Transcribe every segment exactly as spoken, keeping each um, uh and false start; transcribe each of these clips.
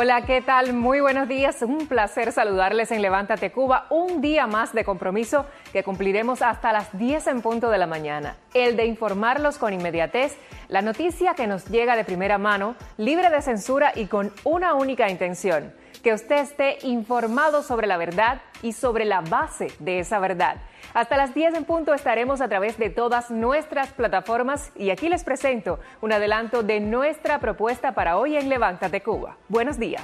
Hola, ¿qué tal? Muy buenos días. Un placer saludarles en Levántate Cuba. Un día más de compromiso que cumpliremos hasta las diez en punto de la mañana. El de informarlos con inmediatez, la noticia que nos llega de primera mano, libre de censura y con una única intención: que usted esté informado sobre la verdad y sobre la base de esa verdad. Hasta las diez en punto estaremos a través de todas nuestras plataformas y aquí les presento un adelanto de nuestra propuesta para hoy en Levántate Cuba. Buenos días.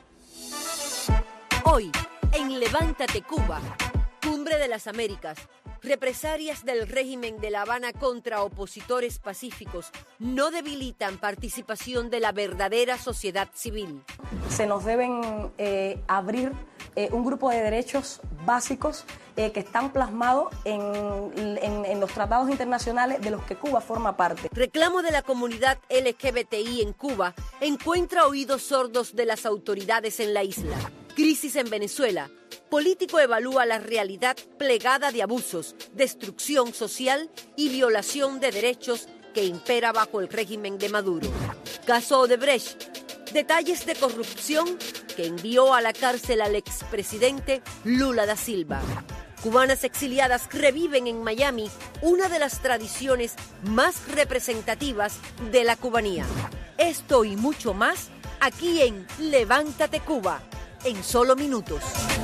Hoy, en Levántate Cuba, Cumbre de las Américas, represalias del régimen de La Habana contra opositores pacíficos no debilitan participación de la verdadera sociedad civil. Se nos deben eh, abrir eh, un grupo de derechos básicos eh, que están plasmados en, en, en los tratados internacionales de los que Cuba forma parte. Reclamo de la comunidad L G B T I en Cuba encuentra oídos sordos de las autoridades en la isla. Crisis en Venezuela. Político evalúa la realidad plegada de abusos, destrucción social y violación de derechos que impera bajo el régimen de Maduro. Caso Odebrecht. Detalles de corrupción que envió a la cárcel al expresidente Lula da Silva. Cubanas exiliadas reviven en Miami una de las tradiciones más representativas de la cubanía. Esto y mucho más aquí en Levántate Cuba, en solo minutos.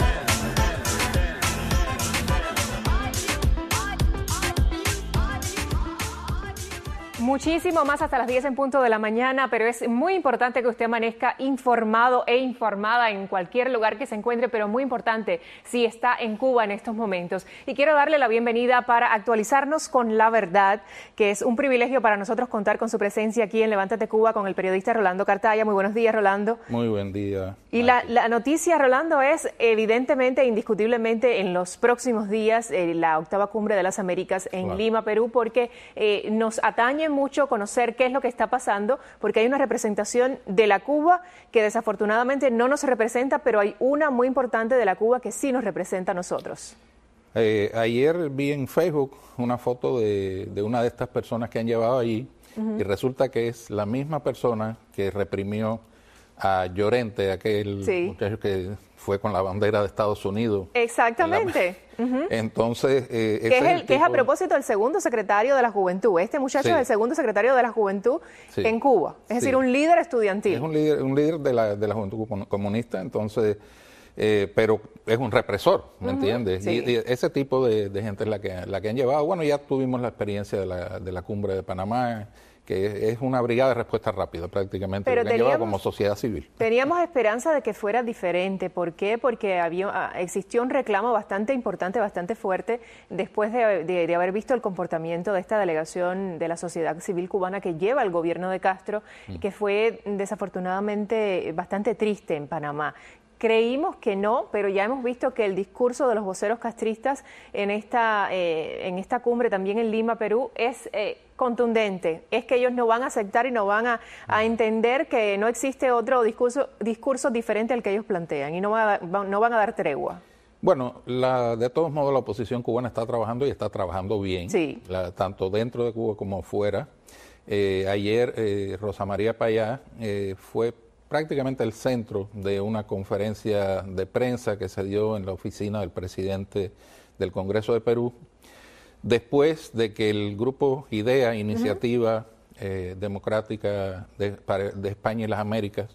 Muchísimo más hasta las diez en punto de la mañana, pero es muy importante que usted amanezca informado e informada en cualquier lugar que se encuentre, pero muy importante si está en Cuba en estos momentos. Y quiero darle la bienvenida para actualizarnos con la verdad, que es un privilegio para nosotros contar con su presencia aquí en Levántate Cuba con el periodista Rolando Cartaya. Muy buenos días, Rolando. Muy buen día. Y la, la noticia, Rolando, es evidentemente, indiscutiblemente, en los próximos días, eh, la octava cumbre de las Américas en Claro. Lima, Perú, porque eh, nos atañe mucho conocer qué es lo que está pasando, porque hay una representación de la Cuba que desafortunadamente no nos representa, pero hay una muy importante de la Cuba que sí nos representa a nosotros. Eh, ayer vi en Facebook una foto de, de una de estas personas que han llevado allí, uh-huh. y resulta que es la misma persona que reprimió a Llorente, aquel sí. muchacho que fue con la bandera de Estados Unidos. Exactamente. La... Uh-huh. Entonces, eh, que, es, el, el que tipo... es a propósito el segundo secretario de la Juventud. Este muchacho sí. es el segundo secretario de la Juventud sí. en Cuba. Es sí. decir, un líder estudiantil. Es un líder, un líder de la, de la Juventud Comunista, entonces, eh, pero es un represor, ¿me uh-huh. entiendes? Sí. Y, y ese tipo de, de gente es la que, la que han llevado. Bueno, ya tuvimos la experiencia de la, de la cumbre de Panamá, que es una brigada de respuesta rápida prácticamente, pero que han llevado como sociedad civil. Teníamos esperanza de que fuera diferente. ¿Por qué? Porque había, existió un reclamo bastante importante, bastante fuerte, después de, de, de haber visto el comportamiento de esta delegación de la sociedad civil cubana que lleva el gobierno de Castro, mm. que fue desafortunadamente bastante triste en Panamá. Creímos que no, pero ya hemos visto que el discurso de los voceros castristas en esta, eh, en esta cumbre también en Lima, Perú, es eh, contundente. Es que ellos no van a aceptar y no van a, a entender que no existe otro discurso, discurso diferente al que ellos plantean y no, va a, no van a dar tregua. Bueno, la, de todos modos la oposición cubana está trabajando y está trabajando bien, sí. la, tanto dentro de Cuba como fuera. Eh, ayer eh, Rosa María Payá eh, fue prácticamente el centro de una conferencia de prensa que se dio en la oficina del presidente del Congreso de Perú, después de que el grupo IDEA, Iniciativa uh-huh. eh, Democrática de, de España y las Américas,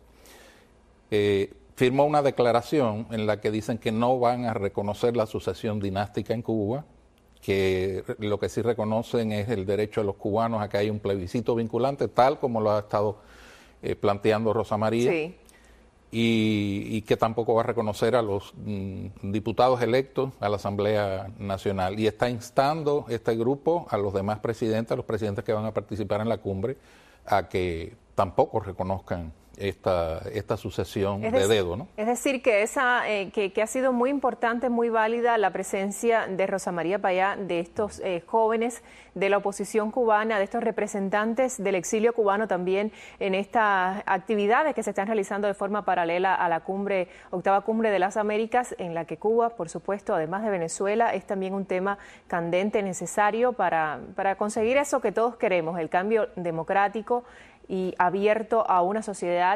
eh, firmó una declaración en la que dicen que no van a reconocer la sucesión dinástica en Cuba, que lo que sí reconocen es el derecho de los cubanos a que haya un plebiscito vinculante, tal como lo ha estado Eh, planteando Rosa María, sí. y, y que tampoco va a reconocer a los mm, diputados electos a la Asamblea Nacional. Y está instando este grupo a los demás presidentes, a los presidentes que van a participar en la cumbre, a que tampoco reconozcan esta, esta sucesión es de decir, dedo, ¿no? Es decir, que, esa, eh, que, que ha sido muy importante, muy válida la presencia de Rosa María Payá, de estos eh, jóvenes de la oposición cubana, de estos representantes del exilio cubano también en estas actividades que se están realizando de forma paralela a la cumbre, octava cumbre de las Américas, en la que Cuba, por supuesto, además de Venezuela, es también un tema candente, necesario para, para conseguir eso que todos queremos, el cambio democrático y abierto a una sociedad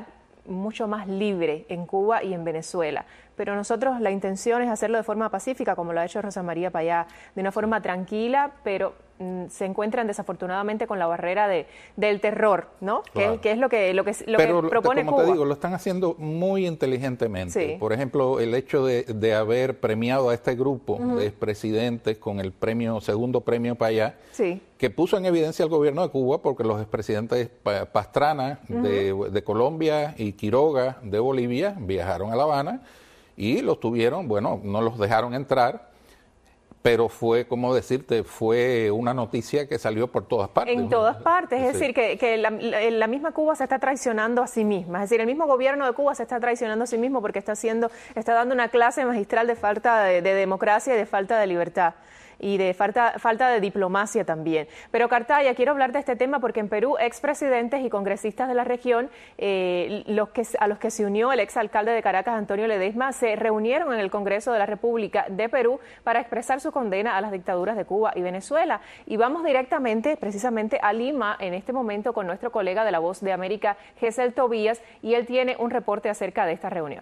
mucho más libre en Cuba y en Venezuela. Pero nosotros la intención es hacerlo de forma pacífica, como lo ha hecho Rosa María Payá, de una forma tranquila, pero mm, se encuentran desafortunadamente con la barrera de, del terror, ¿no? Claro. Que, que es lo que, lo que, lo pero, que propone como Cuba. te digo, lo están haciendo muy inteligentemente. Sí. Por ejemplo, el hecho de, de haber premiado a este grupo uh-huh. de expresidentes con el premio, segundo premio Payá, sí. que puso en evidencia al gobierno de Cuba, porque los expresidentes Pastrana uh-huh. de, de Colombia y Quiroga de Bolivia viajaron a La Habana y los tuvieron, bueno, no los dejaron entrar, pero fue, como decirte, fue una noticia que salió por todas partes. En todas partes, es sí. decir, que, que la, la misma Cuba se está traicionando a sí misma, es decir, el mismo gobierno de Cuba se está traicionando a sí mismo porque está haciendo, está dando una clase magistral de falta de, de democracia y de falta de libertad. Y de falta, falta de diplomacia también. Pero Cartaya, quiero hablar de este tema porque en Perú expresidentes y congresistas de la región, eh, los que, a los que se unió el exalcalde de Caracas, Antonio Ledesma, se reunieron en el Congreso de la República de Perú para expresar su condena a las dictaduras de Cuba y Venezuela. Y vamos directamente, precisamente, a Lima en este momento con nuestro colega de La Voz de América, Gesell Tobías, y él tiene un reporte acerca de esta reunión.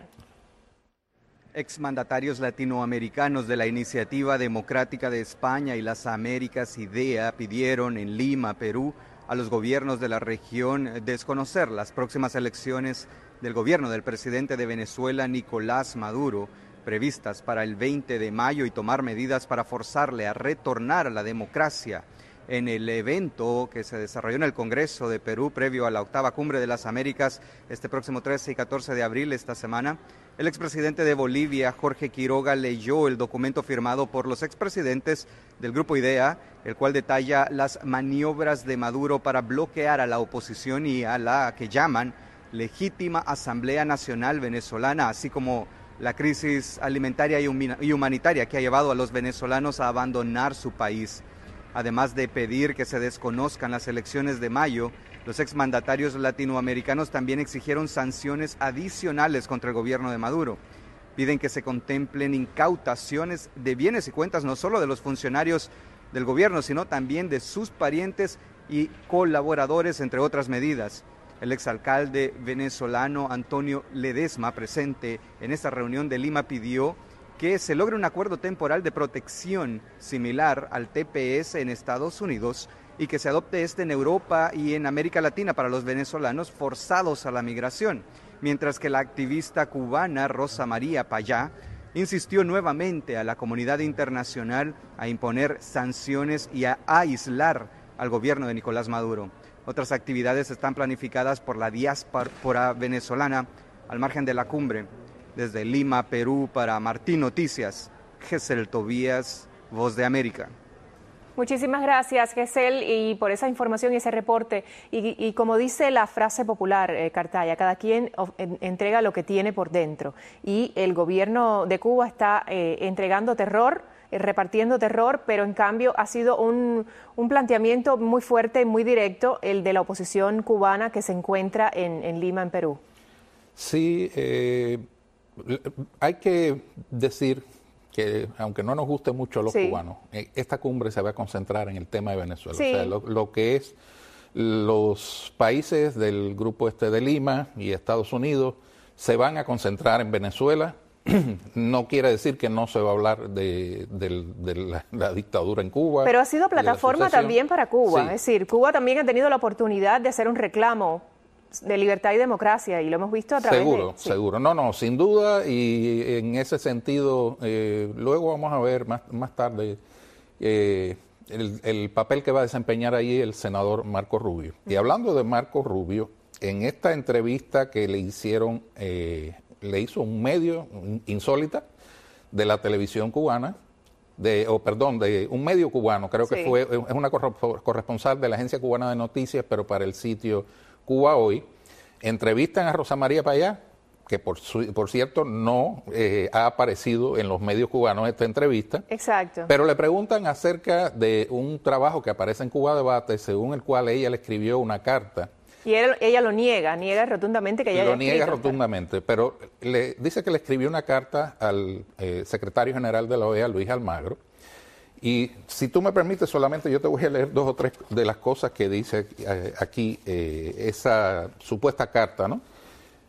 Exmandatarios latinoamericanos de la Iniciativa Democrática de España y las Américas, IDEA, pidieron en Lima, Perú, a los gobiernos de la región desconocer las próximas elecciones del gobierno del presidente de Venezuela, Nicolás Maduro, previstas para el veinte de mayo y tomar medidas para forzarle a retornar a la democracia. En el evento que se desarrolló en el Congreso de Perú previo a la octava Cumbre de las Américas este próximo trece y catorce de abril esta semana, el expresidente de Bolivia, Jorge Quiroga, leyó el documento firmado por los expresidentes del Grupo IDEA, el cual detalla las maniobras de Maduro para bloquear a la oposición y a la que llaman legítima Asamblea Nacional Venezolana, así como la crisis alimentaria y humanitaria que ha llevado a los venezolanos a abandonar su país. Además de pedir que se desconozcan las elecciones de mayo, los exmandatarios latinoamericanos también exigieron sanciones adicionales contra el gobierno de Maduro. Piden que se contemplen incautaciones de bienes y cuentas no solo de los funcionarios del gobierno, sino también de sus parientes y colaboradores, entre otras medidas. El exalcalde venezolano Antonio Ledesma, presente en esta reunión de Lima, pidió que se logre un acuerdo temporal de protección similar al T P S en Estados Unidos y que se adopte este en Europa y en América Latina para los venezolanos forzados a la migración, mientras que la activista cubana Rosa María Payá insistió nuevamente a la comunidad internacional a imponer sanciones y a aislar al gobierno de Nicolás Maduro. Otras actividades están planificadas por la diáspora venezolana al margen de la cumbre. Desde Lima, Perú, para Martín Noticias, Gesell Tobías, Voz de América. Muchísimas gracias, Gesell, y por esa información y ese reporte. Y, y como dice la frase popular, eh, Cartaya, cada quien of, en, entrega lo que tiene por dentro. Y el gobierno de Cuba está eh, entregando terror, eh, repartiendo terror, pero en cambio ha sido un, un planteamiento muy fuerte, muy directo, el de la oposición cubana que se encuentra en, en Lima, en Perú. Sí, eh, hay que decir que aunque no nos guste mucho a los sí. cubanos, esta cumbre se va a concentrar en el tema de Venezuela. Sí. O sea, lo, lo que es los países del grupo este de Lima y Estados Unidos se van a concentrar en Venezuela. No quiere decir que no se va a hablar de, de, de la, la dictadura en Cuba. Pero ha sido plataforma también para Cuba. Sí. Es decir, Cuba también ha tenido la oportunidad de hacer un reclamo de libertad y democracia, y lo hemos visto a través seguro, de... Sí. Seguro, no, no, sin duda, y en ese sentido, eh, luego vamos a ver más, más tarde eh, el, el papel que va a desempeñar ahí el senador Marco Rubio. Uh-huh. Y hablando de Marco Rubio, en esta entrevista que le hicieron, eh, le hizo un medio insólita de la televisión cubana, de, o perdón, de un medio cubano, creo sí. que fue, es una corresponsal de la Agencia Cubana de Noticias, pero para el sitio Cuba Hoy, entrevistan a Rosa María Payá, que por, su, por cierto no eh, ha aparecido en los medios cubanos esta entrevista. Exacto. Pero le preguntan acerca de un trabajo que aparece en Cuba Debate, según el cual ella le escribió una carta. Y él, ella lo niega, niega rotundamente que ella haya Lo niega escrito. rotundamente, pero le dice que le escribió una carta al eh, secretario general de la O E A, Luis Almagro. Y si tú me permites, solamente yo te voy a leer dos o tres de las cosas que dice eh, aquí eh, esa supuesta carta, ¿no?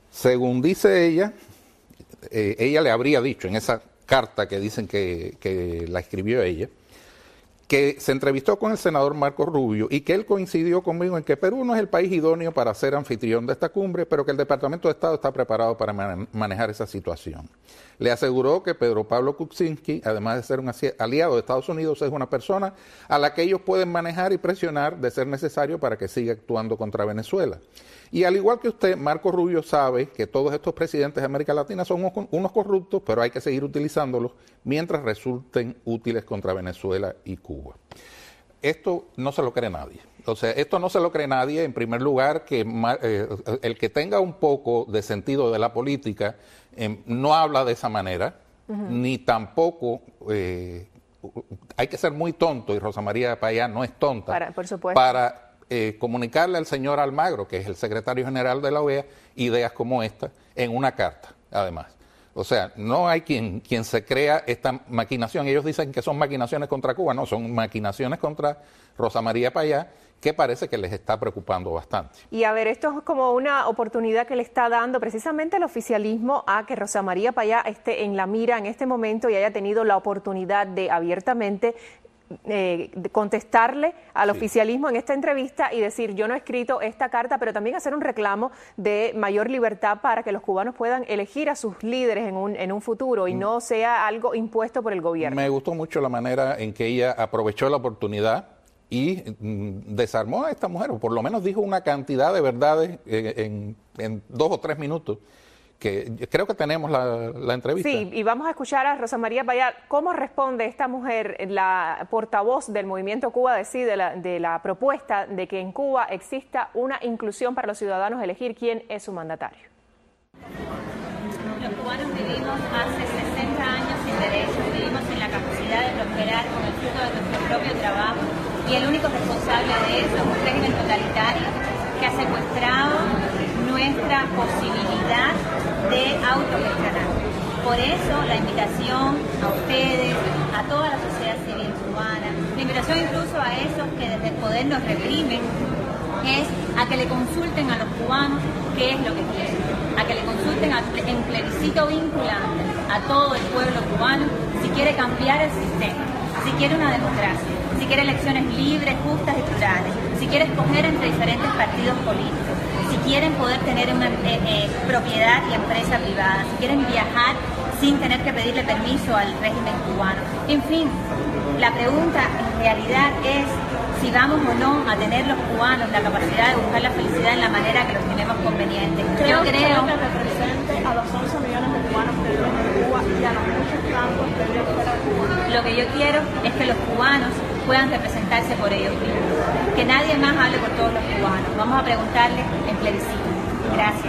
Según dice ella, eh, ella le habría dicho en esa carta que dicen que, que la escribió ella, que se entrevistó con el senador Marco Rubio y que él coincidió conmigo en que Perú no es el país idóneo para ser anfitrión de esta cumbre, pero que el Departamento de Estado está preparado para man- manejar esa situación. Le aseguró que Pedro Pablo Kuczynski, además de ser un aliado de Estados Unidos, es una persona a la que ellos pueden manejar y presionar de ser necesario para que siga actuando contra Venezuela. Y al igual que usted, Marco Rubio sabe que todos estos presidentes de América Latina son unos, unos corruptos, pero hay que seguir utilizándolos mientras resulten útiles contra Venezuela y Cuba. Esto no se lo cree nadie. O sea, esto no se lo cree nadie, en primer lugar, que eh, el que tenga un poco de sentido de la política eh, no habla de esa manera, uh-huh. ni tampoco... Eh, hay que ser muy tonto, y Rosa María Payá no es tonta, para, por supuesto. para eh, comunicarle al señor Almagro, que es el secretario general de la O E A, ideas como esta en una carta, además. O sea, no hay quien, quien se crea esta maquinación. Ellos dicen que son maquinaciones contra Cuba, no, son maquinaciones contra Rosa María Payá, que parece que les está preocupando bastante. Y a ver, esto es como una oportunidad que le está dando precisamente el oficialismo a que Rosa María Payá esté en la mira en este momento y haya tenido la oportunidad de abiertamente Eh, de contestarle al sí. oficialismo en esta entrevista y decir, yo no he escrito esta carta, pero también hacer un reclamo de mayor libertad para que los cubanos puedan elegir a sus líderes en un, en un futuro y mm. no sea algo impuesto por el gobierno. Me gustó mucho la manera en que ella aprovechó la oportunidad y mm, desarmó a esta mujer, o por lo menos dijo una cantidad de verdades en, en, en dos o tres minutos, que creo que tenemos la, la entrevista. Sí, y vamos a escuchar a Rosa María Payá cómo responde esta mujer, la portavoz del Movimiento Cuba Decide, de la, de la propuesta de que en Cuba exista una inclusión para los ciudadanos elegir quién es su mandatario. Los cubanos vivimos hace sesenta años sin derechos, vivimos sin la capacidad de prosperar con el fruto de nuestro propio trabajo y el único responsable de eso es un régimen totalitario que ha secuestrado nuestra posibilidad de autogestionar. Por eso la invitación a ustedes, a toda la sociedad civil cubana, la invitación incluso a esos que desde el poder nos reprimen, es a que le consulten a los cubanos qué es lo que quieren, a que le consulten a, en plebiscito vinculante a todo el pueblo cubano si quiere cambiar el sistema, si quiere una democracia, si quiere elecciones libres, justas y plurales, si quiere escoger entre diferentes partidos políticos, si quieren poder tener una eh, eh, propiedad y empresa privada, si quieren viajar sin tener que pedirle permiso al régimen cubano. En fin, la pregunta en realidad es si vamos o no a tener los cubanos la capacidad de buscar la felicidad en la manera que los tenemos conveniente. Creo Yo creo que represente a los once millones de cubanos que viven en Cuba y a los muchos campos que viven fuera de Cuba. Lo que yo quiero es que los cubanos puedan representarse por ellos mismos. Que nadie más hable por todos los cubanos. Vamos a preguntarle en plebiscito. Gracias.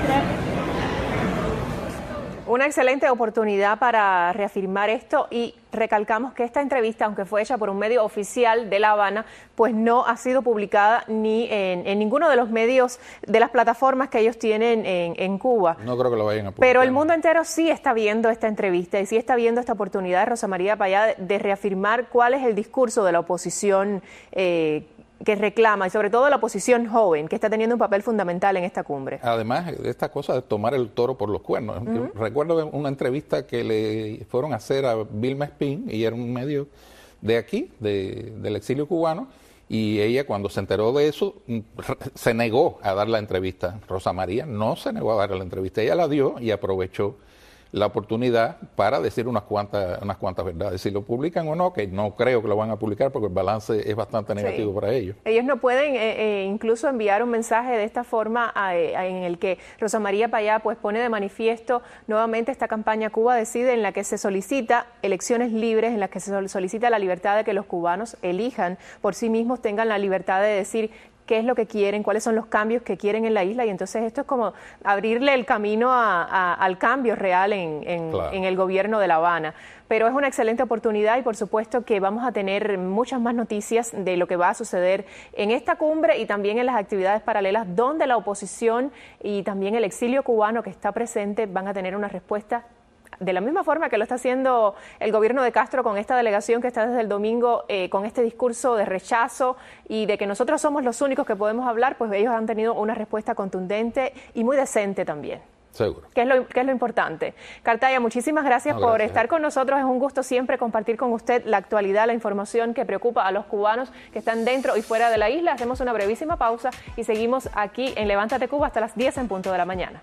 Una excelente oportunidad para reafirmar esto y recalcamos que esta entrevista, aunque fue hecha por un medio oficial de La Habana, pues no ha sido publicada ni en, en ninguno de los medios de las plataformas que ellos tienen en, en Cuba. No creo que lo vayan a publicar. Pero el mundo entero sí está viendo esta entrevista y sí está viendo esta oportunidad de Rosa María Payá de, de reafirmar cuál es el discurso de la oposición eh, que reclama, y sobre todo la oposición joven, que está teniendo un papel fundamental en esta cumbre. Además, de esta cosa de tomar el toro por los cuernos. Uh-huh. Recuerdo una entrevista que le fueron a hacer a Vilma Espín, y era un medio de aquí, de, del exilio cubano, y ella cuando se enteró de eso, se negó a dar la entrevista. Rosa María no se negó a dar la entrevista, ella la dio y aprovechó la oportunidad para decir unas cuantas unas cuantas verdades. Si lo publican o no, que no creo que lo van a publicar porque el balance es bastante negativo sí. para ellos. Ellos no pueden eh, eh, incluso enviar un mensaje de esta forma a, a, en el que Rosa María Payá pues pone de manifiesto nuevamente esta campaña Cuba Decide, en la que se solicita elecciones libres, en la que se solicita la libertad de que los cubanos elijan por sí mismos, tengan la libertad de decir qué es lo que quieren, cuáles son los cambios que quieren en la isla, y entonces esto es como abrirle el camino a, a, al cambio real en, en, claro. en el gobierno de La Habana. Pero es una excelente oportunidad y por supuesto que vamos a tener muchas más noticias de lo que va a suceder en esta cumbre y también en las actividades paralelas donde la oposición y también el exilio cubano que está presente van a tener una respuesta de la misma forma que lo está haciendo el gobierno de Castro con esta delegación que está desde el domingo eh, con este discurso de rechazo y de que nosotros somos los únicos que podemos hablar, pues ellos han tenido una respuesta contundente y muy decente también. Seguro. Que es lo, que es lo importante. Cartaya, muchísimas gracias, no, por gracias. estar con nosotros. Es un gusto siempre compartir con usted la actualidad, la información que preocupa a los cubanos que están dentro y fuera de la isla. Hacemos una brevísima pausa y seguimos aquí en Levántate Cuba hasta las diez en punto de la mañana.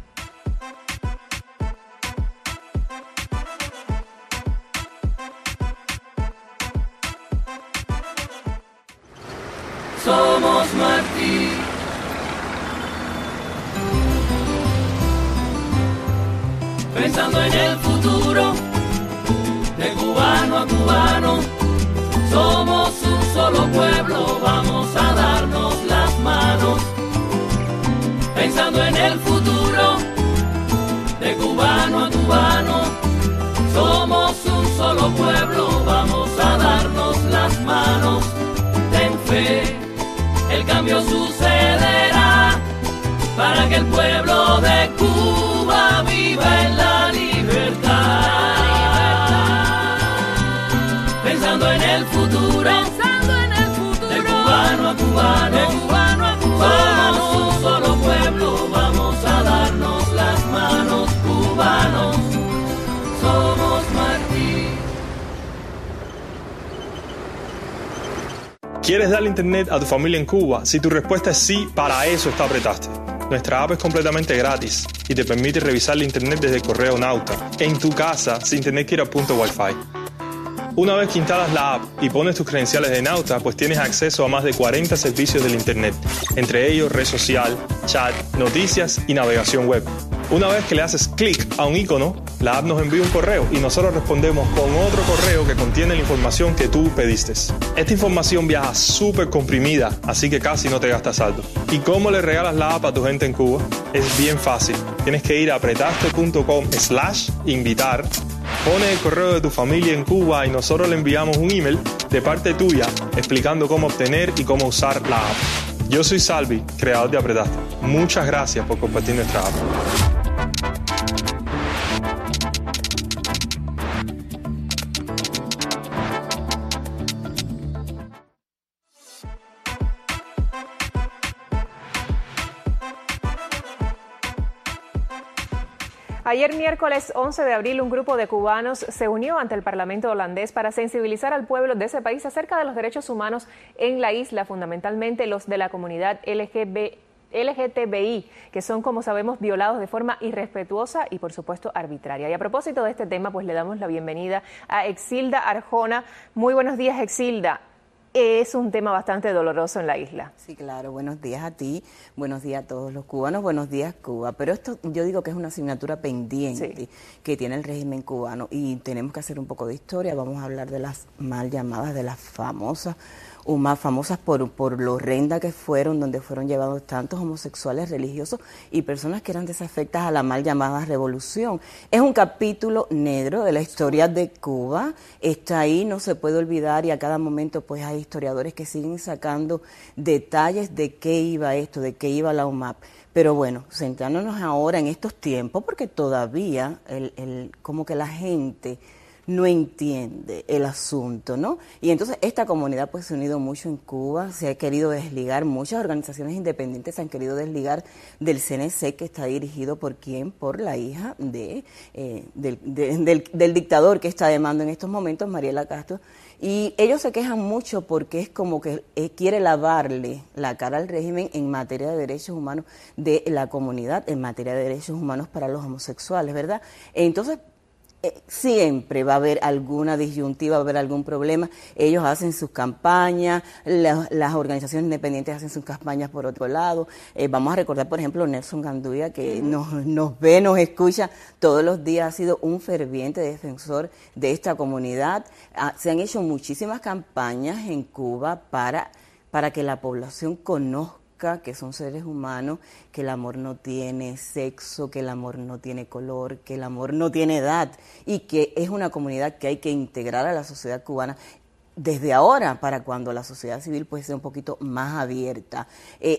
Somos Martí. Pensando en el futuro, de cubano a cubano, somos un solo pueblo, vamos a darnos las manos. Pensando en el futuro, de cubano a cubano, somos un solo pueblo, vamos a darnos las manos. Ten fe, el cambio sucederá, para que el pueblo de Cuba viva en la libertad. Pensando en el futuro, pensando en el futuro, de cubano a cubano, de cubano a cubano, somos un solo pueblo, vamos a darnos las manos, cubanos, somos Martí. ¿Quieres darle internet a tu familia en Cuba? Si tu respuesta es sí, para eso está Apretaste. Nuestra app es completamente gratis y te permite revisar la internet desde el correo Nauta, en tu casa, sin tener que ir a punto Wi-Fi. Una vez que instalas la app y pones tus credenciales de Nauta, pues tienes acceso a más de cuarenta servicios del internet, entre ellos red social, chat, noticias y navegación web. Una vez que le haces clic a un icono, la app nos envía un correo y nosotros respondemos con otro correo que contiene la información que tú pediste. Esta información viaja súper comprimida, así que casi no te gastas saldo. ¿Y cómo le regalas la app a tu gente en Cuba? Es bien fácil. Tienes que ir a apretaste.com slash invitar, pones el correo de tu familia en Cuba y nosotros le enviamos un email de parte tuya explicando cómo obtener y cómo usar la app. Yo soy Salvi, creador de Apretaste. Muchas gracias por compartir nuestra app. Ayer miércoles once de abril, un grupo de cubanos se unió ante el Parlamento holandés para sensibilizar al pueblo de ese país acerca de los derechos humanos en la isla, fundamentalmente los de la comunidad L G T B I, que son, como sabemos, violados de forma irrespetuosa y, por supuesto, arbitraria. Y a propósito de este tema, pues le damos la bienvenida a Exilda Arjona. Muy buenos días, Exilda. Es un tema bastante doloroso en la isla. Sí, claro. Buenos días a ti, buenos días a todos los cubanos, buenos días Cuba. Pero esto yo digo que es una asignatura pendiente sí. que tiene el régimen cubano y tenemos que hacer un poco de historia. Vamos a hablar de las mal llamadas, de las famosas, o más famosas por, por lo horrenda que fueron, donde fueron llevados tantos homosexuales religiosos y personas que eran desafectas a la mal llamada revolución. Es un capítulo negro de la historia de Cuba, está ahí, no se puede olvidar y a cada momento pues hay historiadores que siguen sacando detalles de qué iba esto, de qué iba la U M A P. Pero bueno, centrándonos ahora en estos tiempos, porque todavía el, el, como que la gente no entiende el asunto, ¿no? Y entonces esta comunidad pues se ha unido mucho en Cuba, se ha querido desligar, muchas organizaciones independientes se han querido desligar del C N C, que está dirigido por quién, por la hija de, eh, del, de, del, del dictador que está de mando en estos momentos, Mariela Castro, y ellos se quejan mucho porque es como que eh, quiere lavarle la cara al régimen en materia de derechos humanos de la comunidad, en materia de derechos humanos para los homosexuales, ¿verdad? Entonces, siempre va a haber alguna disyuntiva, va a haber algún problema. Ellos hacen sus campañas, la, las organizaciones independientes hacen sus campañas por otro lado. Eh, vamos a recordar, por ejemplo, Nelson Ganduya, que nos, nos ve, nos escucha todos los días, ha sido un ferviente defensor de esta comunidad. Ah, se han hecho muchísimas campañas en Cuba para, para que la población conozca que son seres humanos, que el amor no tiene sexo, que el amor no tiene color, que el amor no tiene edad y que es una comunidad que hay que integrar a la sociedad cubana desde ahora para cuando la sociedad civil puede ser un poquito más abierta. Eh, eh,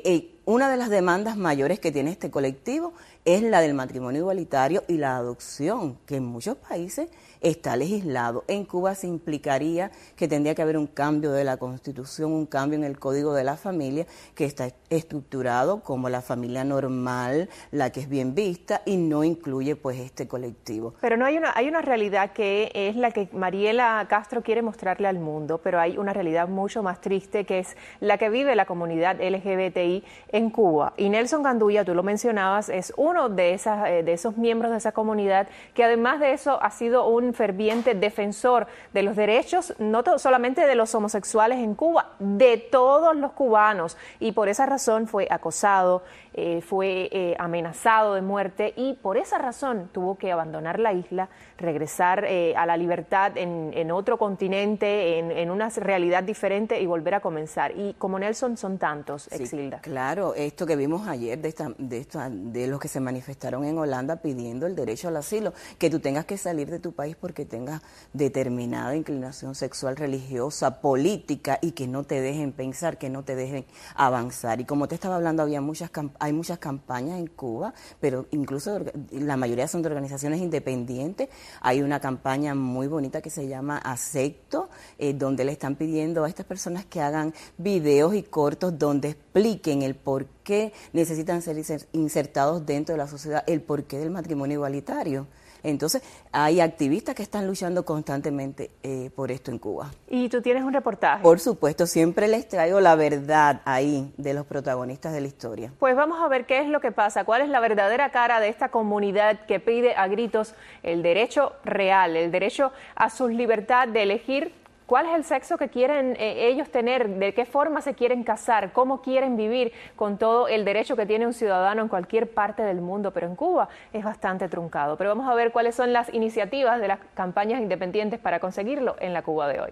una de las demandas mayores que tiene este colectivo es la del matrimonio igualitario y la adopción, que en muchos países está legislado. En Cuba se implicaría que tendría que haber un cambio de la Constitución, un cambio en el Código de la Familia, que está estructurado como la familia normal, la que es bien vista, y no incluye pues este colectivo. Pero no hay una, hay una realidad que es la que Mariela Castro quiere mostrarle al mundo, pero hay una realidad mucho más triste, que es la que vive la comunidad L G B T I en Cuba. Y Nelson Gandulla, tú lo mencionabas, es uno de, esas, de esos miembros de esa comunidad que además de eso ha sido un ferviente defensor de los derechos, no solamente de los homosexuales en Cuba, de todos los cubanos, y por esa razón fue acosado, eh, fue eh, amenazado de muerte, y por esa razón tuvo que abandonar la isla, regresar eh, a la libertad en, en otro continente, en, en una realidad diferente, y volver a comenzar. Y como Nelson son tantos, Exilda. Sí, claro, esto que vimos ayer de, esta, de, esta, de los que se manifestaron en Holanda pidiendo el derecho al asilo, que tú tengas que salir de tu país porque tengas determinada inclinación sexual, religiosa, política, y que no te dejen pensar, que no te dejen avanzar. Y como te estaba hablando, había muchas hay muchas campañas en Cuba, pero incluso la mayoría son de organizaciones independientes. Hay una campaña muy bonita que se llama Acepto, eh, donde le están pidiendo a estas personas que hagan videos y cortos donde expliquen el por qué necesitan ser insertados dentro de la sociedad, el porqué del matrimonio igualitario. Entonces, hay activistas que están luchando constantemente eh, por esto en Cuba. ¿Y tú tienes un reportaje? Por supuesto, siempre les traigo la verdad ahí de los protagonistas de la historia. Pues vamos a ver qué es lo que pasa, cuál es la verdadera cara de esta comunidad que pide a gritos el derecho real, el derecho a su libertad de elegir cuál es el sexo que quieren eh, ellos tener, de qué forma se quieren casar, cómo quieren vivir, con todo el derecho que tiene un ciudadano en cualquier parte del mundo, pero en Cuba es bastante truncado. Pero vamos a ver cuáles son las iniciativas de las campañas independientes para conseguirlo en la Cuba de hoy.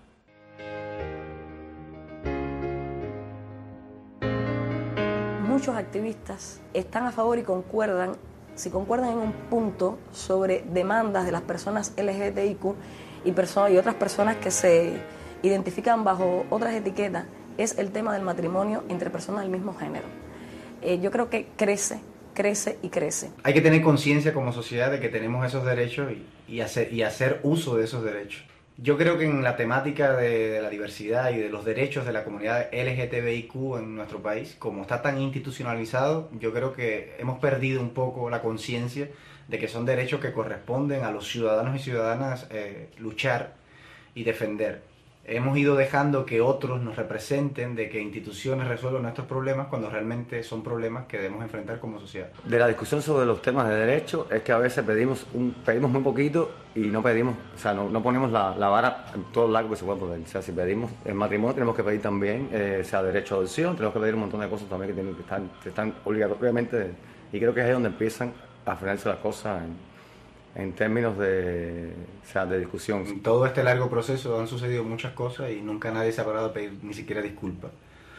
Muchos activistas están a favor y concuerdan, si concuerdan en un punto sobre demandas de las personas L G B T I Q y, personas, y otras personas que se identifican bajo otras etiquetas, es el tema del matrimonio entre personas del mismo género. Eh, yo creo que crece, crece y crece. Hay que tener conciencia como sociedad de que tenemos esos derechos y, y, hacer, y hacer uso de esos derechos. Yo creo que en la temática de, de la diversidad y de los derechos de la comunidad L G T B I Q en nuestro país, como está tan institucionalizado, yo creo que hemos perdido un poco la conciencia de que son derechos que corresponden a los ciudadanos y ciudadanas eh, luchar y defender. Hemos ido dejando que otros nos representen, de que instituciones resuelvan nuestros problemas, cuando realmente son problemas que debemos enfrentar como sociedad. De la discusión sobre los temas de derecho es que a veces pedimos un, pedimos muy poquito y no pedimos, o sea, no, no ponemos la, la vara en todo el largo que se puede poner. O sea, si pedimos el matrimonio tenemos que pedir también, eh, sea derecho a adopción, tenemos que pedir un montón de cosas también que tienen que estar, que están obligatoriamente, y creo que es ahí donde empiezan a frenarse las cosas en, en términos de, o sea, de discusión. En todo este largo proceso han sucedido muchas cosas y nunca nadie se ha parado a pedir ni siquiera disculpas.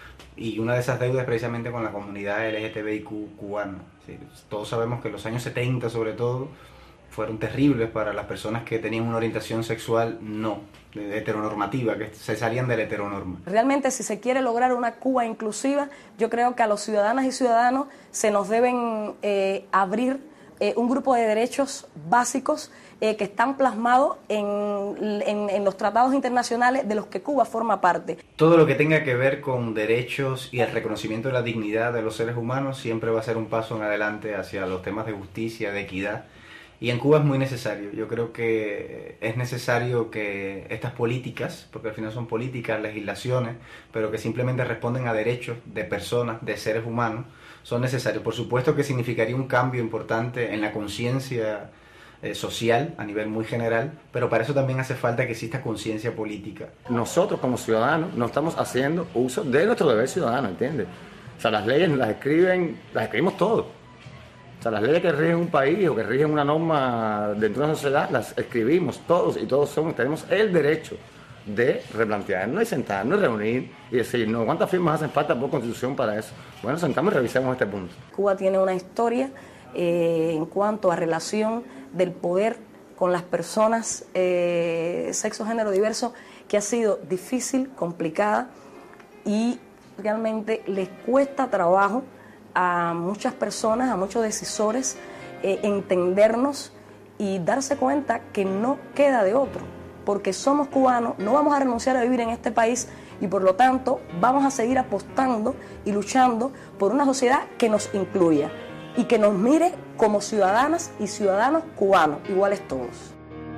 Y una de esas deudas es precisamente con la comunidad L G T B I Q cubana. Sí, todos sabemos que los años setenta, sobre todo, fueron terribles para las personas que tenían una orientación sexual no heteronormativa, que se salían de la heteronorma. Realmente, si se quiere lograr una Cuba inclusiva, yo creo que a los ciudadanas y ciudadanos se nos deben eh, abrir Eh, un grupo de derechos básicos eh, que están plasmados en, en, en los tratados internacionales de los que Cuba forma parte. Todo lo que tenga que ver con derechos y el reconocimiento de la dignidad de los seres humanos siempre va a ser un paso en adelante hacia los temas de justicia, de equidad. Y en Cuba es muy necesario. Yo creo que es necesario que estas políticas, porque al final son políticas, legislaciones, pero que simplemente responden a derechos de personas, de seres humanos, son necesarios. Por supuesto que significaría un cambio importante en la conciencia eh, social a nivel muy general, pero para eso también hace falta que exista conciencia política. Nosotros como ciudadanos no estamos haciendo uso de nuestro deber ciudadano, ¿entiendes? O sea, las leyes las escriben, las escribimos todos. O sea, las leyes que rigen un país o que rigen una norma dentro de una sociedad, las escribimos todos y todos somos, tenemos el derecho de replantearnos y sentarnos, reunir y decir, no, ¿cuántas firmas hacen falta por constitución para eso? Bueno, sentamos y revisemos este punto. Cuba tiene una historia eh, en cuanto a relación del poder con las personas eh, sexo, género diverso, que ha sido difícil, complicada y realmente les cuesta trabajo a muchas personas, a muchos decisores, eh, entendernos y darse cuenta que no queda de otro, porque somos cubanos, no vamos a renunciar a vivir en este país y por lo tanto vamos a seguir apostando y luchando por una sociedad que nos incluya y que nos mire como ciudadanas y ciudadanos cubanos, iguales todos.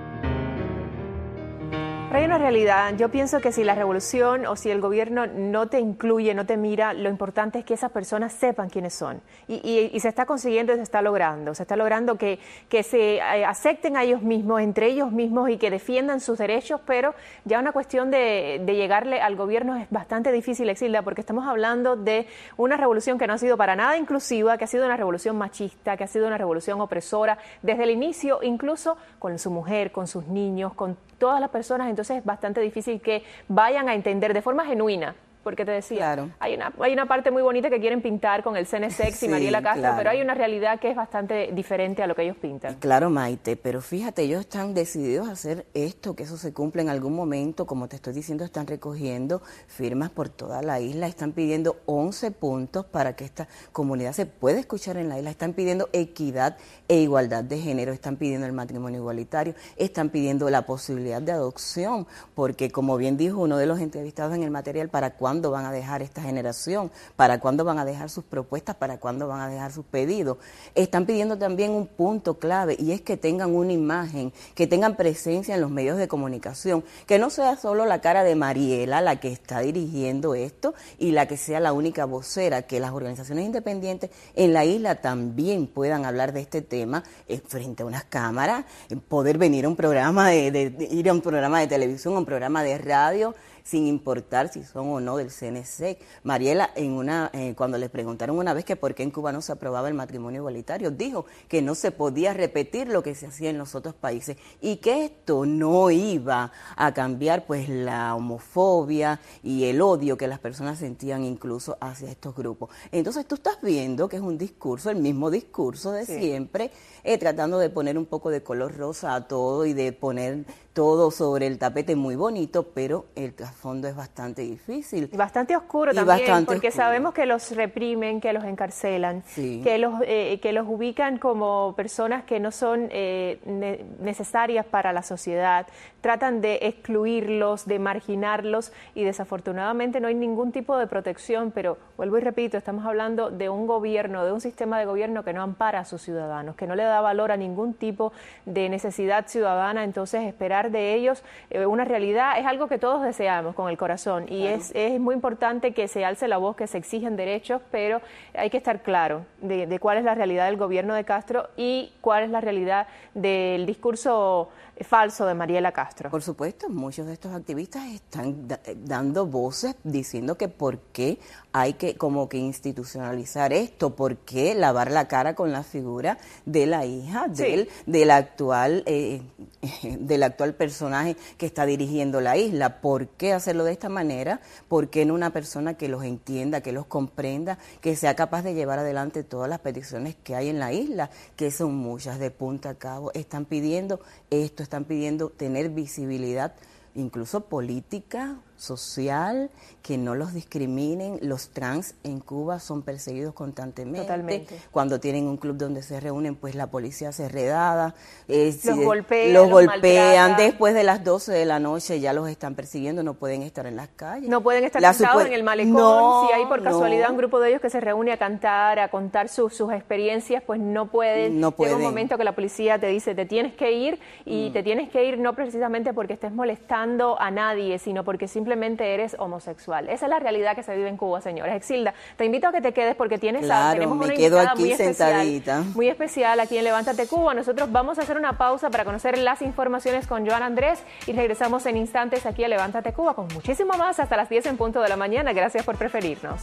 Pero hay una realidad. Yo pienso que si la revolución o si el gobierno no te incluye, no te mira, lo importante es que esas personas sepan quiénes son. Y, y, y se está consiguiendo y se está logrando. Se está logrando que, que se acepten a ellos mismos, entre ellos mismos, y que defiendan sus derechos, pero ya una cuestión de, de llegarle al gobierno es bastante difícil, Exilda, porque estamos hablando de una revolución que no ha sido para nada inclusiva, que ha sido una revolución machista, que ha sido una revolución opresora, desde el inicio, incluso con su mujer, con sus niños, con todas las personas. Entonces es bastante difícil que vayan a entender de forma genuina, porque te decía, claro. hay, una, hay una parte muy bonita que quieren pintar con el C N S X y sí, Mariela Castro, claro. pero hay una realidad que es bastante diferente a lo que ellos pintan. Claro, Maite, pero fíjate, ellos están decididos a hacer esto, que eso se cumpla en algún momento. Como te estoy diciendo, están recogiendo firmas por toda la isla, están pidiendo once puntos para que esta comunidad se pueda escuchar en la isla, están pidiendo equidad e igualdad de género, están pidiendo el matrimonio igualitario, están pidiendo la posibilidad de adopción, porque como bien dijo uno de los entrevistados en el material, ¿para cuándo van a dejar esta generación? ¿Para cuándo van a dejar sus propuestas? ¿Para cuándo van a dejar sus pedidos? Están pidiendo también un punto clave, y es que tengan una imagen, que tengan presencia en los medios de comunicación, que no sea solo la cara de Mariela la que está dirigiendo esto y la que sea la única vocera, que las organizaciones independientes en la isla también puedan hablar de este tema eh, frente a unas cámaras, eh, poder venir a un programa de, de, de ir a un programa de televisión, a un programa de radio, sin importar si son o no del C N S X. Mariela, en una, eh, cuando le preguntaron una vez que por qué en Cuba no se aprobaba el matrimonio igualitario, dijo que no se podía repetir lo que se hacía en los otros países y que esto no iba a cambiar pues la homofobia y el odio que las personas sentían incluso hacia estos grupos. Entonces tú estás viendo que es un discurso, el mismo discurso de sí. siempre, eh, tratando de poner un poco de color rosa a todo y de poner todo sobre el tapete muy bonito, pero el trasfondo es bastante difícil. Y bastante oscuro y también, bastante porque oscuro. Sabemos que los reprimen, que los encarcelan, sí. que los eh, que los ubican como personas que no son eh, ne necesarias para la sociedad, tratan de excluirlos, de marginarlos, y desafortunadamente no hay ningún tipo de protección, pero vuelvo y repito, estamos hablando de un gobierno, de un sistema de gobierno que no ampara a sus ciudadanos, que no le da valor a ningún tipo de necesidad ciudadana. Entonces esperar de ellos eh, una realidad es algo que todos deseamos con el corazón, y claro. es, es muy importante que se alce la voz, que se exigen derechos, pero hay que estar claro de, de cuál es la realidad del gobierno de Castro y cuál es la realidad del discurso falso de Mariela Castro. Por supuesto, muchos de estos activistas están da dando voces diciendo que por qué hay que como que institucionalizar esto, por qué lavar la cara con la figura de la hija del, sí. del actual eh, del actual personaje que está dirigiendo la isla. ¿Por qué hacerlo de esta manera? ¿Por qué no una persona que los entienda, que los comprenda, que sea capaz de llevar adelante todas las peticiones que hay en la isla, que son muchas de punta a cabo? Están pidiendo esto, están pidiendo tener visibilidad, incluso política, social, que no los discriminen. Los trans en Cuba son perseguidos constantemente. Totalmente. Cuando tienen un club donde se reúnen, pues la policía hace redada. Eh, los si golpean, los, los golpean. maltrata. Después de las doce de la noche ya los están persiguiendo, no pueden estar en las calles. No pueden estar la sentados en el malecón. No, si hay por casualidad no. un grupo de ellos que se reúne a cantar, a contar sus, sus experiencias, pues no pueden. No pueden. Llega un momento que la policía te dice, te tienes que ir, y mm. te tienes que ir no precisamente porque estés molestando a nadie, sino porque simplemente eres homosexual. Esa es la realidad que se vive en Cuba, señores. Exilda, te invito a que te quedes porque tienes claro, a, tenemos me una quedo invitada aquí muy sentadita. especial, muy especial aquí en Levántate Cuba. Nosotros vamos a hacer una pausa para conocer las informaciones con Joan Andrés y regresamos en instantes aquí a Levántate Cuba con muchísimo más hasta las diez en punto de la mañana. Gracias por preferirnos.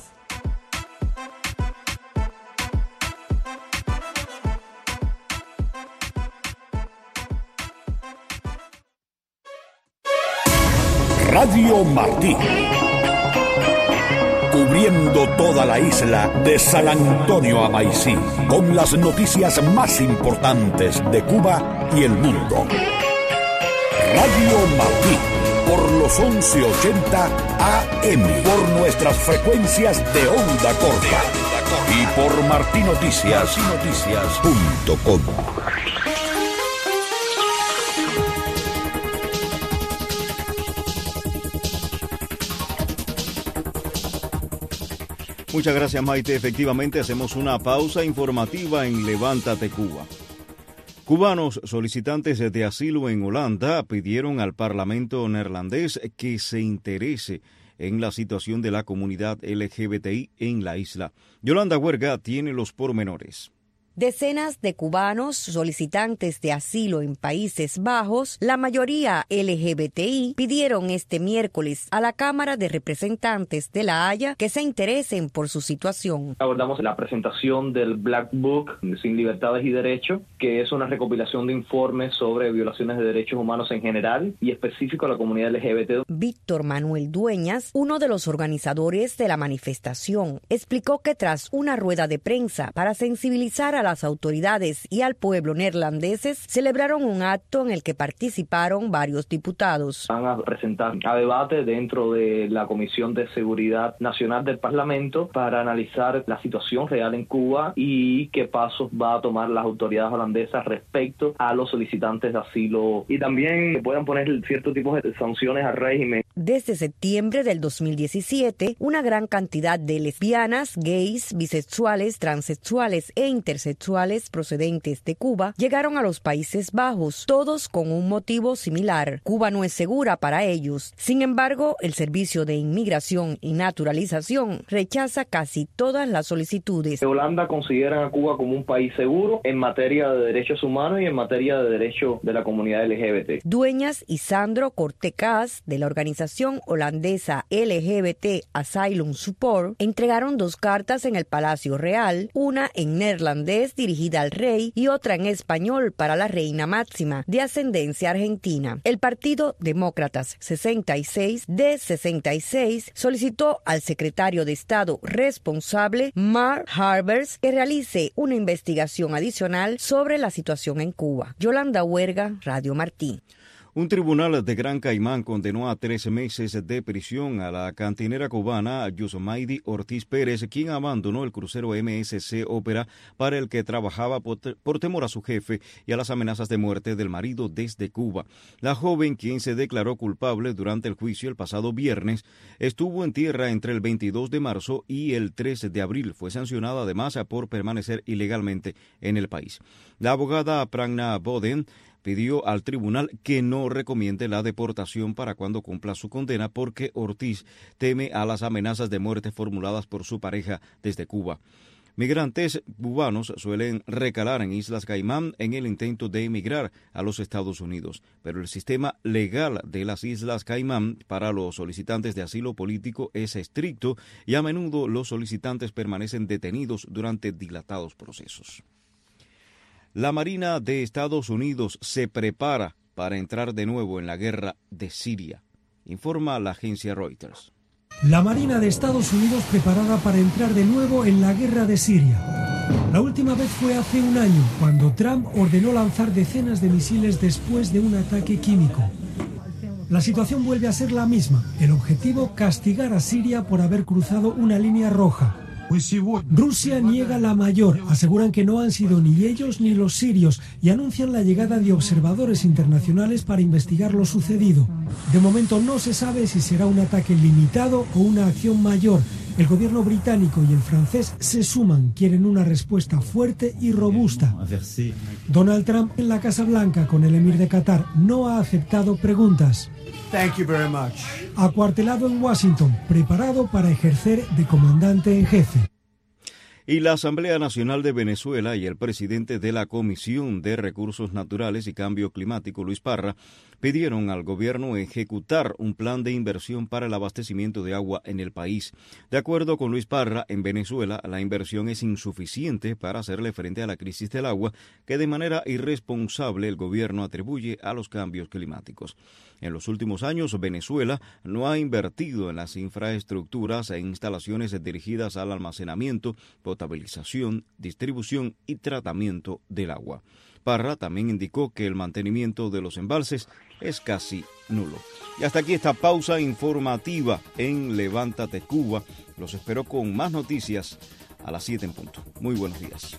Radio Martí, cubriendo toda la isla de San Antonio a Maicí, con las noticias más importantes de Cuba y el mundo. Radio Martí, por los las once ochenta A M por nuestras frecuencias de onda corta y por martinoticias punto com. Muchas gracias, Maite. Efectivamente, hacemos una pausa informativa en Levántate Cuba. Cubanos solicitantes de asilo en Holanda pidieron al Parlamento neerlandés que se interese en la situación de la comunidad L G B T I en la isla. Yolanda Huerga tiene los pormenores. Decenas de cubanos solicitantes de asilo en Países Bajos, la mayoría L G B T I, pidieron este miércoles a la Cámara de Representantes de La Haya que se interesen por su situación. Abordamos la presentación del Black Book Sin Libertades y Derechos, que es una recopilación de informes sobre violaciones de derechos humanos en general y específico a la comunidad L G B T. Víctor Manuel Dueñas, uno de los organizadores de la manifestación, explicó que tras una rueda de prensa para sensibilizar a las autoridades y al pueblo neerlandeses, celebraron un acto en el que participaron varios diputados. Van a presentar a debate dentro de la Comisión de Seguridad Nacional del Parlamento para analizar la situación real en Cuba y qué pasos va a tomar las autoridades holandesas respecto a los solicitantes de asilo y también puedan poner cierto tipo de sanciones al régimen. Desde septiembre del dos mil diecisiete, una gran cantidad de lesbianas, gays, bisexuales, transexuales e intersexuales procedentes de Cuba llegaron a los Países Bajos, todos con un motivo similar. Cuba no es segura para ellos. Sin embargo, el Servicio de Inmigración y Naturalización rechaza casi todas las solicitudes. Holanda considera a Cuba como un país seguro en materia de derechos humanos y en materia de derechos de la comunidad L G B T. Dueñas y Sandro Cortecas, de la organización holandesa L G B T Asylum Support, entregaron dos cartas en el Palacio Real, una en neerlandés dirigida al rey y otra en español para la reina máxima de ascendencia argentina. El Partido Demócratas sesenta y seis de sesenta y seis solicitó al secretario de Estado responsable, Mark Harbers, que realice una investigación adicional sobre la situación en Cuba. Yolanda Huerga, Radio Martí. Un tribunal de Gran Caimán condenó a tres meses de prisión a la cantinera cubana Yusmaidi Ortiz Pérez, quien abandonó el crucero M S C Ópera para el que trabajaba por, te- por temor a su jefe y a las amenazas de muerte del marido desde Cuba. La joven, quien se declaró culpable durante el juicio el pasado viernes, estuvo en tierra entre el veintidós de marzo y el tres de abril. Fue sancionada además por permanecer ilegalmente en el país. La abogada Pragna Boden pidió al tribunal que no recomiende la deportación para cuando cumpla su condena porque Ortiz teme a las amenazas de muerte formuladas por su pareja desde Cuba. Migrantes cubanos suelen recalar en Islas Caimán en el intento de emigrar a los Estados Unidos, pero el sistema legal de las Islas Caimán para los solicitantes de asilo político es estricto y a menudo los solicitantes permanecen detenidos durante dilatados procesos. La Marina de Estados Unidos se prepara para entrar de nuevo en la guerra de Siria, informa la agencia Reuters. La Marina de Estados Unidos preparada para entrar de nuevo en la guerra de Siria. La última vez fue hace un año, cuando Trump ordenó lanzar decenas de misiles después de un ataque químico. La situación vuelve a ser la misma. El objetivo, castigar a Siria por haber cruzado una línea roja. Rusia niega la mayor, aseguran que no han sido ni ellos ni los sirios y anuncian la llegada de observadores internacionales para investigar lo sucedido. De momento no se sabe si será un ataque limitado o una acción mayor. El gobierno británico y el francés se suman, quieren una respuesta fuerte y robusta. Donald Trump en la Casa Blanca con el emir de Qatar no ha aceptado preguntas. Thank you very much. Acuartelado en Washington, preparado para ejercer de comandante en jefe. Y la Asamblea Nacional de Venezuela y el presidente de la Comisión de Recursos Naturales y Cambio Climático, Luis Parra, pidieron al gobierno ejecutar un plan de inversión para el abastecimiento de agua en el país. De acuerdo con Luis Parra, en Venezuela la inversión es insuficiente para hacerle frente a la crisis del agua que de manera irresponsable el gobierno atribuye a los cambios climáticos. En los últimos años, Venezuela no ha invertido en las infraestructuras e instalaciones dirigidas al almacenamiento, potenciamiento potabilización, distribución y tratamiento del agua. Parra también indicó que el mantenimiento de los embalses es casi nulo. Y hasta aquí esta pausa informativa en Levántate Cuba. Los espero con más noticias a las siete en punto. Muy buenos días.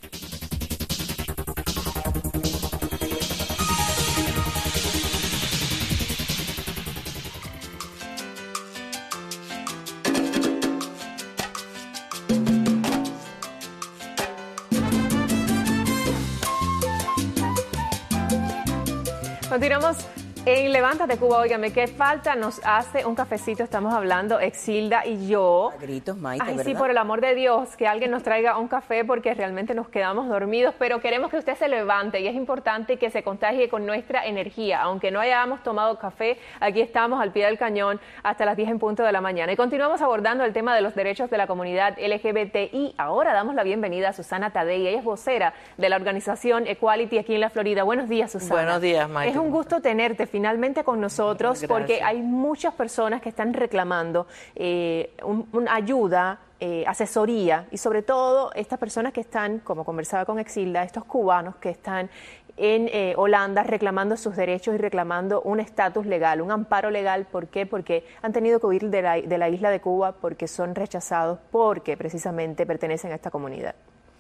Continuamos en Levántate Cuba. Óigame, ¿qué falta nos hace un cafecito? Estamos hablando Exilda y yo. A gritos, Maite, Ay, ¿verdad? sí, por el amor de Dios, que alguien nos traiga un café porque realmente nos quedamos dormidos, pero queremos que usted se levante y es importante que se contagie con nuestra energía. Aunque no hayamos tomado café, aquí estamos al pie del cañón hasta las diez en punto de la mañana. Y continuamos abordando el tema de los derechos de la comunidad L G B T I. Ahora damos la bienvenida a Susana Tadei. Ella es vocera de la organización Equality aquí en la Florida. Buenos días, Susana. Buenos días, Maite. Es un gusto tenerte finalmente con nosotros. Nosotros, porque hay muchas personas que están reclamando eh, un, un ayuda, eh, asesoría, y sobre todo estas personas que están, como conversaba con Exilda, estos cubanos que están en eh, Holanda reclamando sus derechos y reclamando un estatus legal, un amparo legal. ¿Por qué? Porque han tenido que huir de la, de la isla de Cuba porque son rechazados, porque precisamente pertenecen a esta comunidad.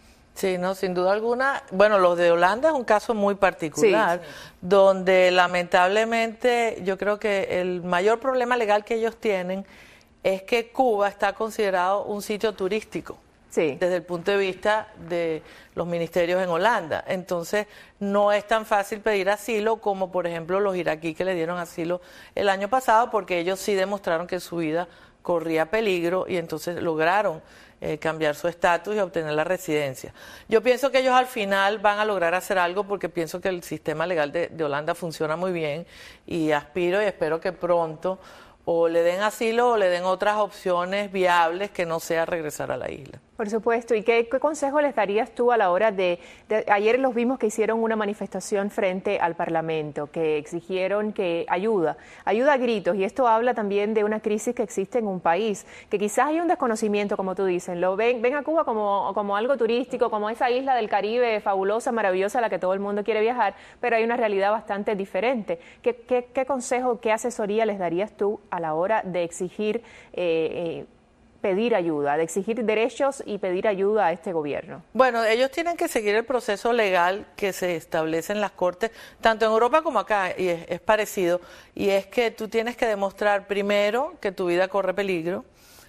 Sí, no, sin duda alguna. Bueno, los de Holanda es un caso muy particular, sí, sí. donde lamentablemente yo creo que el mayor problema legal que ellos tienen es que Cuba está considerado un sitio turístico, sí. desde el punto de vista de los ministerios en Holanda. Entonces, no es tan fácil pedir asilo como, por ejemplo, los iraquíes que le dieron asilo el año pasado, porque ellos sí demostraron que su vida corría peligro y entonces lograron Eh, cambiar su estatus y obtener la residencia. Yo pienso que ellos al final van a lograr hacer algo porque pienso que el sistema legal de, de Holanda funciona muy bien y aspiro y espero que pronto o le den asilo o le den otras opciones viables que no sea regresar a la isla. Por supuesto. ¿Y qué, qué consejo les darías tú a la hora de, de... Ayer los vimos que hicieron una manifestación frente al Parlamento, que exigieron que ayuda, ayuda a gritos, y esto habla también de una crisis que existe en un país, que quizás hay un desconocimiento, como tú dices, lo ven, ven a Cuba como, como algo turístico, como esa isla del Caribe fabulosa, maravillosa, a la que todo el mundo quiere viajar, pero hay una realidad bastante diferente. ¿Qué, qué, qué consejo, qué asesoría les darías tú a la hora de exigir eh, eh, pedir ayuda, de exigir derechos y pedir ayuda a este gobierno? Bueno, ellos tienen que seguir el proceso legal que se establece en las cortes, tanto en Europa como acá, y es, es parecido, y es que tú tienes que demostrar primero que tu vida corre peligro,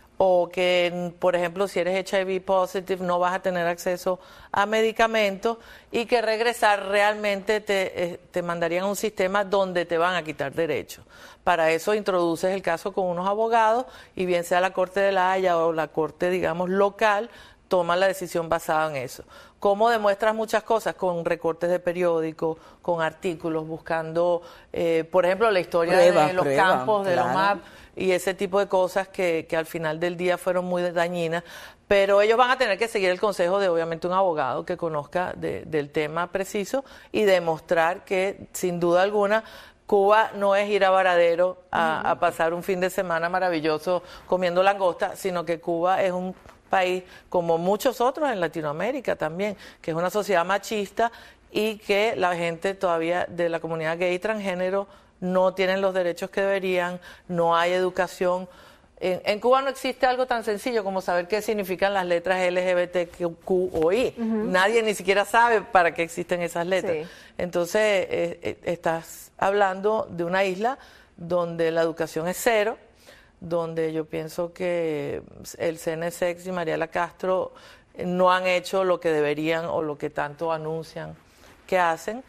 o que, por ejemplo, si eres H I V positive no vas a tener acceso a medicamentos, y que regresar realmente te, eh, te mandarían a un sistema donde te van a quitar derechos. Para eso introduces el caso con unos abogados y bien sea la Corte de la Haya o la Corte, digamos, local, toman la decisión basada en eso. ¿Cómo demuestras muchas cosas? Con recortes de periódicos, con artículos, buscando, eh, por ejemplo, la historia prueba, de los prueba, campos, de claro. los M A P y ese tipo de cosas que, que al final del día fueron muy dañinas. Pero ellos van a tener que seguir el consejo de, obviamente, un abogado que conozca de, del tema preciso y demostrar que, sin duda alguna, Cuba no es ir a Varadero a, a pasar un fin de semana maravilloso comiendo langosta, sino que Cuba es un país, como muchos otros en Latinoamérica también, que es una sociedad machista y que la gente todavía de la comunidad gay y transgénero no tienen los derechos que deberían, no hay educación. En, en Cuba no existe algo tan sencillo como saber qué significan las letras L G B T Q o I. Uh-huh. Nadie ni siquiera sabe para qué existen esas letras. Sí. Entonces, eh, eh, estás hablando de una isla donde la educación es cero, donde yo pienso que el C N S X y Mariela Castro no han hecho lo que deberían o lo que tanto anuncian que hacen,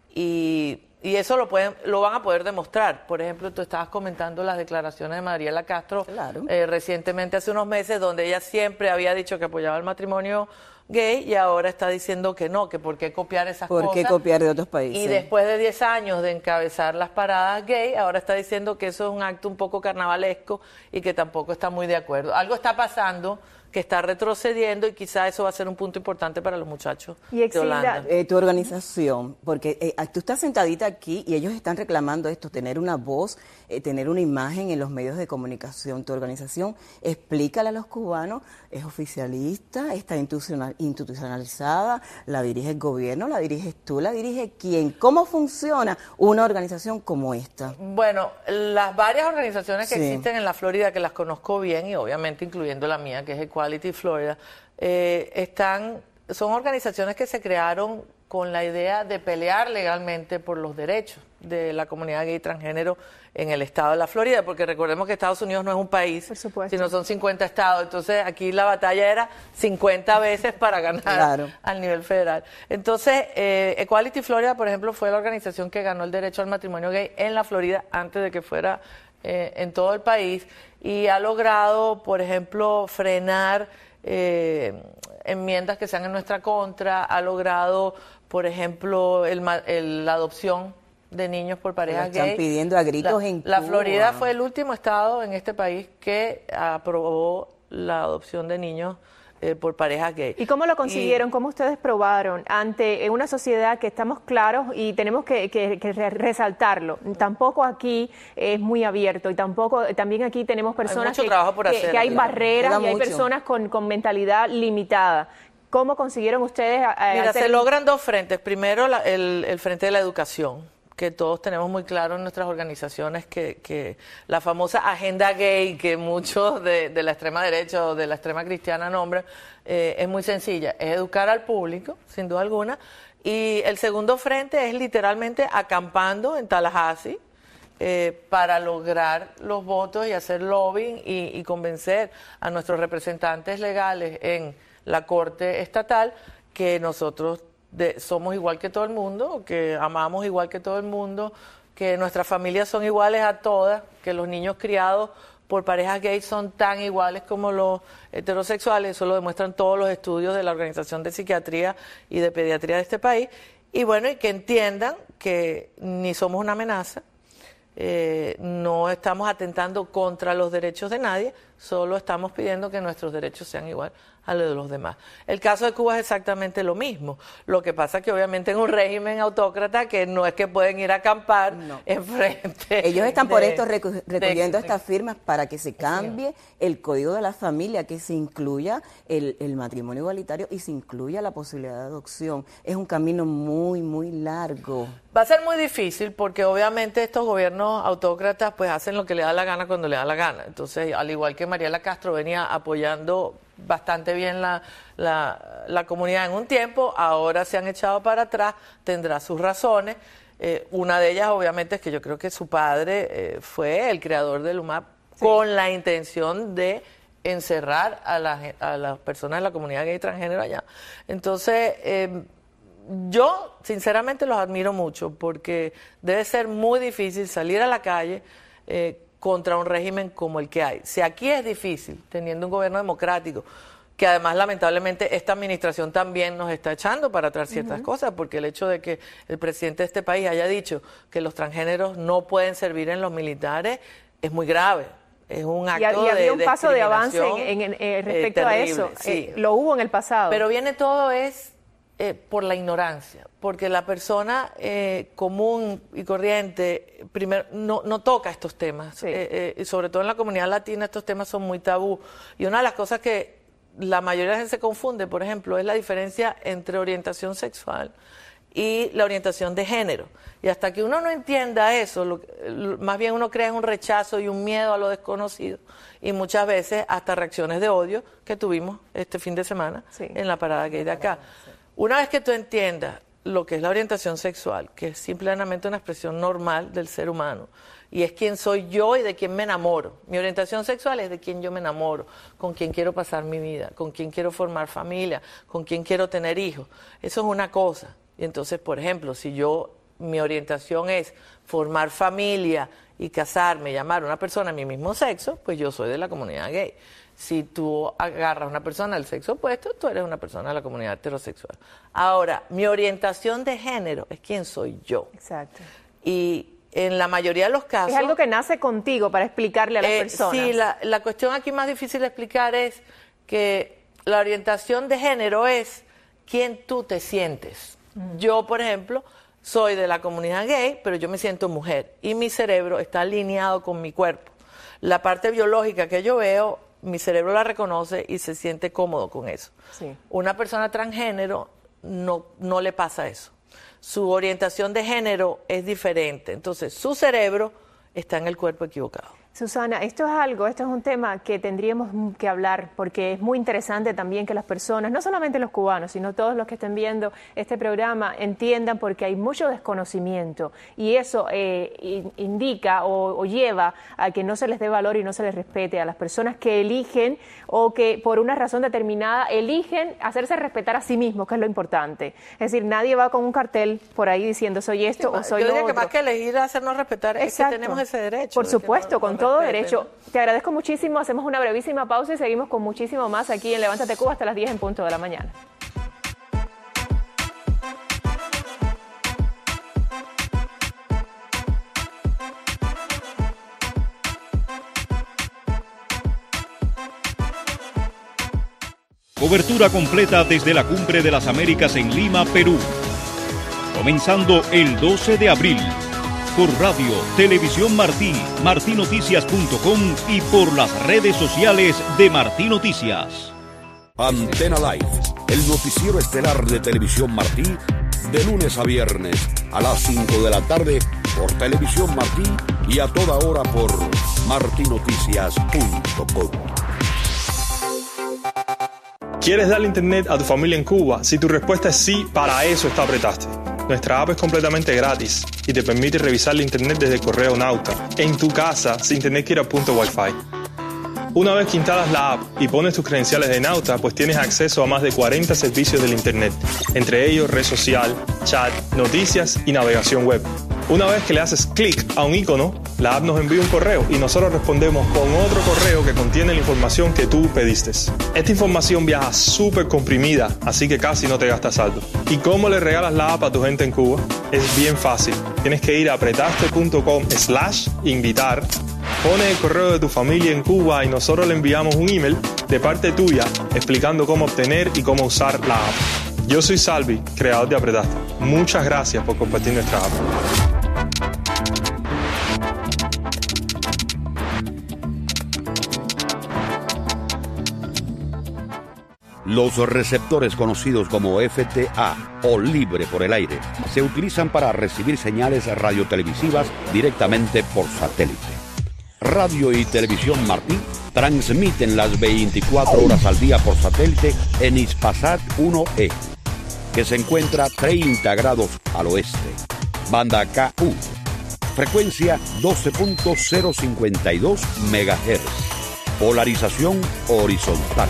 y Y eso lo pueden, lo van a poder demostrar. Por ejemplo, tú estabas comentando las declaraciones de Mariela Castro claro. eh, recientemente, hace unos meses, donde ella siempre había dicho que apoyaba el matrimonio gay y ahora está diciendo que no, que por qué copiar esas ¿Por cosas. ¿Por qué copiar de otros países? Y después de diez años de encabezar las paradas gay, ahora está diciendo que eso es un acto un poco carnavalesco y que tampoco está muy de acuerdo. Algo está pasando que está retrocediendo y quizá eso va a ser un punto importante para los muchachos y Exilda, de Holanda. Eh, tu organización, porque eh, tú estás sentadita aquí y ellos están reclamando esto, tener una voz, eh, tener una imagen en los medios de comunicación. Tu organización, explícale a los cubanos, es oficialista, está institucional, institucionalizada, la dirige el gobierno, la diriges tú, la dirige quién. ¿Cómo funciona una organización como esta? Bueno, las varias organizaciones que Sí. existen en la Florida, que las conozco bien, y obviamente incluyendo la mía, que es Equality Florida, eh, están, son organizaciones que se crearon con la idea de pelear legalmente por los derechos de la comunidad gay y transgénero en el estado de la Florida, porque recordemos que Estados Unidos no es un país, sino son cincuenta estados, entonces aquí la batalla era cincuenta veces para ganar Claro. al nivel federal. Entonces, eh, Equality Florida, por ejemplo, fue la organización que ganó el derecho al matrimonio gay en la Florida antes de que fuera eh, en todo el país, y ha logrado, por ejemplo, frenar eh, enmiendas que sean en nuestra contra, ha logrado, por ejemplo, el, ma- el, la adopción de niños por parejas Lo están gay. pidiendo a gritos la, en La Cuba. Florida fue el último estado en este país que aprobó la adopción de niños eh, por parejas gay. ¿Y cómo lo consiguieron? ¿Cómo ustedes probaron ante una sociedad que estamos claros y tenemos que, que- que re- resaltarlo? Tampoco aquí es muy abierto y tampoco también aquí tenemos personas mucho que, trabajo por que- hacer, que hay claro. barreras Queda y hay mucho. personas con, con mentalidad limitada. ¿Cómo consiguieron ustedes a- a Mira, hacer- se logran dos frentes. Primero, la- el, el frente de la educación, que todos tenemos muy claro en nuestras organizaciones, que, que la famosa agenda gay, que muchos de, de la extrema derecha o de la extrema cristiana nombran, eh, es muy sencilla. Es educar al público, sin duda alguna. Y el segundo frente es literalmente acampando en Tallahassee, eh, para lograr los votos y hacer lobbying y, y convencer a nuestros representantes legales en la Corte Estatal que nosotros de- somos igual que todo el mundo, que amamos igual que todo el mundo, que nuestras familias son iguales a todas, que los niños criados por parejas gays son tan iguales como los heterosexuales. Eso lo demuestran todos los estudios de la Organización de Psiquiatría y de Pediatría de este país. Y bueno, y que entiendan que ni somos una amenaza, eh, no estamos atentando contra los derechos de nadie, solo estamos pidiendo que nuestros derechos sean igual a los de los demás. El caso de Cuba es exactamente lo mismo. Lo que pasa es que obviamente en un régimen autócrata que no es que pueden ir a acampar enfrente. Ellos están por de- esto recu- de- recogiendo de- estas firmas para que se cambie el código de la familia, que se incluya el, el matrimonio igualitario y se incluya la posibilidad de adopción. Es un camino muy, muy largo. Va a ser muy difícil porque obviamente estos gobiernos autócratas pues hacen lo que le da la gana cuando le da la gana. Entonces, al igual que Mariela Castro venía apoyando bastante bien la, la, la comunidad en un tiempo, ahora se han echado para atrás, tendrá sus razones. Eh, una de ellas obviamente es que yo creo que su padre eh, fue el creador del U M A P con la intención de encerrar a, la, gen- a las personas de la comunidad gay y transgénero allá. Entonces, eh, yo sinceramente los admiro mucho porque debe ser muy difícil salir a la calle eh, contra un régimen como el que hay. Si aquí es difícil, teniendo un gobierno democrático, que además lamentablemente esta administración también nos está echando para atrás ciertas Ujú. cosas, porque el hecho de que el presidente de este país haya dicho que los transgéneros no pueden servir en los militares es muy grave. Es un y, acto ha- y había de un paso de avance en, discriminación, en- en- eh, eh, respecto a terrible, eso. sí. Eh, lo hubo en el pasado. Pero viene todo es eh, por la ignorancia, porque la persona eh, común y corriente primero no, no toca estos temas, eh, eh, y sobre todo en la comunidad latina estos temas son muy tabú. Y una de las cosas que la mayoría de la gente se confunde, por ejemplo, es la diferencia entre orientación sexual y la orientación de género. Y hasta que uno no entienda eso, lo- lo- más bien uno crea un rechazo y un miedo a lo desconocido y muchas veces hasta reacciones de odio que tuvimos este fin de semana en la parada gay de acá. Una vez que tú entiendas lo que es la orientación sexual, que es simplemente una expresión normal del ser humano, y es quién soy yo y de quién me enamoro. Mi orientación sexual es de quién yo me enamoro, con quién quiero pasar mi vida, con quién quiero formar familia, con quién quiero tener hijos. Eso es una cosa. Y entonces, por ejemplo, si yo, mi orientación es formar familia y casarme y amar a una persona de mi mismo sexo, pues yo soy de la comunidad gay. Si tú agarras a una persona del sexo opuesto, tú eres una persona de la comunidad heterosexual. Ahora, mi orientación de género es quién soy yo. Exacto. Y en la mayoría de los casos... Es algo que nace contigo para explicarle a las Eh, personas. Sí, la, la cuestión aquí más difícil de explicar es que la orientación de género es quién tú te sientes. Yo, por ejemplo, soy de la comunidad gay, pero yo me siento mujer y mi cerebro está alineado con mi cuerpo. La parte biológica que yo veo mi cerebro la reconoce y se siente cómodo con eso. Sí. Una persona transgénero no, no le pasa eso. Su orientación de género es diferente, entonces su cerebro está en el cuerpo equivocado. Susana, esto es algo, esto es un tema que tendríamos que hablar porque es muy interesante también que las personas, no solamente los cubanos, sino todos los que estén viendo este programa, entiendan porque hay mucho desconocimiento y eso eh, indica o, o lleva a que no se les dé valor y no se les respete a las personas que eligen o que por una razón determinada eligen hacerse respetar a sí mismos, que es lo importante. Es decir, nadie va con un cartel por ahí diciendo soy esto sí, o soy yo lo diría otro. que más que elegir hacernos respetar es que tenemos ese derecho. Por supuesto, no, con no todo respeten, derecho. ¿no? Te agradezco muchísimo, hacemos una brevísima pausa y seguimos con muchísimo más aquí en Levántate Cuba hasta las diez en punto de la mañana. Cobertura completa desde la Cumbre de las Américas en Lima, Perú. Comenzando el doce de abril. Por radio, Televisión Martí, martí noticias punto com y por las redes sociales de Martí Noticias. Antena Live, el noticiero estelar de Televisión Martí, de lunes a viernes a las cinco de la tarde por Televisión Martí y a toda hora por martí noticias punto com. ¿Quieres darle internet a tu familia en Cuba? Si tu respuesta es sí, para eso está Apretaste. Nuestra app es completamente gratis y te permite revisar la internet desde correo Nauta, en tu casa sin tener que ir a punto Wi-Fi. Una vez que instalas la app y pones tus credenciales de Nauta, pues tienes acceso a más de cuarenta servicios del internet, entre ellos red social, chat, noticias y navegación web. Una vez que le haces clic a un icono, la app nos envía un correo y nosotros respondemos con otro correo que contiene la información que tú pediste. Esta información viaja súper comprimida, así que casi no te gastas saldo. ¿Y cómo le regalas la app a tu gente en Cuba? Es bien fácil. Tienes que ir a apretaste punto com slash invitar, pones el correo de tu familia en Cuba y nosotros le enviamos un email de parte tuya explicando cómo obtener y cómo usar la app. Yo soy Salvi, creador de Apretaste. Muchas gracias por compartir nuestra app. Los receptores conocidos como F T A o libre por el aire se utilizan para recibir señales radiotelevisivas directamente por satélite. Radio y Televisión Martí transmiten las veinticuatro horas al día por satélite en Hispasat uno E, que se encuentra treinta grados al oeste. Banda K U, frecuencia doce punto cero cincuenta y dos megahertz, polarización horizontal.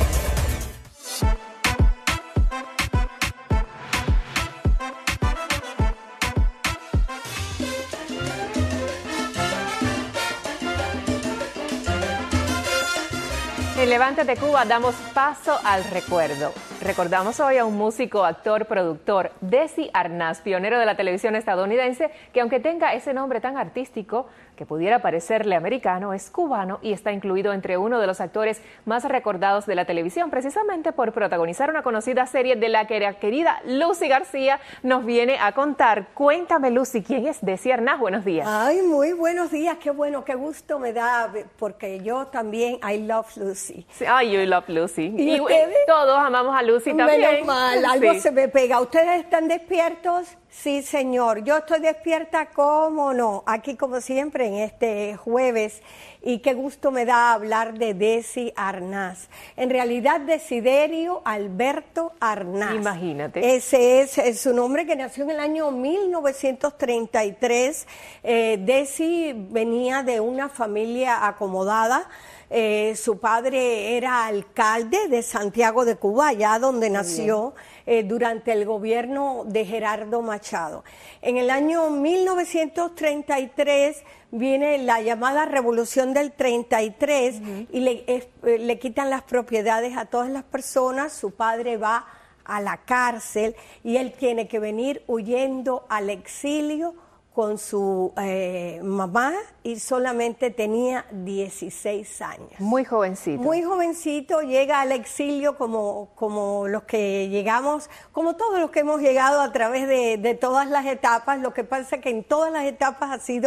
En Levántate Cuba damos paso al recuerdo. Recordamos hoy a un músico, actor, productor, Desi Arnaz, pionero de la televisión estadounidense, que aunque tenga ese nombre tan artístico que pudiera parecerle americano, es cubano y está incluido entre uno de los actores más recordados de la televisión, precisamente por protagonizar una conocida serie de la que la querida Lucy García nos viene a contar. Cuéntame, Lucy, ¿quién es Desi Arnaz? Buenos días. Ay, muy buenos días, qué bueno, qué gusto me da, porque yo también, I love Lucy. Sí, ay, yo love Lucy. ¿Y, y ustedes? Todos amamos a Lucy también. Menos mal, algo sí. se me pega. ¿Ustedes están despiertos? Sí, señor. Yo estoy despierta, ¿cómo no? Aquí, como siempre, en este jueves. Y qué gusto me da hablar de Desi Arnaz. En realidad, Desiderio Alberto Arnaz. Imagínate. Ese es, es su nombre, que nació en el año mil novecientos treinta y tres. Eh, Desi venía de una familia acomodada. Eh, su padre era alcalde de Santiago de Cuba, allá donde nació, eh, durante el gobierno de Gerardo Machado. En el año mil novecientos treinta y tres viene la llamada Revolución del treinta y tres uh-huh. y le, eh, le quitan las propiedades a todas las personas. Su padre va a la cárcel y él tiene que venir huyendo al exilio con su eh, mamá, y solamente tenía dieciséis años. Muy jovencito. Muy jovencito, llega al exilio como, como los que llegamos, como todos los que hemos llegado a través de, de todas las etapas. Lo que pasa es que en todas las etapas ha sido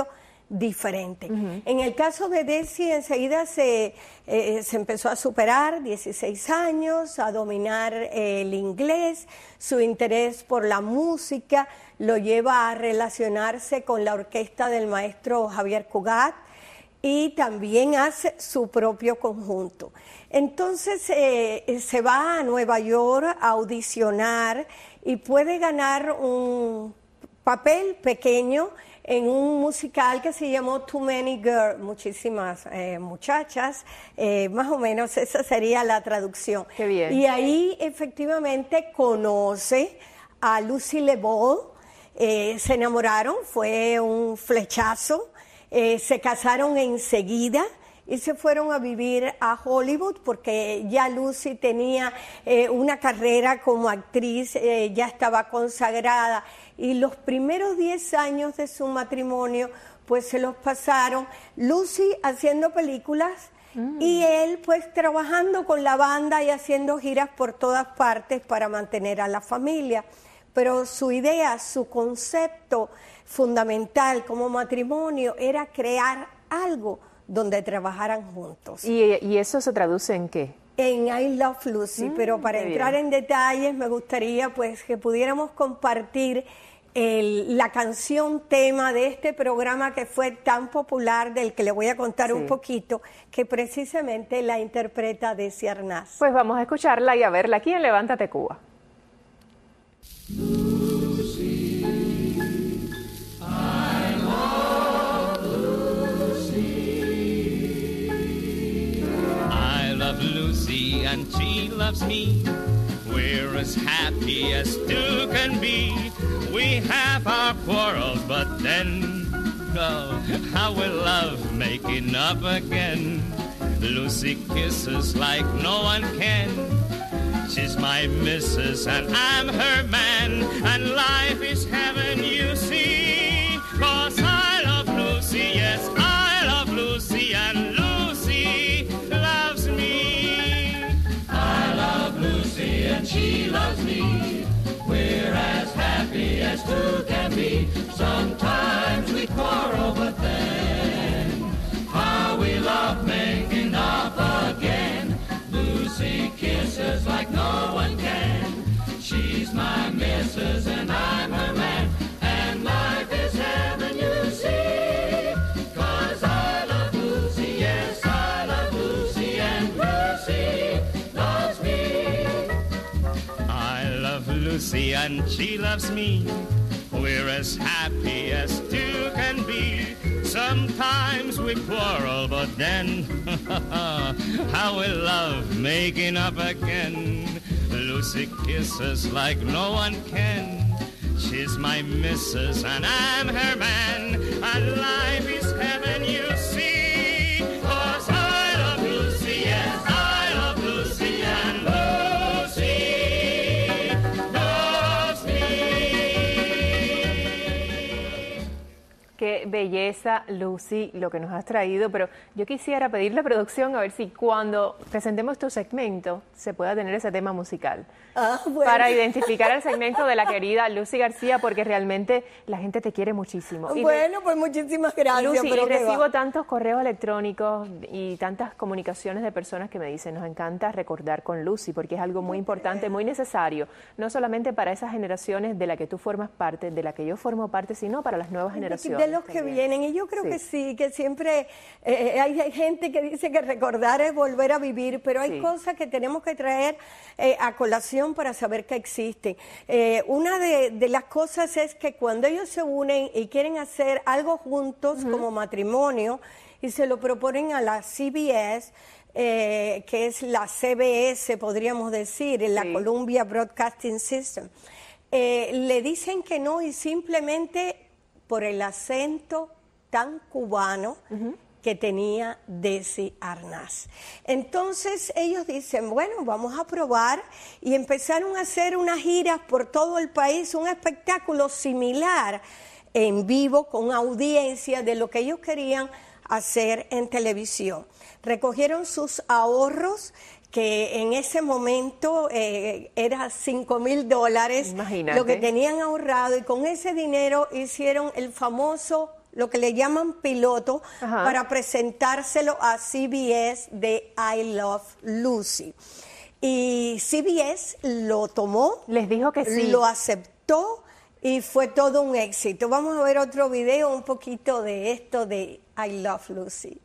diferente. Uh-huh. En el caso de Desi, enseguida se, eh, se empezó a superar, dieciséis años, a dominar eh, el inglés, su interés por la música lo lleva a relacionarse con la orquesta del maestro Javier Cugat y también hace su propio conjunto. Entonces eh, se va a Nueva York a audicionar y puede ganar un papel pequeño en un musical que se llamó Too Many Girls, muchísimas eh, muchachas, eh, más o menos esa sería la traducción. Qué bien. Y ahí efectivamente conoce a Lucy LeBeau, eh, se enamoraron, fue un flechazo, eh, se casaron enseguida y se fueron a vivir a Hollywood porque ya Lucy tenía eh, una carrera como actriz, eh, ya estaba consagrada y los primeros diez años de su matrimonio pues se los pasaron Lucy haciendo películas mm. y él pues trabajando con la banda y haciendo giras por todas partes para mantener a la familia. Pero su idea, su concepto fundamental como matrimonio era crear algo donde trabajaran juntos. ¿Y, y eso se traduce en qué? En I Love Lucy, mm, pero para entrar bien. en detalles me gustaría pues que pudiéramos compartir el, la canción tema de este programa que fue tan popular, del que le voy a contar sí. un poquito, que precisamente la interpreta Desi Arnaz. Pues vamos a escucharla y a verla aquí en Levántate Cuba. Lucy, I love Lucy. I love Lucy and she loves me. We're as happy as two can be. We have our quarrels, but then, oh, how we love making up again. Lucy kisses like no one can. She's my missus and I'm her man, and life is heaven, you see. 'Cause I love Lucy, yes, I love Lucy, and Lucy loves me. I love Lucy and she loves me. We're as happy as two can be. Sometimes we quarrel, but then how we love making up again. Lucy kisses like no one can. She's my missus and I'm her man, and life is heaven, you see. 'Cause I love Lucy, yes, I love Lucy, and Lucy loves me. I love Lucy and she loves me. We're as happy as two can be. Sometimes we quarrel, but then how we love making up again. Lucy kisses like no one can. She's my missus and I'm her man, and life is heaven, you see. 'Cause I love Lucy, yes, I love Lucy, and Lucy loves me. Qué belleza, Lucy, lo que nos has traído, pero yo quisiera pedirle a producción a ver si cuando presentemos tu segmento se pueda tener ese tema musical. Ah, bueno. Para identificar el segmento de la querida Lucy García, porque realmente la gente te quiere muchísimo. Y bueno, pues muchísimas gracias. Lucy, pero y recibo va. tantos correos electrónicos y tantas comunicaciones de personas que me dicen, nos encanta recordar con Lucy, porque es algo muy importante, muy necesario, no solamente para esas generaciones de la que tú formas parte, de la que yo formo parte, sino para las nuevas generaciones. De los que vienen, y yo creo sí. que sí, que siempre eh, hay, hay gente que dice que recordar es volver a vivir, pero hay sí. cosas que tenemos que traer eh, a colación para saber que existen. Eh, una de, de las cosas es que cuando ellos se unen y quieren hacer algo juntos uh-huh. como matrimonio y se lo proponen a la C B S, eh, que es la C B S, podríamos decir, en la sí. Columbia Broadcasting System, eh, le dicen que no y simplemente por el acento tan cubano uh-huh. que tenía Desi Arnaz. Entonces ellos dicen, bueno, vamos a probar, y empezaron a hacer unas giras por todo el país, un espectáculo similar en vivo con audiencia de lo que ellos querían hacer en televisión. Recogieron sus ahorros, que en ese momento eh, era cinco mil dólares, lo que tenían ahorrado, y con ese dinero hicieron el famoso lo que le llaman piloto, Ajá. para presentárselo a C B S de I Love Lucy. Y C B S lo tomó, les dijo que sí, lo aceptó y fue todo un éxito. Vamos a ver otro video, un poquito de esto de I Love Lucy.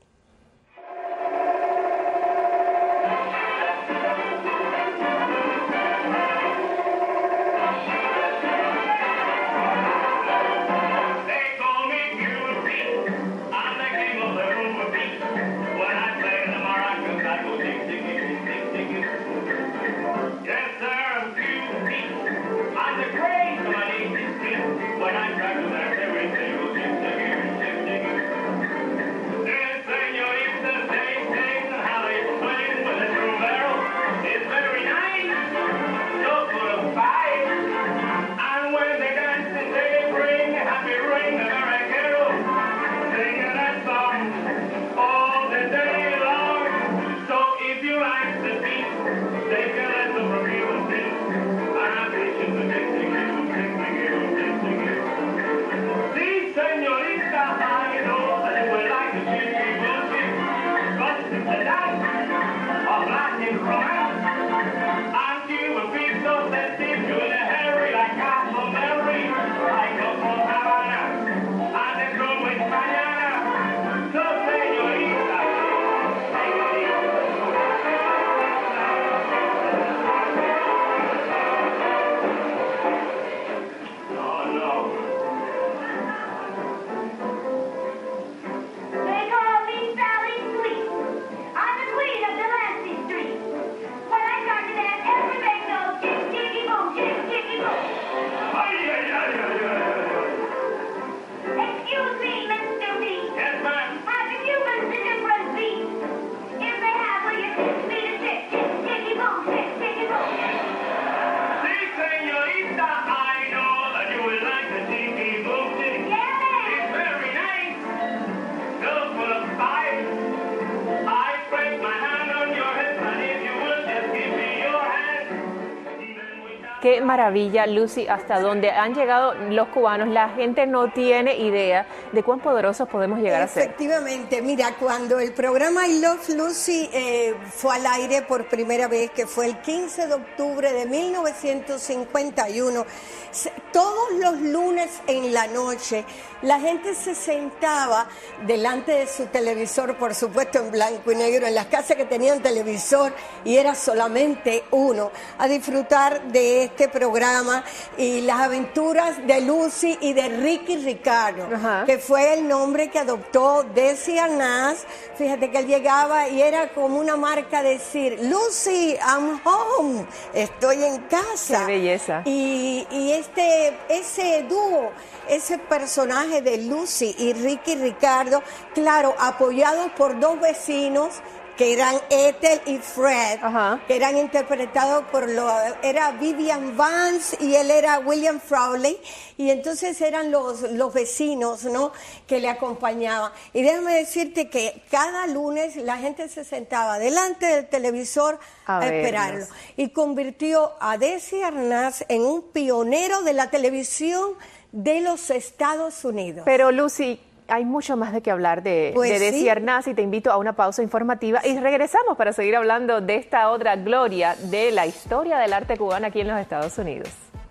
Qué maravilla, Lucy, hasta donde han llegado los cubanos. La gente no tiene idea de cuán poderosos podemos llegar a ser. Efectivamente, mira, cuando el programa I Love Lucy eh, fue al aire por primera vez, que fue el quince de octubre de mil novecientos cincuenta y uno, se, todos los lunes en la noche, la gente se sentaba delante de su televisor, por supuesto en blanco y negro, en las casas que tenían televisor, y era solamente uno, a disfrutar de este programa y las aventuras de Lucy y de Ricky Ricardo, Ajá. que fue el nombre que adoptó Desi Arnaz. Fíjate que él llegaba y era como una marca decir, Lucy, I'm home, estoy en casa. Qué belleza. Y, y este, ese dúo, ese personaje de Lucy y Ricky Ricardo, claro, apoyados por dos vecinos que eran Ethel y Fred, Ajá. que eran interpretados por lo, era Vivian Vance y él era William Frawley, y entonces eran los, los vecinos, ¿no?, que le acompañaban. Y déjame decirte que cada lunes la gente se sentaba delante del televisor a, a esperarlo, y convirtió a Desi Arnaz en un pionero de la televisión de los Estados Unidos. Pero Lucy, hay mucho más de qué hablar de, pues de Desi sí. Arnaz, y te invito a una pausa informativa y regresamos para seguir hablando de esta otra gloria de la historia del arte cubano aquí en los Estados Unidos.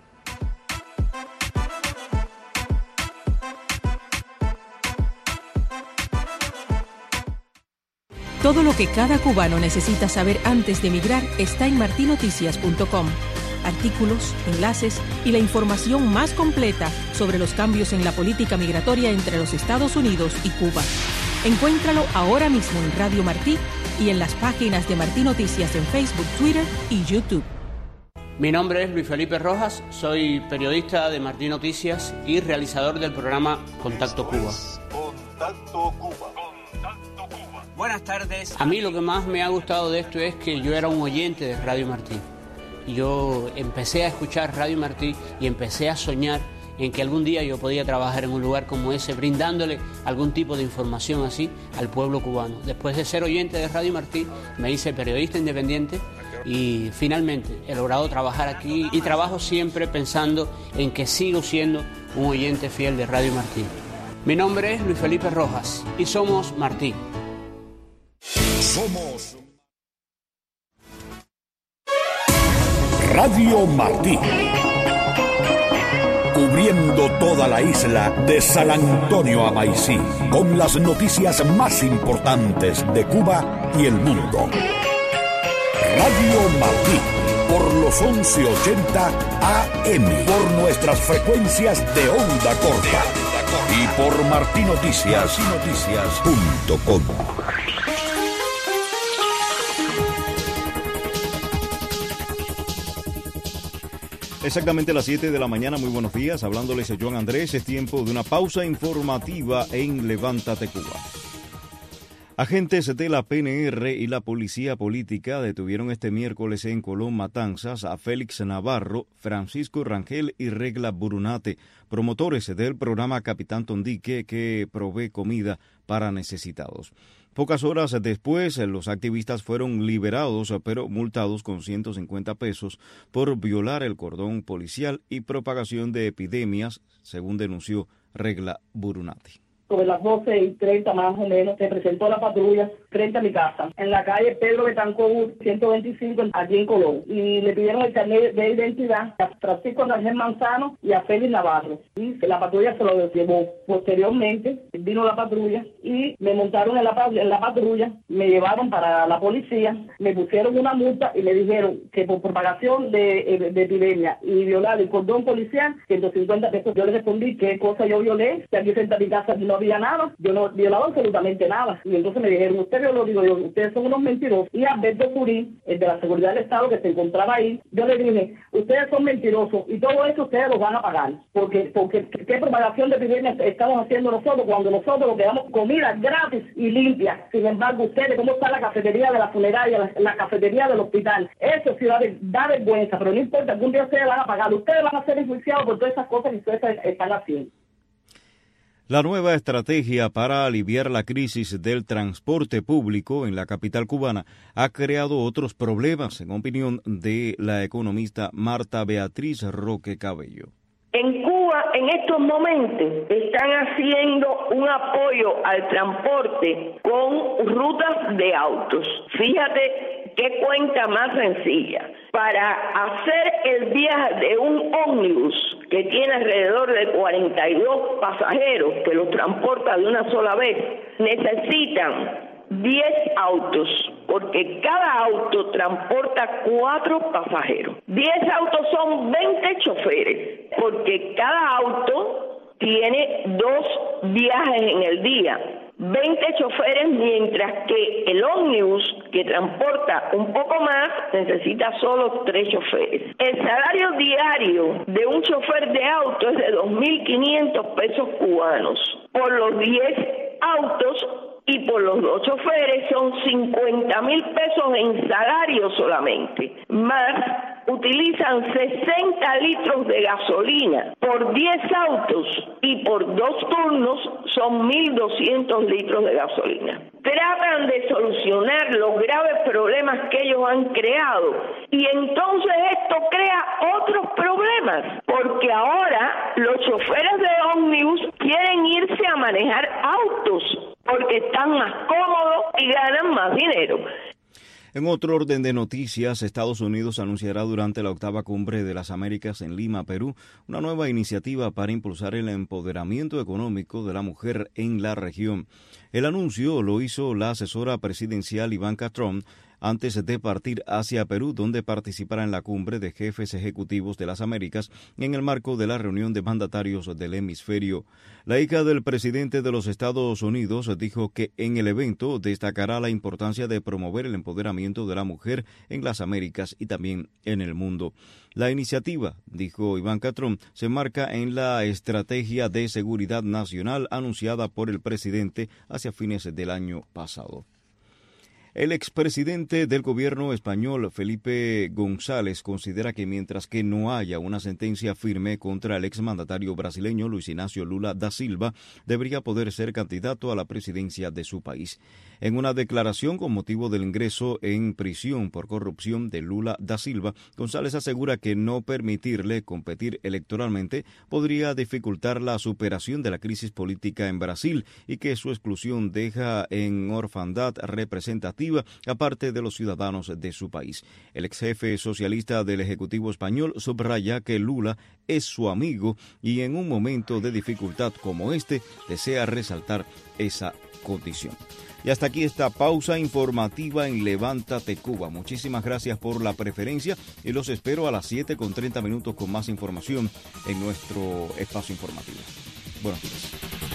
Todo lo que cada cubano necesita saber antes de emigrar está en martin noticias punto com. Artículos, enlaces y la información más completa sobre los cambios en la política migratoria entre los Estados Unidos y Cuba. Encuéntralo ahora mismo en Radio Martí y en las páginas de Martí Noticias en Facebook, Twitter y YouTube. Mi nombre es Luis Felipe Rojas, soy periodista de Martí Noticias y realizador del programa Contacto Cuba. Contacto Cuba. Buenas tardes. A mí lo que más me ha gustado de esto es que yo era un oyente de Radio Martí. Yo empecé a escuchar Radio Martí y empecé a soñar en que algún día yo podía trabajar en un lugar como ese, brindándole algún tipo de información así al pueblo cubano. Después de ser oyente de Radio Martí, me hice periodista independiente y finalmente he logrado trabajar aquí y trabajo siempre pensando en que sigo siendo un oyente fiel de Radio Martí. Mi nombre es Luis Felipe Rojas y somos Martí. Somos Radio Martí, cubriendo toda la isla de San Antonio a Maicí, con las noticias más importantes de Cuba y el mundo. Radio Martí, por los once ochenta A M, por nuestras frecuencias de onda corta y por martinoticias punto com. Exactamente a las siete de la mañana, muy buenos días, hablándoles a Joan Andrés, es tiempo de una pausa informativa en Levántate Cuba. Agentes de la P N R y la Policía Política detuvieron este miércoles en Colón, Matanzas, a Félix Navarro, Francisco Rangel y Regla Burunate, promotores del programa Capitán Tondique que provee comida para necesitados. Pocas horas después, los activistas fueron liberados, pero multados con ciento cincuenta pesos por violar el cordón policial y propagación de epidemias, según denunció Regla Burunati. Sobre las doce y treinta más o menos, se presentó la patrulla frente a mi casa, en la calle Pedro Betancourt, ciento veinticinco, allí en Colón. Y le pidieron el carnet de identidad a Francisco Rangel Manzano y a Félix Navarro. Y la patrulla se lo llevó. Posteriormente, vino la patrulla y me montaron en la, en la patrulla, me llevaron para la policía, me pusieron una multa y me dijeron que por propagación de, de epidemia y violar el cordón policial, ciento cincuenta pesos. Yo le respondí qué cosa yo violé, que aquí frente a mi casa no había nada, yo no violaba absolutamente nada. Y entonces me dijeron, usted yo lo digo yo, ustedes son unos mentirosos. Y Alberto Curí, el de la Seguridad del Estado que se encontraba ahí, yo le dije, ustedes son mentirosos y todo eso ustedes lo van a pagar. Porque, porque ¿qué propagación de epidemia estamos haciendo nosotros cuando nosotros nos damos comida gratis y limpia? Sin embargo, ustedes, ¿cómo está la cafetería de la funeraria, la, la cafetería del hospital? Eso sí da, da vergüenza, pero no importa, algún día ustedes van a pagar. Ustedes van a ser enjuiciados por todas esas cosas que ustedes están haciendo. La nueva estrategia para aliviar la crisis del transporte público en la capital cubana ha creado otros problemas, en opinión de la economista Marta Beatriz Roque Cabello. En Cuba, en estos momentos, están haciendo un apoyo al transporte con rutas de autos. Fíjate qué cuenta más sencilla. Para hacer el viaje de un ómnibus que tiene alrededor de cuarenta y dos pasajeros, que los transporta de una sola vez, necesitan diez autos, porque cada auto transporta cuatro pasajeros. diez autos son veinte choferes, porque cada auto tiene dos viajes en el día. veinte choferes, mientras que el ómnibus, que transporta un poco más, necesita solo tres choferes. El salario diario de un chofer de auto es de dos mil quinientos pesos cubanos. Por los diez autos y por los dos choferes son cincuenta mil pesos en salario solamente. Más utilizan sesenta litros de gasolina por diez autos y por dos turnos son mil doscientos litros de gasolina. Tratan de solucionar los graves problemas que ellos han creado y entonces esto crea otros problemas, porque ahora los choferes de ómnibus quieren irse a manejar autos porque están más cómodos y ganan más dinero. En otro orden de noticias, Estados Unidos anunciará durante la octava cumbre de las Américas en Lima, Perú, una nueva iniciativa para impulsar el empoderamiento económico de la mujer en la región. El anuncio lo hizo la asesora presidencial Ivanka Trump antes de partir hacia Perú, donde participará en la cumbre de jefes ejecutivos de las Américas en el marco de la reunión de mandatarios del hemisferio. La hija del presidente de los Estados Unidos dijo que en el evento destacará la importancia de promover el empoderamiento de la mujer en las Américas y también en el mundo. La iniciativa, dijo Ivanka Trump, se marca en la estrategia de seguridad nacional anunciada por el presidente hacia fines del año pasado. El expresidente del gobierno español, Felipe González, considera que mientras que no haya una sentencia firme contra el exmandatario brasileño Luis Ignacio Lula da Silva, debería poder ser candidato a la presidencia de su país. En una declaración con motivo del ingreso en prisión por corrupción de Lula da Silva, González asegura que no permitirle competir electoralmente podría dificultar la superación de la crisis política en Brasil y que su exclusión deja en orfandad representativa aparte de los ciudadanos de su país. El ex jefe socialista del Ejecutivo español subraya que Lula es su amigo y en un momento de dificultad como este desea resaltar esa condición. Y hasta aquí esta pausa informativa en Levántate Cuba. Muchísimas gracias por la preferencia y los espero a las siete con treinta minutos con más información en nuestro espacio informativo. Buenos días.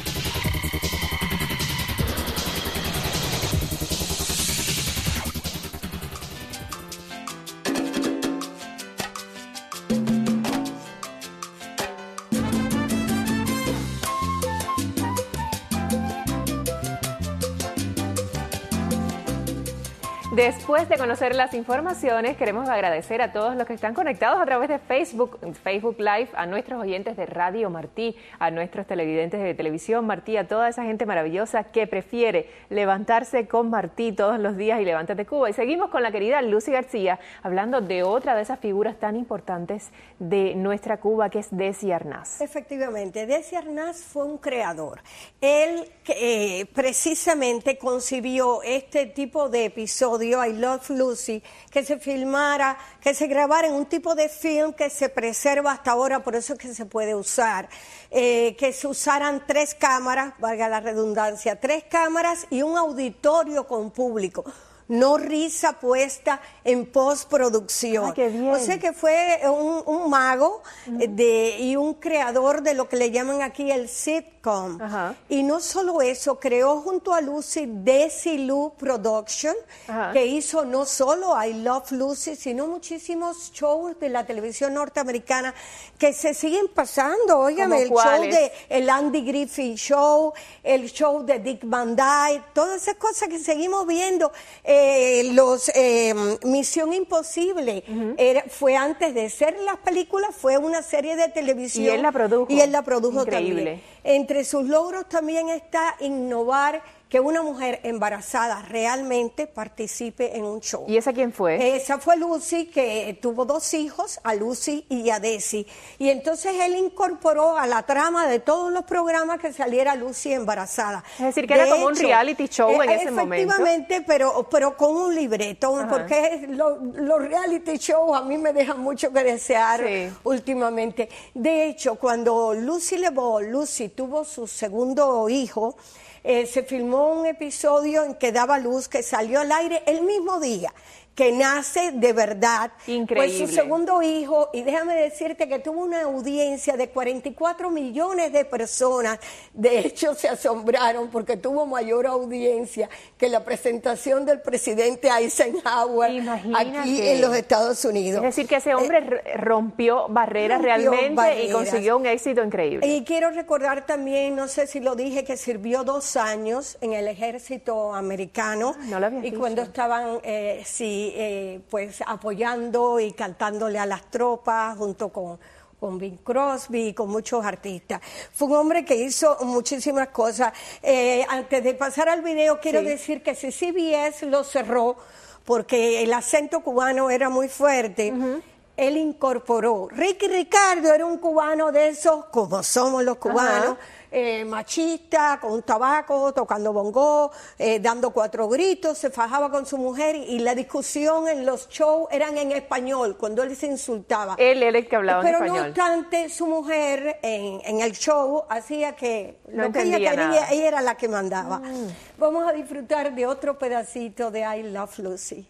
Después de conocer las informaciones, queremos agradecer a todos los que están conectados a través de Facebook, Facebook Live, a nuestros oyentes de Radio Martí, a nuestros televidentes de Televisión Martí, a toda esa gente maravillosa que prefiere levantarse con Martí todos los días y Levántate Cuba. Y seguimos con la querida Lucy García, hablando de otra de esas figuras tan importantes de nuestra Cuba, que es Desi Arnaz. Efectivamente, Desi Arnaz fue un creador. Él eh, precisamente concibió este tipo de episodios, I Love Lucy, que se filmara, que se grabara en un tipo de film que se preserva hasta ahora, por eso es que se puede usar, eh, que se usaran tres cámaras, valga la redundancia, tres cámaras y un auditorio con público. No risa puesta en postproducción. Ah, qué bien. O sea que fue un, un mago uh-huh. de, y un creador de lo que le llaman aquí el sitcom. Uh-huh. Y no solo eso, creó junto a Lucy Desilu Production, uh-huh. que hizo no solo I Love Lucy, sino muchísimos shows de la televisión norteamericana que se siguen pasando. Óigame, el show de el Andy Griffith Show, el show de Dick Van Dyke, todas esas cosas que seguimos viendo. Eh, los eh, Misión Imposible uh-huh. era, fue antes de ser las películas, fue una serie de televisión. Y él la produjo. Y él la produjo Increíble. también. Entre sus logros también está innovar que una mujer embarazada realmente participe en un show. ¿Y esa quién fue? Esa fue Lucy, que tuvo dos hijos, a Lucy y a Desi. Y entonces él incorporó a la trama de todos los programas que saliera Lucy embarazada. Es decir, que de era como hecho, un reality show en eh, ese momento. Efectivamente, pero, pero con un libreto, Ajá. porque los lo reality shows a mí me dejan mucho que desear sí. últimamente. De hecho, cuando Lucy LeBeau, Lucy tuvo su segundo hijo, Eh, se filmó un episodio en que daba luz, que salió al aire el mismo día que nace de verdad. Increíble. Pues su segundo hijo, y déjame decirte que tuvo una audiencia de cuarenta y cuatro millones de personas. De hecho, se asombraron porque tuvo mayor audiencia que la presentación del presidente Eisenhower Imagínate. aquí en los Estados Unidos. Es decir, que ese hombre eh, rompió barreras rompió realmente barreras. y consiguió un éxito increíble. Y quiero recordar también, no sé si lo dije, que sirvió dos años en el ejército americano. Ah, no lo había y dicho. cuando estaban, eh, sí, Eh, pues apoyando y cantándole a las tropas junto con, con Bing Crosby y con muchos artistas. Fue un hombre que hizo muchísimas cosas. Eh, antes de pasar al video, quiero sí. decir que si C B S lo cerró porque el acento cubano era muy fuerte, uh-huh. él incorporó. Ricky Ricardo era un cubano de esos, como somos los cubanos, uh-huh. Eh, machista, con un tabaco, tocando bongó, eh, dando cuatro gritos, se fajaba con su mujer y, y la discusión en los shows eran en español, cuando él se insultaba. Él era el que hablaba Pero en español. Pero no obstante, su mujer en, en el show hacía que no lo que ella quería, nada. ella era la que mandaba. Mm. Vamos a disfrutar de otro pedacito de I Love Lucy.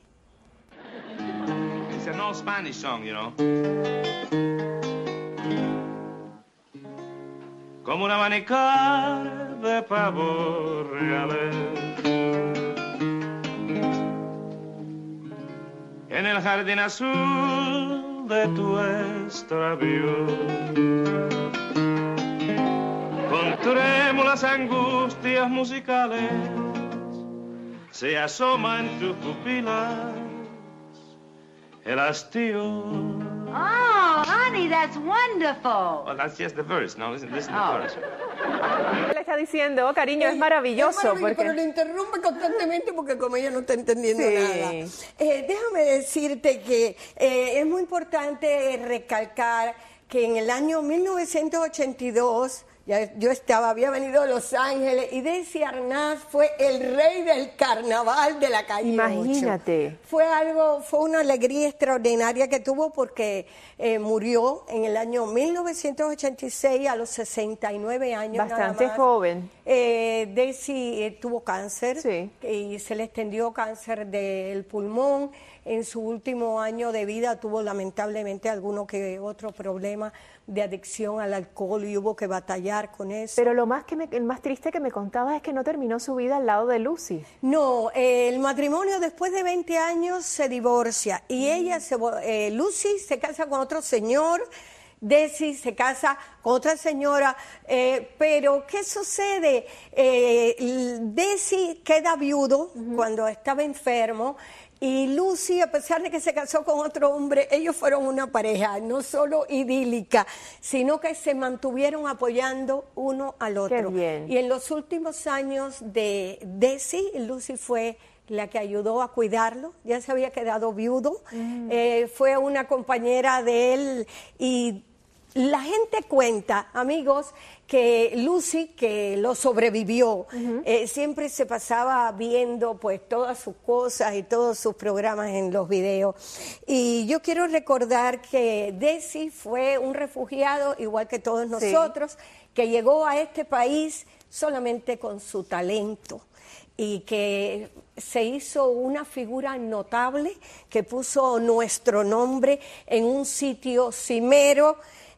It's an old Spanish song, you know. Como un abanicar de pavos reales en el jardín azul de tu extravío, con trémulas angustias musicales se asoma en tus pupilas el hastío. Oh, honey, that's wonderful. Well, that's just the verse. Now listen, listen to Oh. the chorus. ¿Qué le está diciendo? Oh, cariño, es maravilloso. Es maravilloso, porque... pero lo interrumpe constantemente porque como ella no está entendiendo Sí. nada. Eh, déjame decirte que eh, es muy importante recalcar que en el año mil novecientos ochenta y dos ya yo estaba, había venido de Los Ángeles y Desi Arnaz fue el rey del carnaval de la calle Imagínate. ocho. Fue algo, fue una alegría extraordinaria que tuvo porque eh, murió en el año mil novecientos ochenta y seis a los sesenta y nueve años. Bastante nada más. joven. Eh, Desi eh, tuvo cáncer Sí. y se le extendió cáncer del pulmón. En su último año de vida tuvo lamentablemente alguno que otro problema de adicción al alcohol y hubo que batallar con eso. Pero lo más, que me, el más triste que me contabas es que no terminó su vida al lado de Lucy. No, eh, el matrimonio después de veinte años se divorcia y Mm. ella, se, vo- eh, Lucy se casa con otro señor, Desi se casa con otra señora, eh, pero ¿qué sucede? Eh, l- Desi queda viudo cuando estaba enfermo y Lucy, a pesar de que se casó con otro hombre, ellos fueron una pareja no solo idílica, sino que se mantuvieron apoyando uno al otro. bien. Y en los últimos años de Desi, Lucy fue la que ayudó a cuidarlo, ya se había quedado viudo, eh, fue una compañera de él y la gente cuenta, amigos, que Lucy, que lo sobrevivió, eh, siempre se pasaba viendo pues todas sus cosas y todos sus programas en los videos. Y yo quiero recordar que Desi fue un refugiado, igual que todos Sí. nosotros, que llegó a este país solamente con su talento y que se hizo una figura notable que puso nuestro nombre en un sitio cimero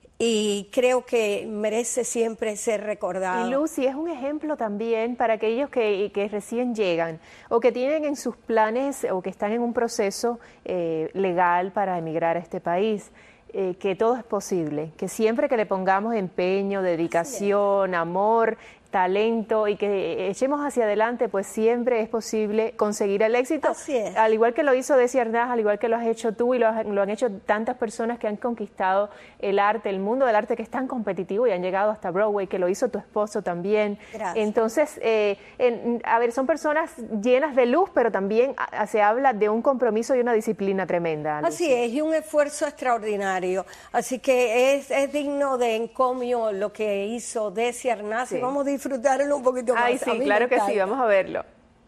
y creo que merece siempre ser recordado. Y Lucy es un ejemplo también para aquellos que, que recién llegan o que tienen en sus planes o que están en un proceso eh, legal para emigrar a este país. Eh, que todo es posible, que siempre que le pongamos empeño, dedicación, amor, talento y que echemos hacia adelante, pues siempre es posible conseguir el éxito. Así es. Al igual que lo hizo Desi Arnaz, al igual que lo has hecho tú y lo, has- lo han hecho tantas personas que han conquistado el arte, el mundo del arte que es tan competitivo y han llegado hasta Broadway, que lo hizo tu esposo también. Gracias. Entonces, eh, en- a ver, son personas llenas de luz, pero también a- se habla de un compromiso y una disciplina tremenda. Así Lucy. es, y un esfuerzo extraordinario. Así que es, es digno de encomio lo que hizo Desi Arnaz Sí. y vamos a disfrutarlo un poquito más. Ay, A sí, mí claro me que sí, encanta. vamos a verlo.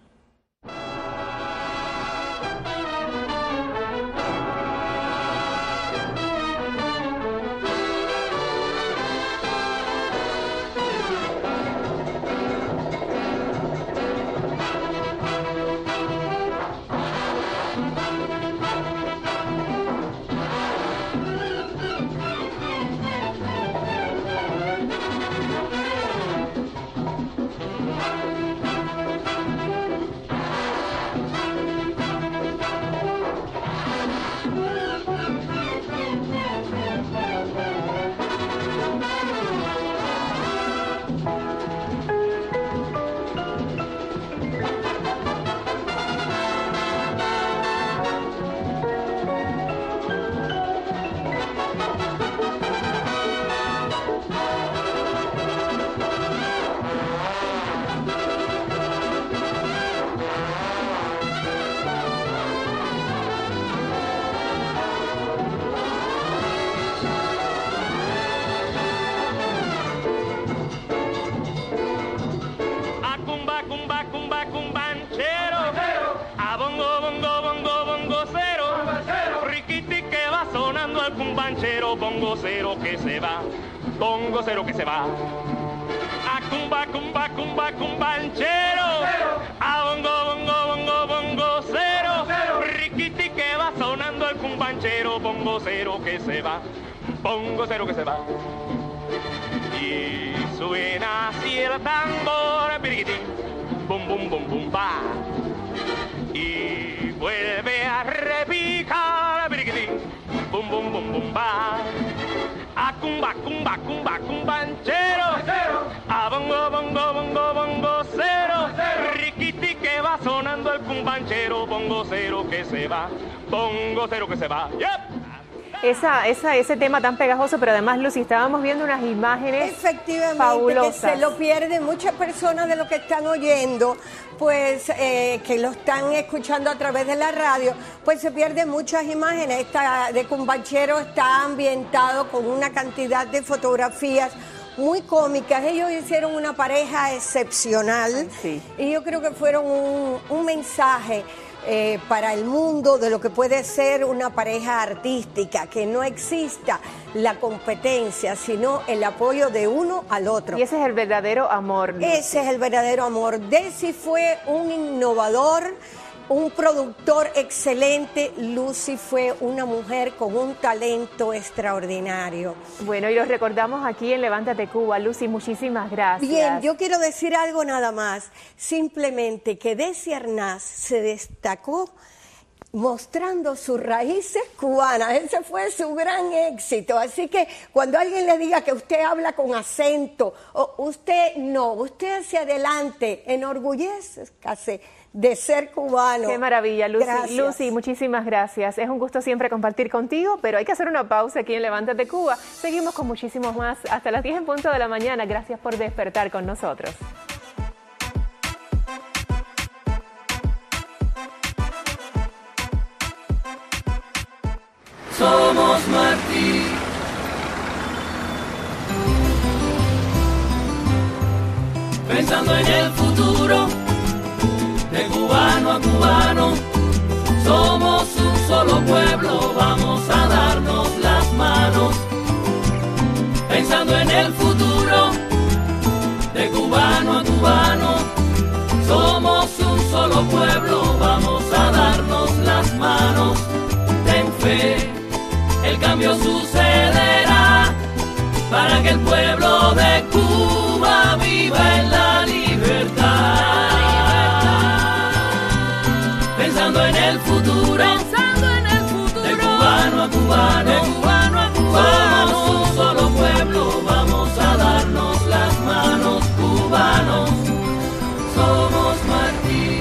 A cumba, cumba, cumba, cumbanchero. A bongo, bongo, bongo, bongo cero. Riquiti que va sonando al cumbanchero. Bongo cero que se va. Bongo cero que se va. A cumba, cumba, cumba, cumbanchero. A bongo, bongo, bongo, bongo cero. Riquiti que va sonando al cumbanchero. Bongo cero que se va. Bongo cero que se va. Y suena así el tambor, piriquitín, bum bum bum bum ba. Y vuelve a repicar, piriquitín, bum bum bum bum ba. A cumba, cumba, cumba, cumbanchero. A bongo, bongo, bongo, bongo cero. Riquiti que va sonando el cumbanchero, bongocero que se va, bongocero que se va. Yep. Esa, esa, ese tema tan pegajoso, pero además, Lucy, estábamos viendo unas imágenes Efectivamente, fabulosas. que se lo pierden muchas personas de lo que están oyendo, pues eh, que lo están escuchando a través de la radio, pues se pierden muchas imágenes. Esta de Cumbanchero está ambientado con una cantidad de fotografías muy cómicas. Ellos hicieron una pareja excepcional, sí, y yo creo que fueron un, un mensaje Eh, para el mundo de lo que puede ser una pareja artística, que no exista la competencia, sino el apoyo de uno al otro. Y ese es el verdadero amor. Lucy. Ese es el verdadero amor. Desi fue un innovador, un productor excelente. Lucy fue una mujer con un talento extraordinario. Bueno, y los recordamos aquí en Levántate Cuba. Lucy, muchísimas gracias. Bien, yo quiero decir algo nada más. Simplemente que Desi Arnaz se destacó mostrando sus raíces cubanas. Ese fue su gran éxito. Así que cuando alguien le diga que usted habla con acento, o usted no, usted hacia adelante, enorgullezcase de ser cubano. Qué maravilla, Lucy. Gracias. Lucy, muchísimas gracias. Es un gusto siempre compartir contigo, pero hay que hacer una pausa aquí en Levántate Cuba. Seguimos con muchísimos más hasta las diez en punto de la mañana. Gracias por despertar con nosotros. Somos Martí. Pensando en el futuro, de cubano a cubano, somos un solo pueblo, vamos a darnos las manos. Pensando en el futuro, de cubano a cubano, somos un solo pueblo, vamos a darnos las manos. Ten fe, el cambio sucederá, para que el pueblo de Cuba viva en la libertad. Pensando en el futuro, pensando en el futuro, de cubano a cubano, de cubano a cubano, somos un solo pueblo, vamos a darnos las manos, cubanos, somos Martí.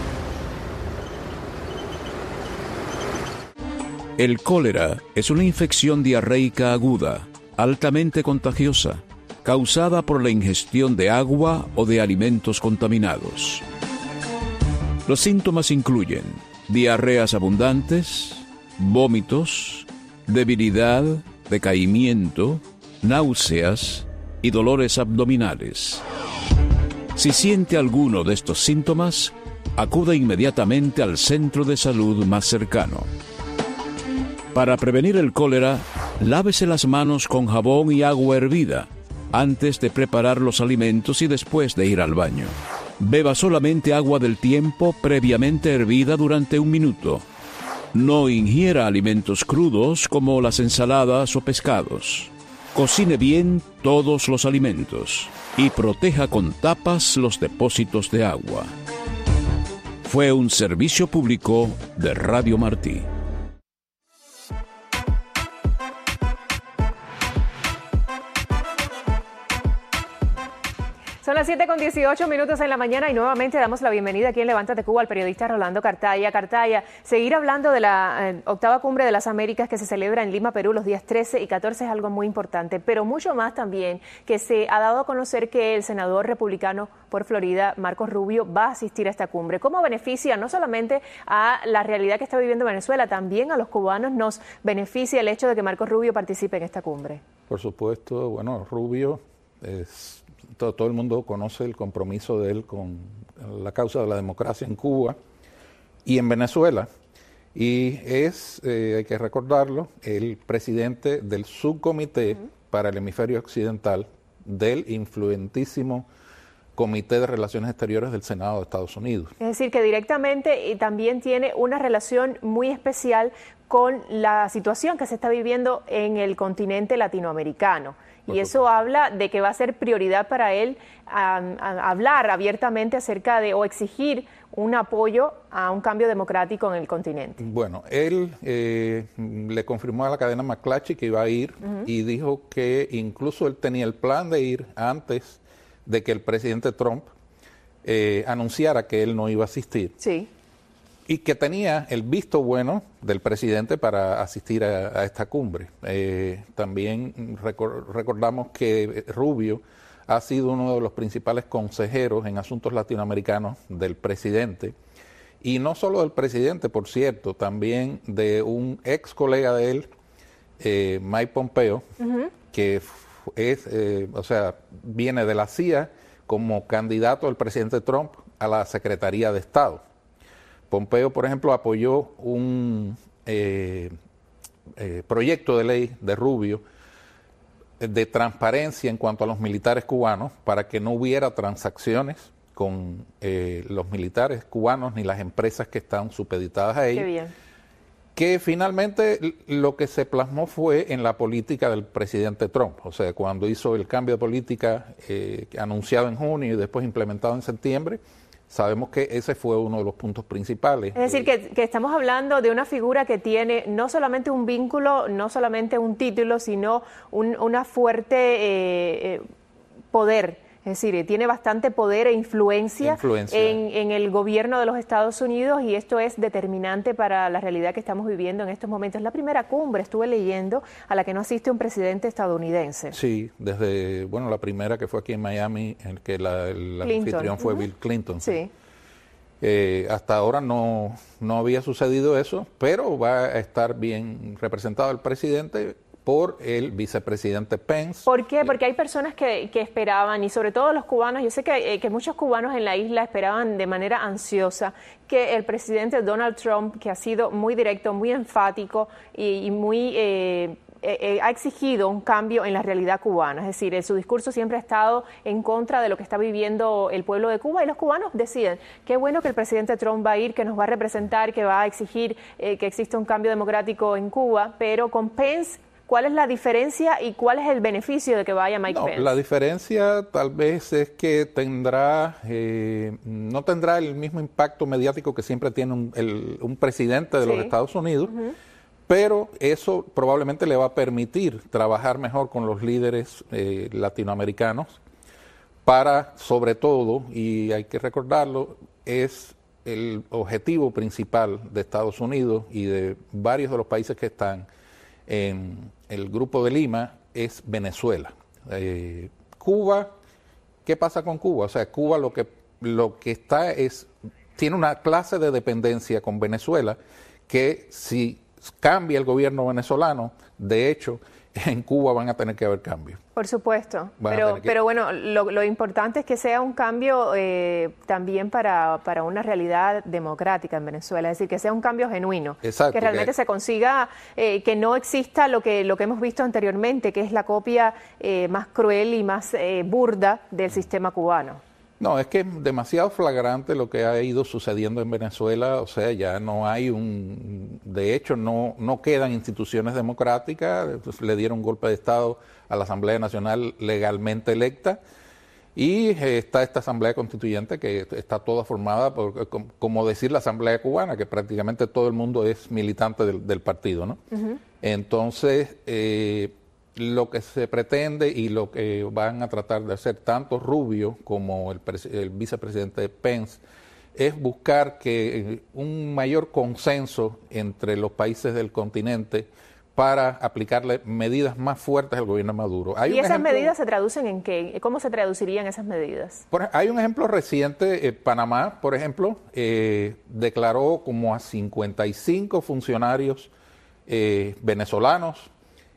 El cólera es una infección diarreica aguda, altamente contagiosa, causada por la ingestión de agua o de alimentos contaminados. Los síntomas incluyen diarreas abundantes, vómitos, debilidad, decaimiento, náuseas y dolores abdominales. Si siente alguno de estos síntomas, acuda inmediatamente al centro de salud más cercano. Para prevenir el cólera, lávese las manos con jabón y agua hervida antes de preparar los alimentos y después de ir al baño. Beba solamente agua del tiempo previamente hervida durante un minuto. No ingiera alimentos crudos como las ensaladas o pescados. Cocine bien todos los alimentos y proteja con tapas los depósitos de agua. Fue un servicio público de Radio Martí. Son las siete con dieciocho minutos en la mañana y nuevamente damos la bienvenida aquí en Levántate Cuba al periodista Rolando Cartaya. Cartaya, seguir hablando de la eh, octava cumbre de las Américas que se celebra en Lima, Perú, los días trece y catorce es algo muy importante, pero mucho más también que se ha dado a conocer que el senador republicano por Florida, Marco Rubio, va a asistir a esta cumbre. ¿Cómo beneficia no solamente a la realidad que está viviendo Venezuela, también a los cubanos nos beneficia el hecho de que Marco Rubio participe en esta cumbre? Por supuesto, bueno, Rubio es... Todo, todo el mundo conoce el compromiso de él con la causa de la democracia en Cuba y en Venezuela. Y es, eh, hay que recordarlo, el presidente del subcomité uh-huh. para el hemisferio occidental del influentísimo Comité de Relaciones Exteriores del Senado de Estados Unidos. Es decir, que directamente y también tiene una relación muy especial con la situación que se está viviendo en el continente latinoamericano. Y eso habla de que va a ser prioridad para él a, a hablar abiertamente acerca de o exigir un apoyo a un cambio democrático en el continente. Bueno, él eh, le confirmó a la cadena McClatchy que iba a ir uh-huh. y dijo que incluso él tenía el plan de ir antes de que el presidente Trump eh, anunciara que él no iba a asistir. Sí. y que tenía el visto bueno del presidente para asistir a, a esta cumbre. Eh, también recor- recordamos que Rubio ha sido uno de los principales consejeros en asuntos latinoamericanos del presidente, y no solo del presidente, por cierto, también de un ex colega de él, eh, Mike Pompeo, uh-huh. que es, eh, o sea, viene de la C I A como candidato del presidente Trump a la Secretaría de Estado. Pompeo, por ejemplo, apoyó un eh, eh, proyecto de ley de Rubio de transparencia en cuanto a los militares cubanos para que no hubiera transacciones con eh, los militares cubanos ni las empresas que están supeditadas a ellos. Qué bien. Que finalmente lo que se plasmó fue en la política del presidente Trump. O sea, cuando hizo el cambio de política eh, anunciado en junio y después implementado en septiembre, sabemos que ese fue uno de los puntos principales. Es decir, que, que estamos hablando de una figura que tiene no solamente un vínculo, no solamente un título, sino un una fuerte eh, eh, poder. Es decir, tiene bastante poder e influencia, influencia. En, en el gobierno de los Estados Unidos, y esto es determinante para la realidad que estamos viviendo en estos momentos. Es la primera cumbre, estuve leyendo, a la que no asiste un presidente estadounidense. Sí, desde, bueno, la primera que fue aquí en Miami, en que la, el anfitrión fue uh-huh. Bill Clinton. Sí. Eh, hasta ahora no, no había sucedido eso, pero va a estar bien representado el presidente por el vicepresidente Pence. ¿Por qué? Porque hay personas que, que esperaban, y sobre todo los cubanos, yo sé que, eh, que muchos cubanos en la isla esperaban de manera ansiosa que el presidente Donald Trump, que ha sido muy directo, muy enfático y, y muy... Eh, Eh, eh, ha exigido un cambio en la realidad cubana, es decir, eh, su discurso siempre ha estado en contra de lo que está viviendo el pueblo de Cuba, y los cubanos deciden, qué bueno que el presidente Trump va a ir, que nos va a representar, que va a exigir eh, que exista un cambio democrático en Cuba, pero con Pence, ¿cuál es la diferencia y cuál es el beneficio de que vaya Mike no, Pence? La diferencia tal vez es que tendrá, eh, no tendrá el mismo impacto mediático que siempre tiene un, el, un presidente de sí. los Estados Unidos, uh-huh. pero eso probablemente le va a permitir trabajar mejor con los líderes eh, latinoamericanos para, sobre todo, y hay que recordarlo, es el objetivo principal de Estados Unidos y de varios de los países que están en el Grupo de Lima, es Venezuela. Eh, Cuba, ¿qué pasa con Cuba? O sea, Cuba lo que, lo que está es, tiene una clase de dependencia con Venezuela que si cambia el gobierno venezolano, de hecho, en Cuba van a tener que haber cambios. Por supuesto, pero, que... pero bueno, lo, lo importante es que sea un cambio eh, también para, para una realidad democrática en Venezuela, es decir, que sea un cambio genuino, Exacto, que realmente que... se consiga, eh, que no exista lo que, lo que hemos visto anteriormente, que es la copia eh, más cruel y más eh, burda del sistema cubano. No, es que es demasiado flagrante lo que ha ido sucediendo en Venezuela, o sea, ya no hay un, de hecho no, no quedan instituciones democráticas, le dieron un golpe de Estado a la Asamblea Nacional legalmente electa, y está esta Asamblea Constituyente que está toda formada por, como decir, la Asamblea Cubana, que prácticamente todo el mundo es militante del, del partido, ¿no? Uh-huh. Entonces, eh, lo que se pretende y lo que van a tratar de hacer tanto Rubio como el, el vicepresidente Pence es buscar que un mayor consenso entre los países del continente para aplicarle medidas más fuertes al gobierno de Maduro. Hay ¿Y esas ejemplo, medidas se traducen en qué? ¿Cómo se traducirían esas medidas? Por, hay un ejemplo reciente, eh, Panamá, por ejemplo, eh, declaró como a cincuenta y cinco funcionarios eh, venezolanos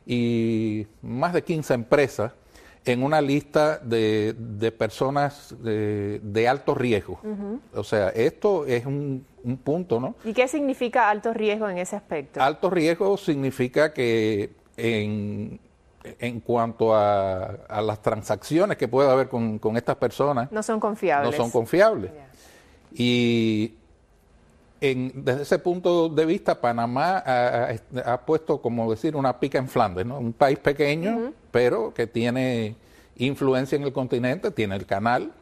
y más de quince empresas en una lista de, de personas de, de alto riesgo. Uh-huh. O sea, esto es un, un punto, ¿no? ¿Y qué significa alto riesgo en ese aspecto? Alto riesgo significa que en, en cuanto a, a las transacciones que pueda haber con, con estas personas... No son confiables. No son confiables. Yeah. Y... En, desde ese punto de vista, Panamá ha, ha puesto, como decir, una pica en Flandes, ¿no? Un país pequeño, uh-huh. pero que tiene influencia en el continente, tiene el canal,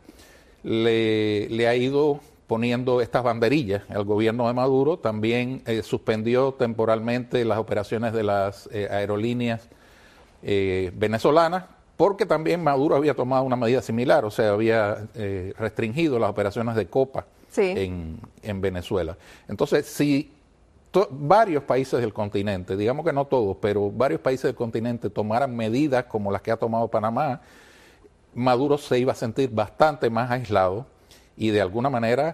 le, le ha ido poniendo estas banderillas al gobierno de Maduro, también eh, suspendió temporalmente las operaciones de las eh, aerolíneas eh, venezolanas, porque también Maduro había tomado una medida similar, o sea, había eh, restringido las operaciones de Copa sí. en, en Venezuela. Entonces, si to, varios países del continente, digamos que no todos, pero varios países del continente tomaran medidas como las que ha tomado Panamá, Maduro se iba a sentir bastante más aislado y de alguna manera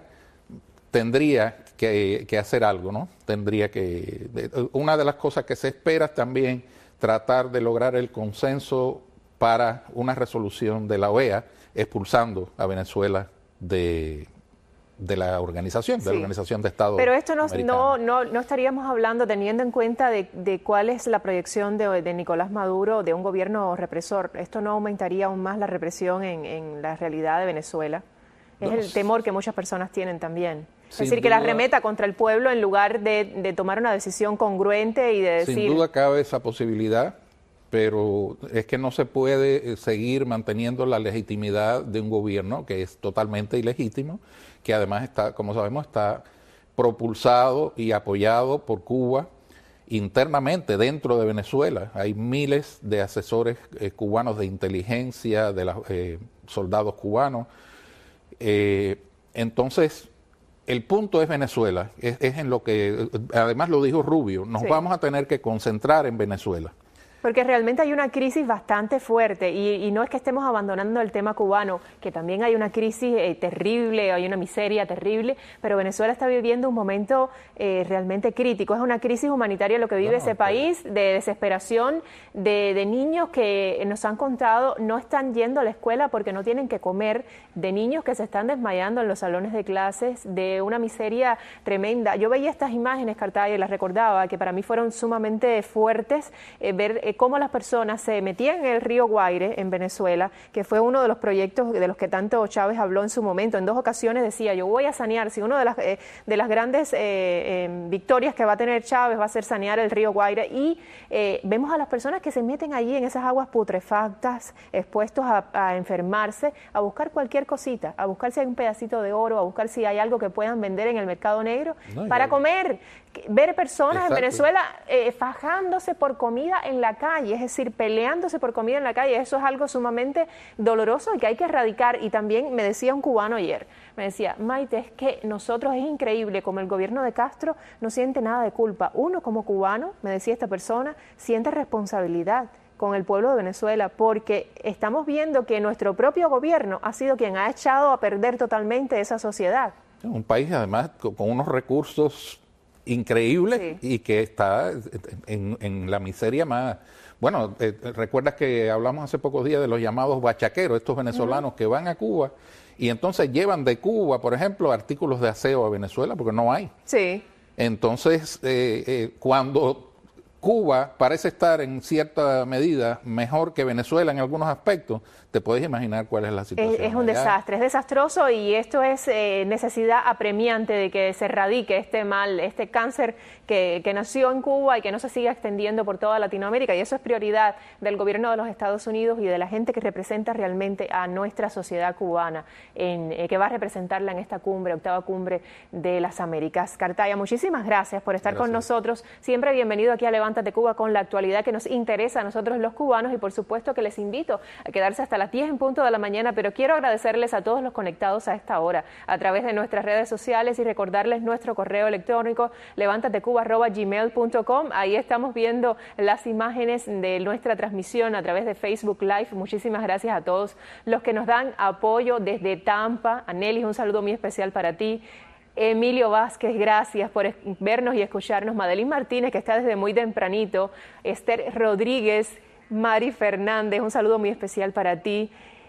tendría que, que hacer algo, ¿no? Tendría que... Una de las cosas que se espera es también tratar de lograr el consenso para una resolución de la O E A expulsando a Venezuela de, de la organización, de sí. la Organización de Estados Pero esto no, no, no, no estaríamos hablando teniendo en cuenta de, de cuál es la proyección de, de Nicolás Maduro, de un gobierno represor. ¿Esto no aumentaría aún más la represión en, en la realidad de Venezuela? Es no, el temor que muchas personas tienen también. Es decir, duda, que la remeta contra el pueblo en lugar de, de tomar una decisión congruente y de decir... Sin duda cabe esa posibilidad, pero es que no se puede seguir manteniendo la legitimidad de un gobierno que es totalmente ilegítimo, que además está, como sabemos, está propulsado y apoyado por Cuba internamente dentro de Venezuela. Hay miles de asesores eh, cubanos de inteligencia, de los eh, soldados cubanos. Eh, entonces... El punto es Venezuela, es, es en lo que, además lo dijo Rubio, nos sí. vamos a tener que concentrar en Venezuela. Porque realmente hay una crisis bastante fuerte y, y no es que estemos abandonando el tema cubano, que también hay una crisis eh, terrible, hay una miseria terrible, pero Venezuela está viviendo un momento eh, realmente crítico. Es una crisis humanitaria lo que vive no, ese país, de desesperación, de, de niños que nos han contado no están yendo a la escuela porque no tienen que comer, de niños que se están desmayando en los salones de clases, de una miseria tremenda. Yo veía estas imágenes, Cartaya, y las recordaba, que para mí fueron sumamente fuertes, eh, ver eh, cómo las personas se metían en el río Guaire, en Venezuela, que fue uno de los proyectos de los que tanto Chávez habló en su momento. En dos ocasiones decía, yo voy a sanear, si una de las, eh, de las grandes eh, eh, victorias que va a tener Chávez va a ser sanear el río Guaire, y eh, vemos a las personas que se meten allí en esas aguas putrefactas, expuestos a, a enfermarse, a buscar cualquier cosita, a buscar si hay un pedacito de oro, a buscar si hay algo que puedan vender en el mercado negro no, para comer. Ver personas Exacto. en Venezuela eh, fajándose por comida en la calle, es decir, peleándose por comida en la calle, eso es algo sumamente doloroso y que hay que erradicar. Y también me decía un cubano ayer, me decía, Maite, es que nosotros es increíble como el gobierno de Castro no siente nada de culpa. Uno como cubano, me decía esta persona, siente responsabilidad con el pueblo de Venezuela, porque estamos viendo que nuestro propio gobierno ha sido quien ha echado a perder totalmente esa sociedad. Un país además con unos recursos increíble sí. y que está en, en la miseria más... Bueno, eh, recuerdas que hablamos hace pocos días de los llamados bachaqueros, estos venezolanos uh-huh. que van a Cuba y entonces llevan de Cuba, por ejemplo, artículos de aseo a Venezuela porque no hay. Sí. Entonces, eh, eh, cuando Cuba parece estar en cierta medida mejor que Venezuela en algunos aspectos, te puedes imaginar cuál es la situación. Es, es un allá. desastre, es desastroso, y esto es eh, necesidad apremiante de que se erradique este mal, este cáncer que, que nació en Cuba y que no se siga extendiendo por toda Latinoamérica, y eso es prioridad del gobierno de los Estados Unidos y de la gente que representa realmente a nuestra sociedad cubana, en, eh, que va a representarla en esta cumbre, octava cumbre de las Américas. Cartaya, muchísimas gracias por estar gracias. con nosotros, siempre bienvenido aquí a Levántate Cuba con la actualidad que nos interesa a nosotros los cubanos, y por supuesto que les invito a quedarse hasta las diez en punto de la mañana, pero quiero agradecerles a todos los conectados a esta hora a través de nuestras redes sociales y recordarles nuestro correo electrónico levántatecuba arroba gmail punto com. Ahí estamos viendo las imágenes de nuestra transmisión a través de Facebook Live. Muchísimas gracias a todos los que nos dan apoyo desde Tampa. Anelis, un saludo muy especial para ti. Emilio Vázquez, gracias por vernos y escucharnos. Madeline Martínez, que está desde muy tempranito. Esther Rodríguez, Mari Fernández, un saludo muy especial para ti.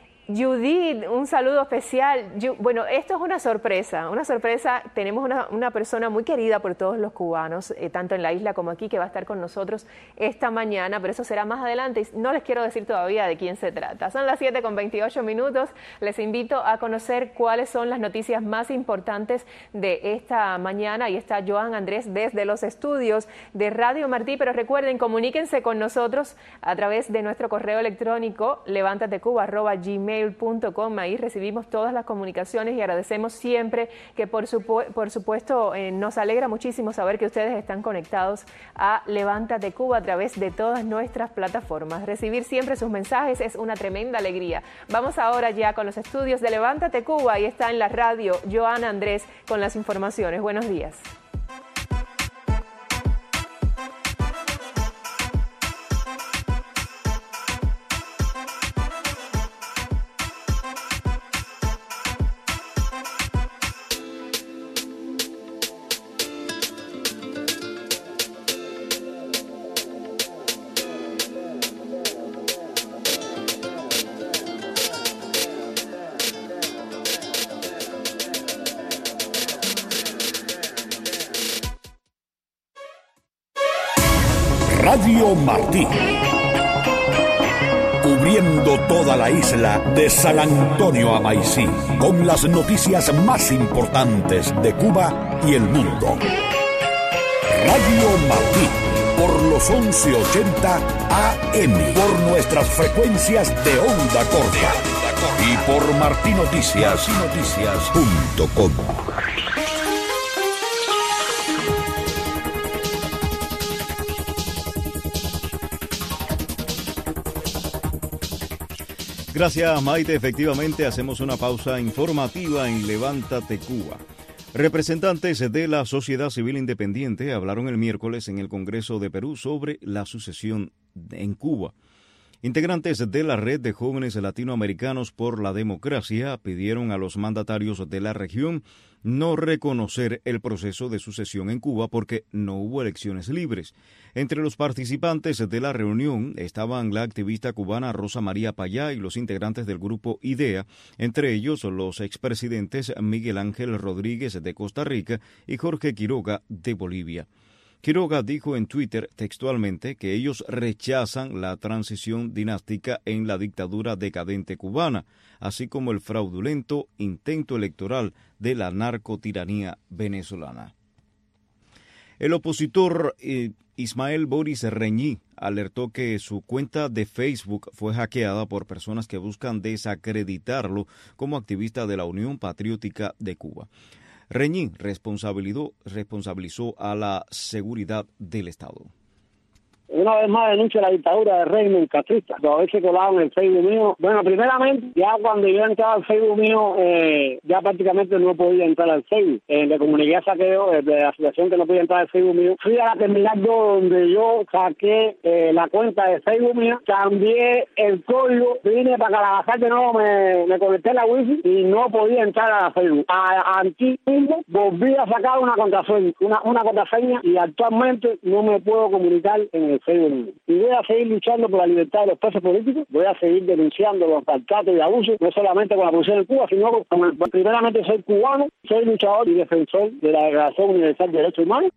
Judith, un saludo especial. Bueno, esto es una sorpresa, una sorpresa. Tenemos una, una persona muy querida por todos los cubanos, eh, tanto en la isla como aquí, que va a estar con nosotros esta mañana, pero eso será más adelante y no les quiero decir todavía de quién se trata. Son las siete con veintiocho minutos. Les invito a conocer cuáles son las noticias más importantes de esta mañana, y está Joan Andrés desde los estudios de Radio Martí, pero recuerden, comuníquense con nosotros a través de nuestro correo electrónico levántatecuba arroba gmail mail punto com. Ahí recibimos todas las comunicaciones y agradecemos siempre que por, supu- por supuesto eh, nos alegra muchísimo saber que ustedes están conectados a Levántate Cuba a través de todas nuestras plataformas. Recibir siempre sus mensajes es una tremenda alegría. Vamos ahora ya con los estudios de Levántate Cuba. Ahí está en la radio Joana Andrés con las informaciones. Buenos días. Radio Martí, cubriendo toda la isla de San Antonio a Maicí, con las noticias más importantes de Cuba y el mundo. Radio Martí, por los once ochenta A M, por nuestras frecuencias de onda corta y por martinoticias punto com. Gracias, Maite. Efectivamente, hacemos una pausa informativa en Levántate Cuba. Representantes de la sociedad civil independiente hablaron el miércoles en el Congreso de Perú sobre la sucesión en Cuba. Integrantes de la Red de Jóvenes Latinoamericanos por la Democracia pidieron a los mandatarios de la región no reconocer el proceso de sucesión en Cuba porque no hubo elecciones libres. Entre los participantes de la reunión estaban la activista cubana Rosa María Payá y los integrantes del grupo IDEA, entre ellos los expresidentes Miguel Ángel Rodríguez de Costa Rica y Jorge Quiroga de Bolivia. Quiroga dijo en Twitter textualmente que ellos rechazan la transición dinástica en la dictadura decadente cubana, así como el fraudulento intento electoral de la narcotiranía venezolana. El opositor eh, Ismael Boris Reñí alertó que su cuenta de Facebook fue hackeada por personas que buscan desacreditarlo como activista de la Unión Patriótica de Cuba. Reñí responsabilizó, responsabilizó a la seguridad del Estado. Una vez más denuncia la dictadura del régimen castrista. Todavía se colaban en el Facebook mío. Bueno, primeramente, ya cuando yo entraba al Facebook mío, eh, ya prácticamente no podía entrar al Facebook. Eh, le comuniqué a Saqueo, eh, de la situación que no podía entrar al Facebook mío. Fui a la terminal donde yo saqué eh, la cuenta de Facebook mío, cambié el código, vine para Calabazar de nuevo, me, me conecté a la wifi y no podía entrar a la Facebook. A, a aquí mismo volví a sacar una contraseña, una, una contraseña y actualmente no me puedo comunicar en el Facebook. Y voy a seguir luchando por la libertad de los presos políticos, voy a seguir denunciando los maltratos y abusos, no solamente con la posición en Cuba, sino con el, primeramente soy cubano, soy luchador y defensor de la Declaración Universal de Derechos Humanos.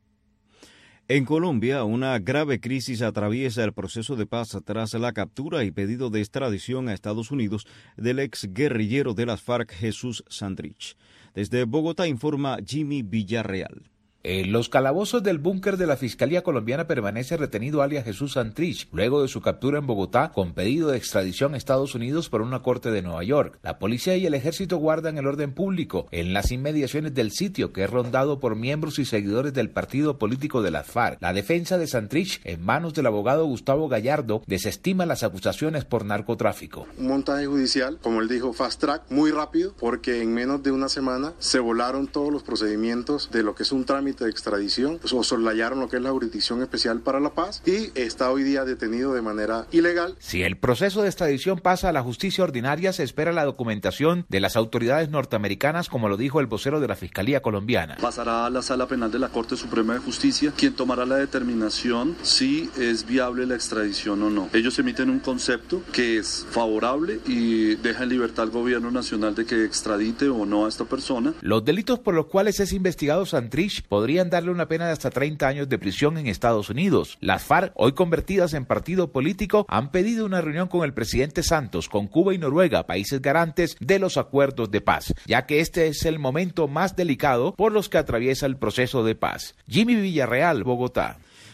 En Colombia, una grave crisis atraviesa el proceso de paz tras la captura y pedido de extradición a Estados Unidos del ex guerrillero de las FARC, Jesús Santrich. Desde Bogotá informa Jimmy Villarreal. En los calabozos del búnker de la Fiscalía colombiana permanece retenido alias Jesús Santrich, luego de su captura en Bogotá con pedido de extradición a Estados Unidos por una corte de Nueva York. La policía y el ejército guardan el orden público en las inmediaciones del sitio, que es rondado por miembros y seguidores del partido político de las FARC. La defensa de Santrich, en manos del abogado Gustavo Gallardo, desestima las acusaciones por narcotráfico. Un montaje judicial, como él dijo, fast track, muy rápido, porque en menos de una semana se volaron todos los procedimientos de lo que es un trámite de extradición, pues, o soslayaron lo que es la Jurisdicción Especial para la Paz y está hoy día detenido de manera ilegal. Si el proceso de extradición pasa a la justicia ordinaria, se espera la documentación de las autoridades norteamericanas, como lo dijo el vocero de la Fiscalía colombiana. Pasará a la Sala Penal de la Corte Suprema de Justicia, quien tomará la determinación si es viable la extradición o no. Ellos emiten un concepto que es favorable y deja en libertad al gobierno nacional de que extradite o no a esta persona. Los delitos por los cuales es investigado Santrich podrían darle una pena de hasta treinta años de prisión en Estados Unidos. Las FARC, hoy convertidas en partido político, han pedido una reunión con el presidente Santos, con Cuba y Noruega, países garantes de los acuerdos de paz, ya que este es el momento más delicado por los que atraviesa el proceso de paz. Jimmy Villarreal, Bogotá.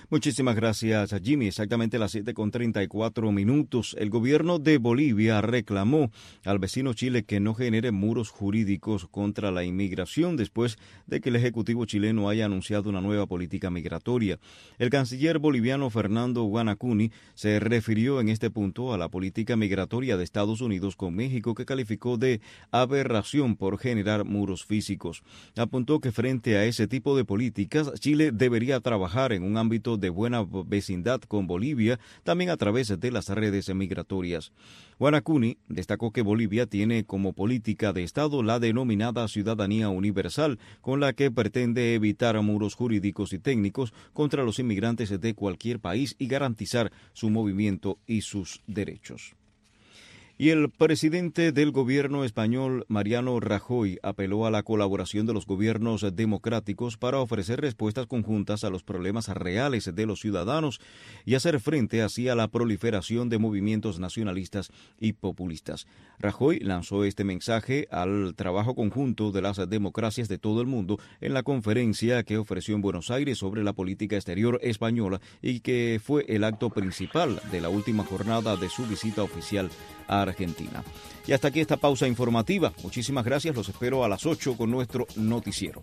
Muchísimas gracias, Jimmy. Exactamente a las siete con treinta y cuatro minutos. El gobierno de Bolivia reclamó al vecino Chile que no genere muros jurídicos contra la inmigración después de que el Ejecutivo chileno haya anunciado una nueva política migratoria. El canciller boliviano Fernando Guanacuni se refirió en este punto a la política migratoria de Estados Unidos con México, que calificó de aberración por generar muros físicos. Apuntó que frente a ese tipo de políticas, Chile debería trabajar en un ámbito de buena vecindad con Bolivia, también a través de las redes migratorias. Guanacuni destacó que Bolivia tiene como política de Estado la denominada ciudadanía universal, con la que pretende evitar muros jurídicos y técnicos contra los inmigrantes de cualquier país y garantizar su movimiento y sus derechos. Y el presidente del gobierno español, Mariano Rajoy, apeló a la colaboración de los gobiernos democráticos para ofrecer respuestas conjuntas a los problemas reales de los ciudadanos y hacer frente así a la proliferación de movimientos nacionalistas y populistas. Rajoy lanzó este mensaje al trabajo conjunto de las democracias de todo el mundo en la conferencia que ofreció en Buenos Aires sobre la política exterior española y que fue el acto principal de la última jornada de su visita oficial a Argentina. Y hasta aquí esta pausa informativa. Muchísimas gracias. Los espero a las ocho con nuestro noticiero.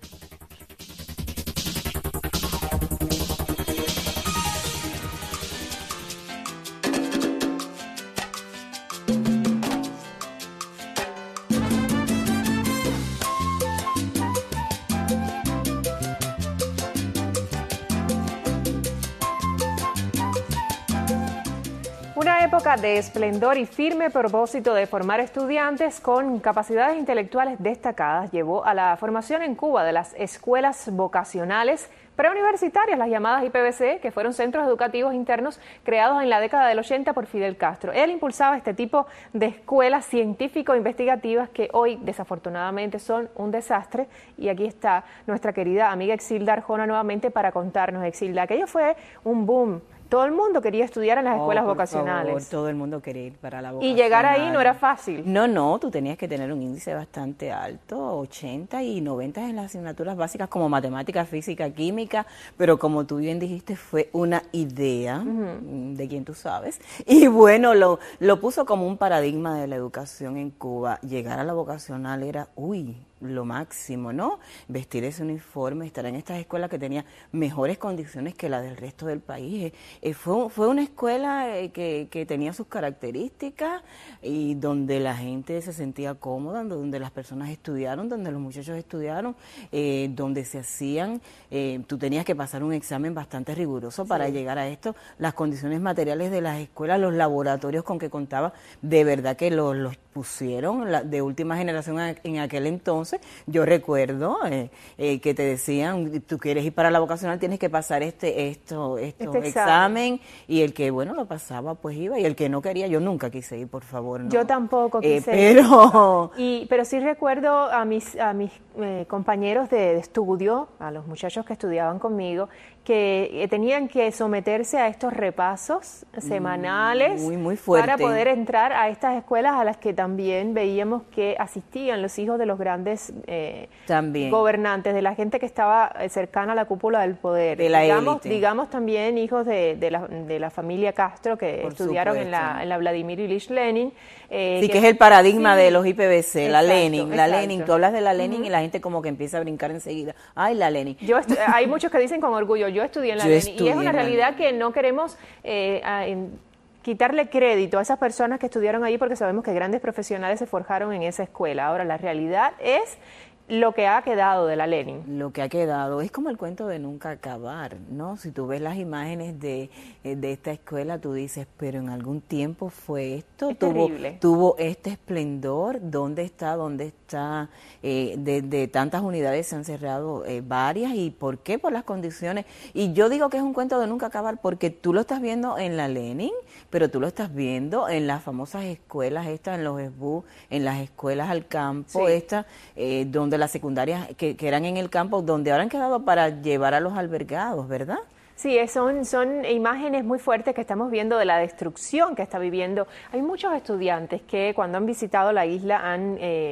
Una época de esplendor y firme propósito de formar estudiantes con capacidades intelectuales destacadas llevó a la formación en Cuba de las escuelas vocacionales preuniversitarias, las llamadas I P V C, que fueron centros educativos internos creados en la década del ochenta por Fidel Castro. Él impulsaba este tipo de escuelas científico-investigativas que hoy desafortunadamente son un desastre, y aquí está nuestra querida amiga Exilda Arjona nuevamente para contarnos. Exilda, aquello fue un boom. Todo el mundo quería estudiar en las escuelas oh, por vocacionales. Favor, todo el mundo quería ir para la vocacional. Y llegar ahí no era fácil. No, no, tú tenías que tener un índice bastante alto, ochenta y noventa en las asignaturas básicas como matemática, física, química, pero como tú bien dijiste, fue una idea uh-huh. de quien tú sabes. Y bueno, lo, lo puso como un paradigma de la educación en Cuba. Llegar a la vocacional era, uy, lo máximo, ¿no? Vestir ese uniforme, estar en estas escuelas que tenía mejores condiciones que la del resto del país. Eh, fue, fue una escuela eh, que, que tenía sus características y donde la gente se sentía cómoda, donde las personas estudiaron, donde los muchachos estudiaron, eh, donde se hacían, eh, tú tenías que pasar un examen bastante riguroso para sí. llegar a esto. Las condiciones materiales de las escuelas, los laboratorios con que contaba, de verdad que los, los pusieron la, de última generación en aquel entonces. Yo recuerdo eh, eh, que te decían, tú quieres ir para la vocacional, tienes que pasar este esto, esto este examen. examen, y el que, bueno, lo pasaba, pues iba, y el que no quería, yo nunca quise ir, por favor. No. Yo tampoco quise eh, pero... ir. Y, pero sí recuerdo a mis, a mis eh, compañeros de, de estudio, a los muchachos que estudiaban conmigo, que eh, tenían que someterse a estos repasos semanales muy, muy fuerte. Para poder entrar a estas escuelas a las que también veíamos que asistían los hijos de los grandes eh, también. gobernantes, de la gente que estaba cercana a la cúpula del poder. De la digamos, élite. digamos también hijos de, de, la, de la familia Castro que Por estudiaron en la, en la Vladimir Ilich Lenin. Eh, sí, que, que es el paradigma sí, de los I P V C, exacto, la Lenin, la exacto. Lenin, tú hablas de la Lenin uh-huh. y la gente como que empieza a brincar enseguida. Ay, la Lenin. Yo estu- hay muchos que dicen con orgullo, yo estudié en la yo Lenin, y es una realidad que no queremos eh, a, en, quitarle crédito a esas personas que estudiaron allí, porque sabemos que grandes profesionales se forjaron en esa escuela. Ahora, la realidad es lo que ha quedado de la Lenin. Lo que ha quedado es como el cuento de nunca acabar, ¿no? Si tú ves las imágenes de, de esta escuela, tú dices, pero en algún tiempo fue esto, es tuvo, terrible. tuvo este esplendor, ¿dónde está? ¿Dónde está? Eh, de, de tantas unidades se han cerrado eh, varias, ¿y por qué? Por las condiciones. Y yo digo que es un cuento de nunca acabar porque tú lo estás viendo en la Lenin, pero tú lo estás viendo en las famosas escuelas estas, en los S B U, en las escuelas al campo, sí. estas, eh, donde las secundarias que, que eran en el campo, donde ahora han quedado para llevar a los albergados, ¿verdad? Sí, son, son imágenes muy fuertes que estamos viendo de la destrucción que está viviendo. Hay muchos estudiantes que cuando han visitado la isla han eh,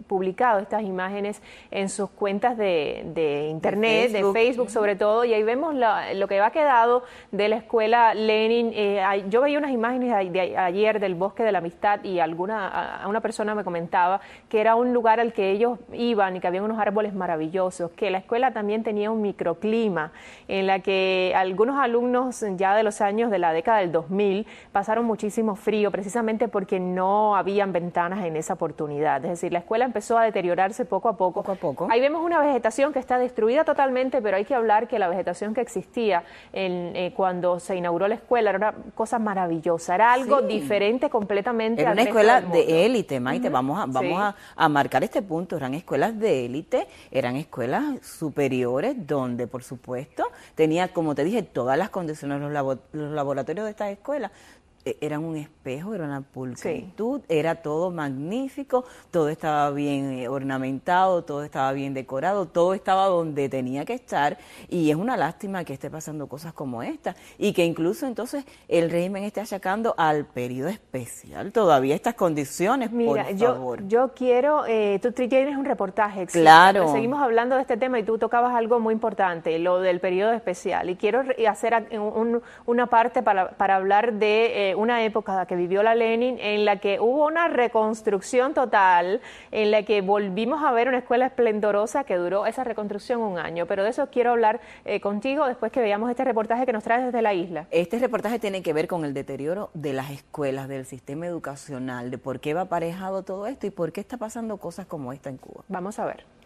publicado estas imágenes en sus cuentas de, de internet, de Facebook, de Facebook sobre todo, y ahí vemos la, lo que ha quedado de la escuela Lenin. Eh, hay, yo veía unas imágenes de, de ayer del Bosque de la Amistad y alguna a, a una persona me comentaba que era un lugar al que ellos iban y que había unos árboles maravillosos, que la escuela también tenía un microclima en la que algunos alumnos ya de los años de la década del dos mil pasaron muchísimo frío precisamente porque no habían ventanas en esa oportunidad. Es decir, la escuela empezó a deteriorarse poco a poco. Poco a poco. Ahí vemos una vegetación que está destruida totalmente, pero hay que hablar que la vegetación que existía en, eh, cuando se inauguró la escuela era una cosa maravillosa, era algo Sí. diferente completamente. Era al una resto escuela del mundo. de élite, Maite, Ujú. vamos, a, vamos Sí. a, a marcar este punto, eran escuelas de élite, eran escuelas superiores donde, por supuesto, tenía, como te dije, todas las condiciones, los, labo- los laboratorios de estas escuelas eh, eran un espejo, era una pulcritud, sí. Era todo magnífico, todo estaba bien eh, ornamentado, todo estaba bien decorado, todo estaba donde tenía que estar, y es una lástima que esté pasando cosas como esta, y que incluso entonces el régimen esté achacando al periodo especial todavía estas condiciones. Mira, por yo, favor. yo quiero, eh, tú tienes un reportaje, excelente. Claro. Seguimos hablando de este tema y tú tocabas algo muy importante, lo del periodo especial, y quiero hacer un, una parte para, para hablar de eh, una época que vivió la Lenin en la que hubo una reconstrucción total, en la que volvimos a ver una escuela esplendorosa que duró esa reconstrucción un año, pero de eso quiero hablar eh, contigo después que veamos este reportaje que nos traes desde la isla. Este reportaje tiene que ver con el deterioro de las escuelas, del sistema educacional, de por qué va aparejado todo esto y por qué está pasando cosas como esta en Cuba. Vamos a ver.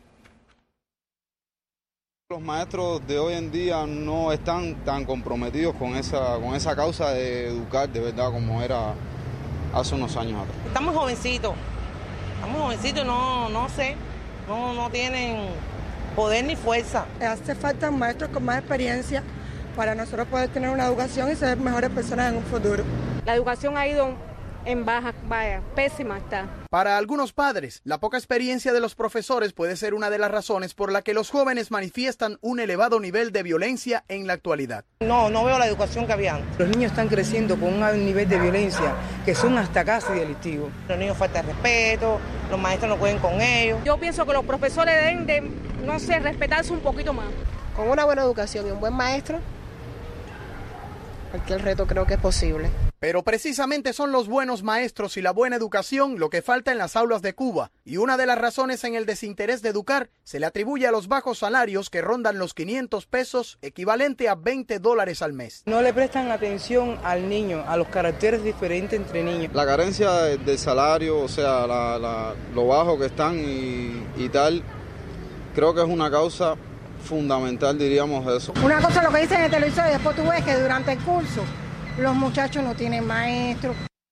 Los maestros de hoy en día no están tan comprometidos con esa, con esa causa de educar de verdad como era hace unos años atrás. Estamos jovencitos, estamos jovencitos, no, no sé, no, no tienen poder ni fuerza. Hace falta maestros con más experiencia para nosotros poder tener una educación y ser mejores personas en un futuro. La educación ha ido en baja, vaya, pésima está. Para algunos padres, la poca experiencia de los profesores puede ser una de las razones por la que los jóvenes manifiestan un elevado nivel de violencia en la actualidad. No, no veo la educación que había antes. Los niños están creciendo con un nivel de violencia que son hasta casi delictivos. Los niños falta de respeto, los maestros no pueden con ellos. Yo pienso que los profesores deben de, no sé, respetarse un poquito más. Con una buena educación y un buen maestro, cualquier reto creo que es posible. Pero precisamente son los buenos maestros y la buena educación lo que falta en las aulas de Cuba, y una de las razones en el desinterés de educar se le atribuye a los bajos salarios que rondan los quinientos pesos, equivalente a veinte dólares al mes. No le prestan atención al niño, a los caracteres diferentes entre niños. La carencia del salario, o sea, la, la, lo bajo que están y, y tal, creo que es una causa fundamental, diríamos, de eso. Una cosa es lo que dicen en el televisor y después tú ves que durante el curso los muchachos no tienen maestro.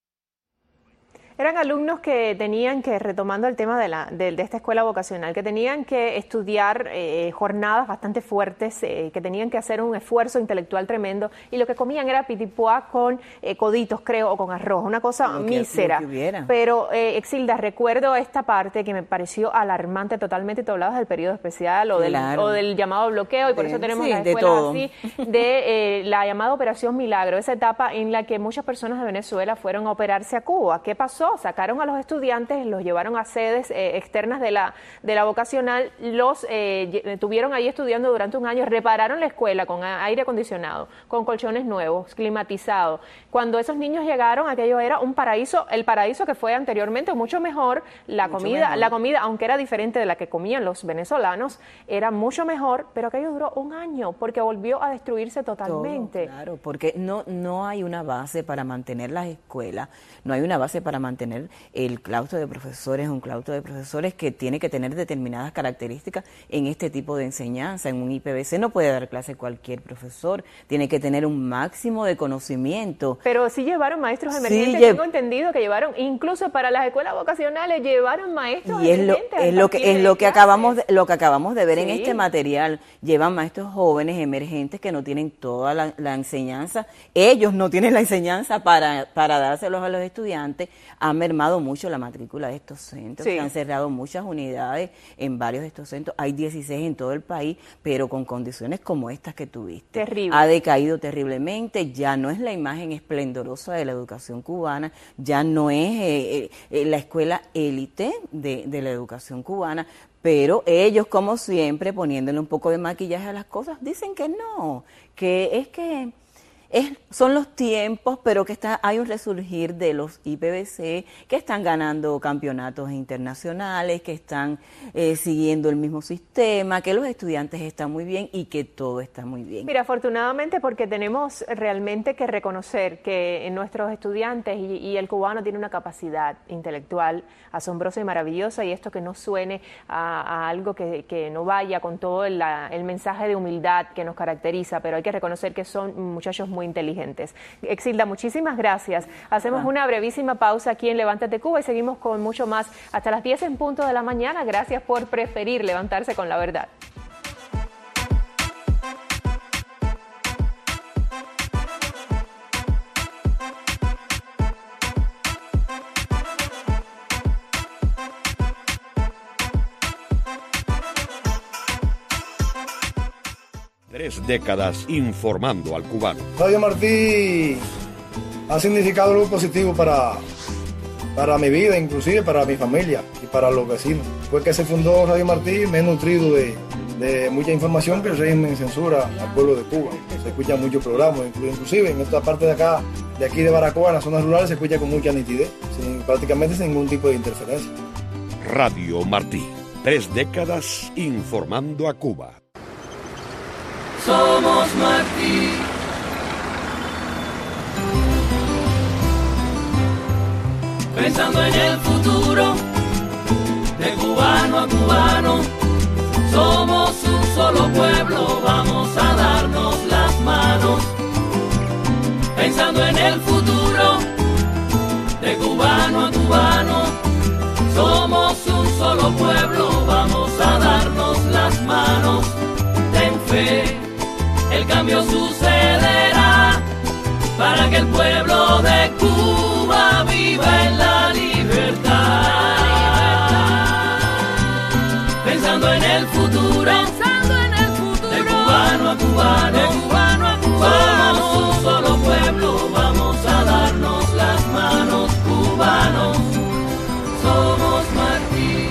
Eran alumnos que tenían que, retomando el tema de, la, de, de esta escuela vocacional, que tenían que estudiar eh, jornadas bastante fuertes, eh, que tenían que hacer un esfuerzo intelectual tremendo, y lo que comían era pitipuá con eh, coditos, creo, o con arroz, una cosa Lo que- mísera. lo que hubiera. Pero, eh, Exilda, recuerdo esta parte que me pareció alarmante totalmente. Tú hablabas del periodo especial o del, Claro. o del llamado bloqueo, y por De- eso tenemos sí, las de escuelas todo. así, de eh, la llamada Operación Milagro, esa etapa en la que muchas personas de Venezuela fueron a operarse a Cuba. ¿Qué pasó? Sacaron a los estudiantes, los llevaron a sedes eh, externas de la, de la vocacional, los eh, lle- tuvieron ahí estudiando durante un año, repararon la escuela con a- aire acondicionado, con colchones nuevos, climatizados. Cuando esos niños llegaron, aquello era un paraíso, el paraíso que fue anteriormente, mucho mejor. La Mucho comida, mejor. la comida, aunque era diferente de la que comían los venezolanos, era mucho mejor, pero aquello duró un año porque volvió a destruirse totalmente. Todo, claro, porque no, no hay una base para mantener las escuelas, no hay una base para mantener el claustro de profesores, un claustro de profesores que tiene que tener determinadas características en este tipo de enseñanza. En un I P B C no puede dar clase cualquier profesor, tiene que tener un máximo de conocimiento. Pero sí llevaron maestros Sí, emergentes, lle- tengo entendido que llevaron, incluso para las escuelas vocacionales, llevaron maestros Y es lo, emergentes. a es lo que impartir es lo que clases. acabamos de, lo que acabamos de ver en Sí. este material. Llevan maestros jóvenes emergentes que no tienen toda la, la enseñanza. Ellos no tienen la enseñanza para, para dárselos a los estudiantes. ha mermado mucho la matrícula de estos centros, Sí. se han cerrado muchas unidades en varios de estos centros, hay dieciséis en todo el país, pero con condiciones como estas que tuviste. Terrible. Ha decaído terriblemente, ya no es la imagen esplendorosa de la educación cubana, ya no es eh, eh, la escuela élite de, de la educación cubana, pero ellos, como siempre, poniéndole un poco de maquillaje a las cosas, dicen que no, que es que es, son los tiempos, pero que está, hay un resurgir de los I P B C que están ganando campeonatos internacionales, que están eh, siguiendo el mismo sistema, que los estudiantes están muy bien y que todo está muy bien. Mira, afortunadamente, porque tenemos realmente que reconocer que nuestros estudiantes y, y el cubano tiene una capacidad intelectual asombrosa y maravillosa, y esto que no suene a, a algo que, que no vaya con todo el, la, el mensaje de humildad que nos caracteriza, pero hay que reconocer que son muchachos muy inteligentes. Exilda, muchísimas gracias. Hacemos Ah. una brevísima pausa aquí en Levántate Cuba y seguimos con mucho más hasta las diez en punto de la mañana. Gracias por preferir levantarse con la verdad. Tres décadas informando al cubano. Radio Martí ha significado algo positivo para, para mi vida, inclusive para mi familia y para los vecinos. Después que se fundó Radio Martí me he nutrido de, de mucha información que el régimen censura al pueblo de Cuba. Se escuchan muchos programas, inclusive en esta parte de acá, de aquí de Baracoa, en las zonas rurales, se escucha con mucha nitidez, sin, prácticamente sin ningún tipo de interferencia. Radio Martí. Tres décadas informando a Cuba. Somos Martí. Pensando en el futuro, de cubano a cubano, somos un solo pueblo, vamos a darnos las manos. Pensando en el futuro, de cubano a cubano, somos un solo pueblo, vamos a darnos las manos. Ten fe, el cambio sucederá para que el pueblo de Cuba viva en la libertad. Pensando en el futuro, pensando en el futuro, de cubano a cubano, de cubano a cubano, somos un solo pueblo, vamos a darnos las manos, cubanos, somos Martí.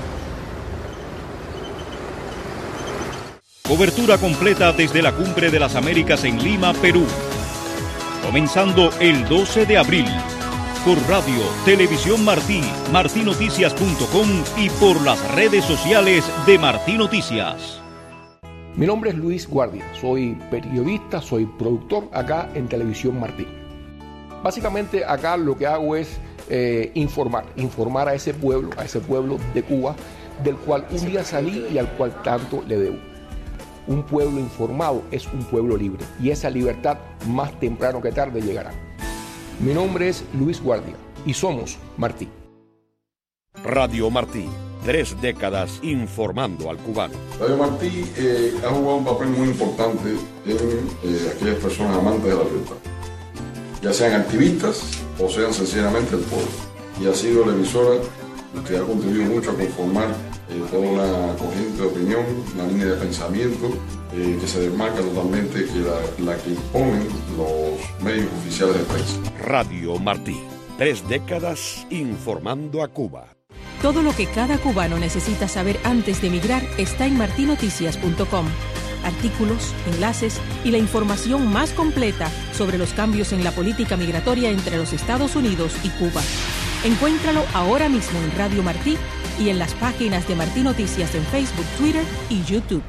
Cobertura completa desde la Cumbre de las Américas en Lima, Perú. Comenzando el doce de abril. Por radio, televisión Martí, martí noticias punto com y por las redes sociales de Martí Noticias. Mi nombre es Luis Guardia, soy periodista, soy productor acá en Televisión Martí. Básicamente acá lo que hago es eh, informar, informar a ese pueblo, a ese pueblo de Cuba, del cual un día salí y al cual tanto le debo. Un pueblo informado es un pueblo libre y esa libertad más temprano que tarde llegará. Mi nombre es Luis Guardia y somos Martí. Radio Martí. Tres décadas informando al cubano. Radio Martí eh, ha jugado un papel muy importante en eh, aquellas personas amantes de la libertad, ya sean activistas o sean sencillamente el pueblo. Y ha sido la emisora que ha contribuido mucho a conformar eh, toda una corriente de opinión, una línea de pensamiento eh, que se desmarca totalmente que la, la que imponen los medios oficiales del país. Radio Martí. Tres décadas informando a Cuba. Todo lo que cada cubano necesita saber antes de emigrar está en martí noticias punto com. Artículos, enlaces y la información más completa sobre los cambios en la política migratoria entre los Estados Unidos y Cuba. Encuéntralo ahora mismo en Radio Martí y en las páginas de Martí Noticias en Facebook, Twitter y YouTube.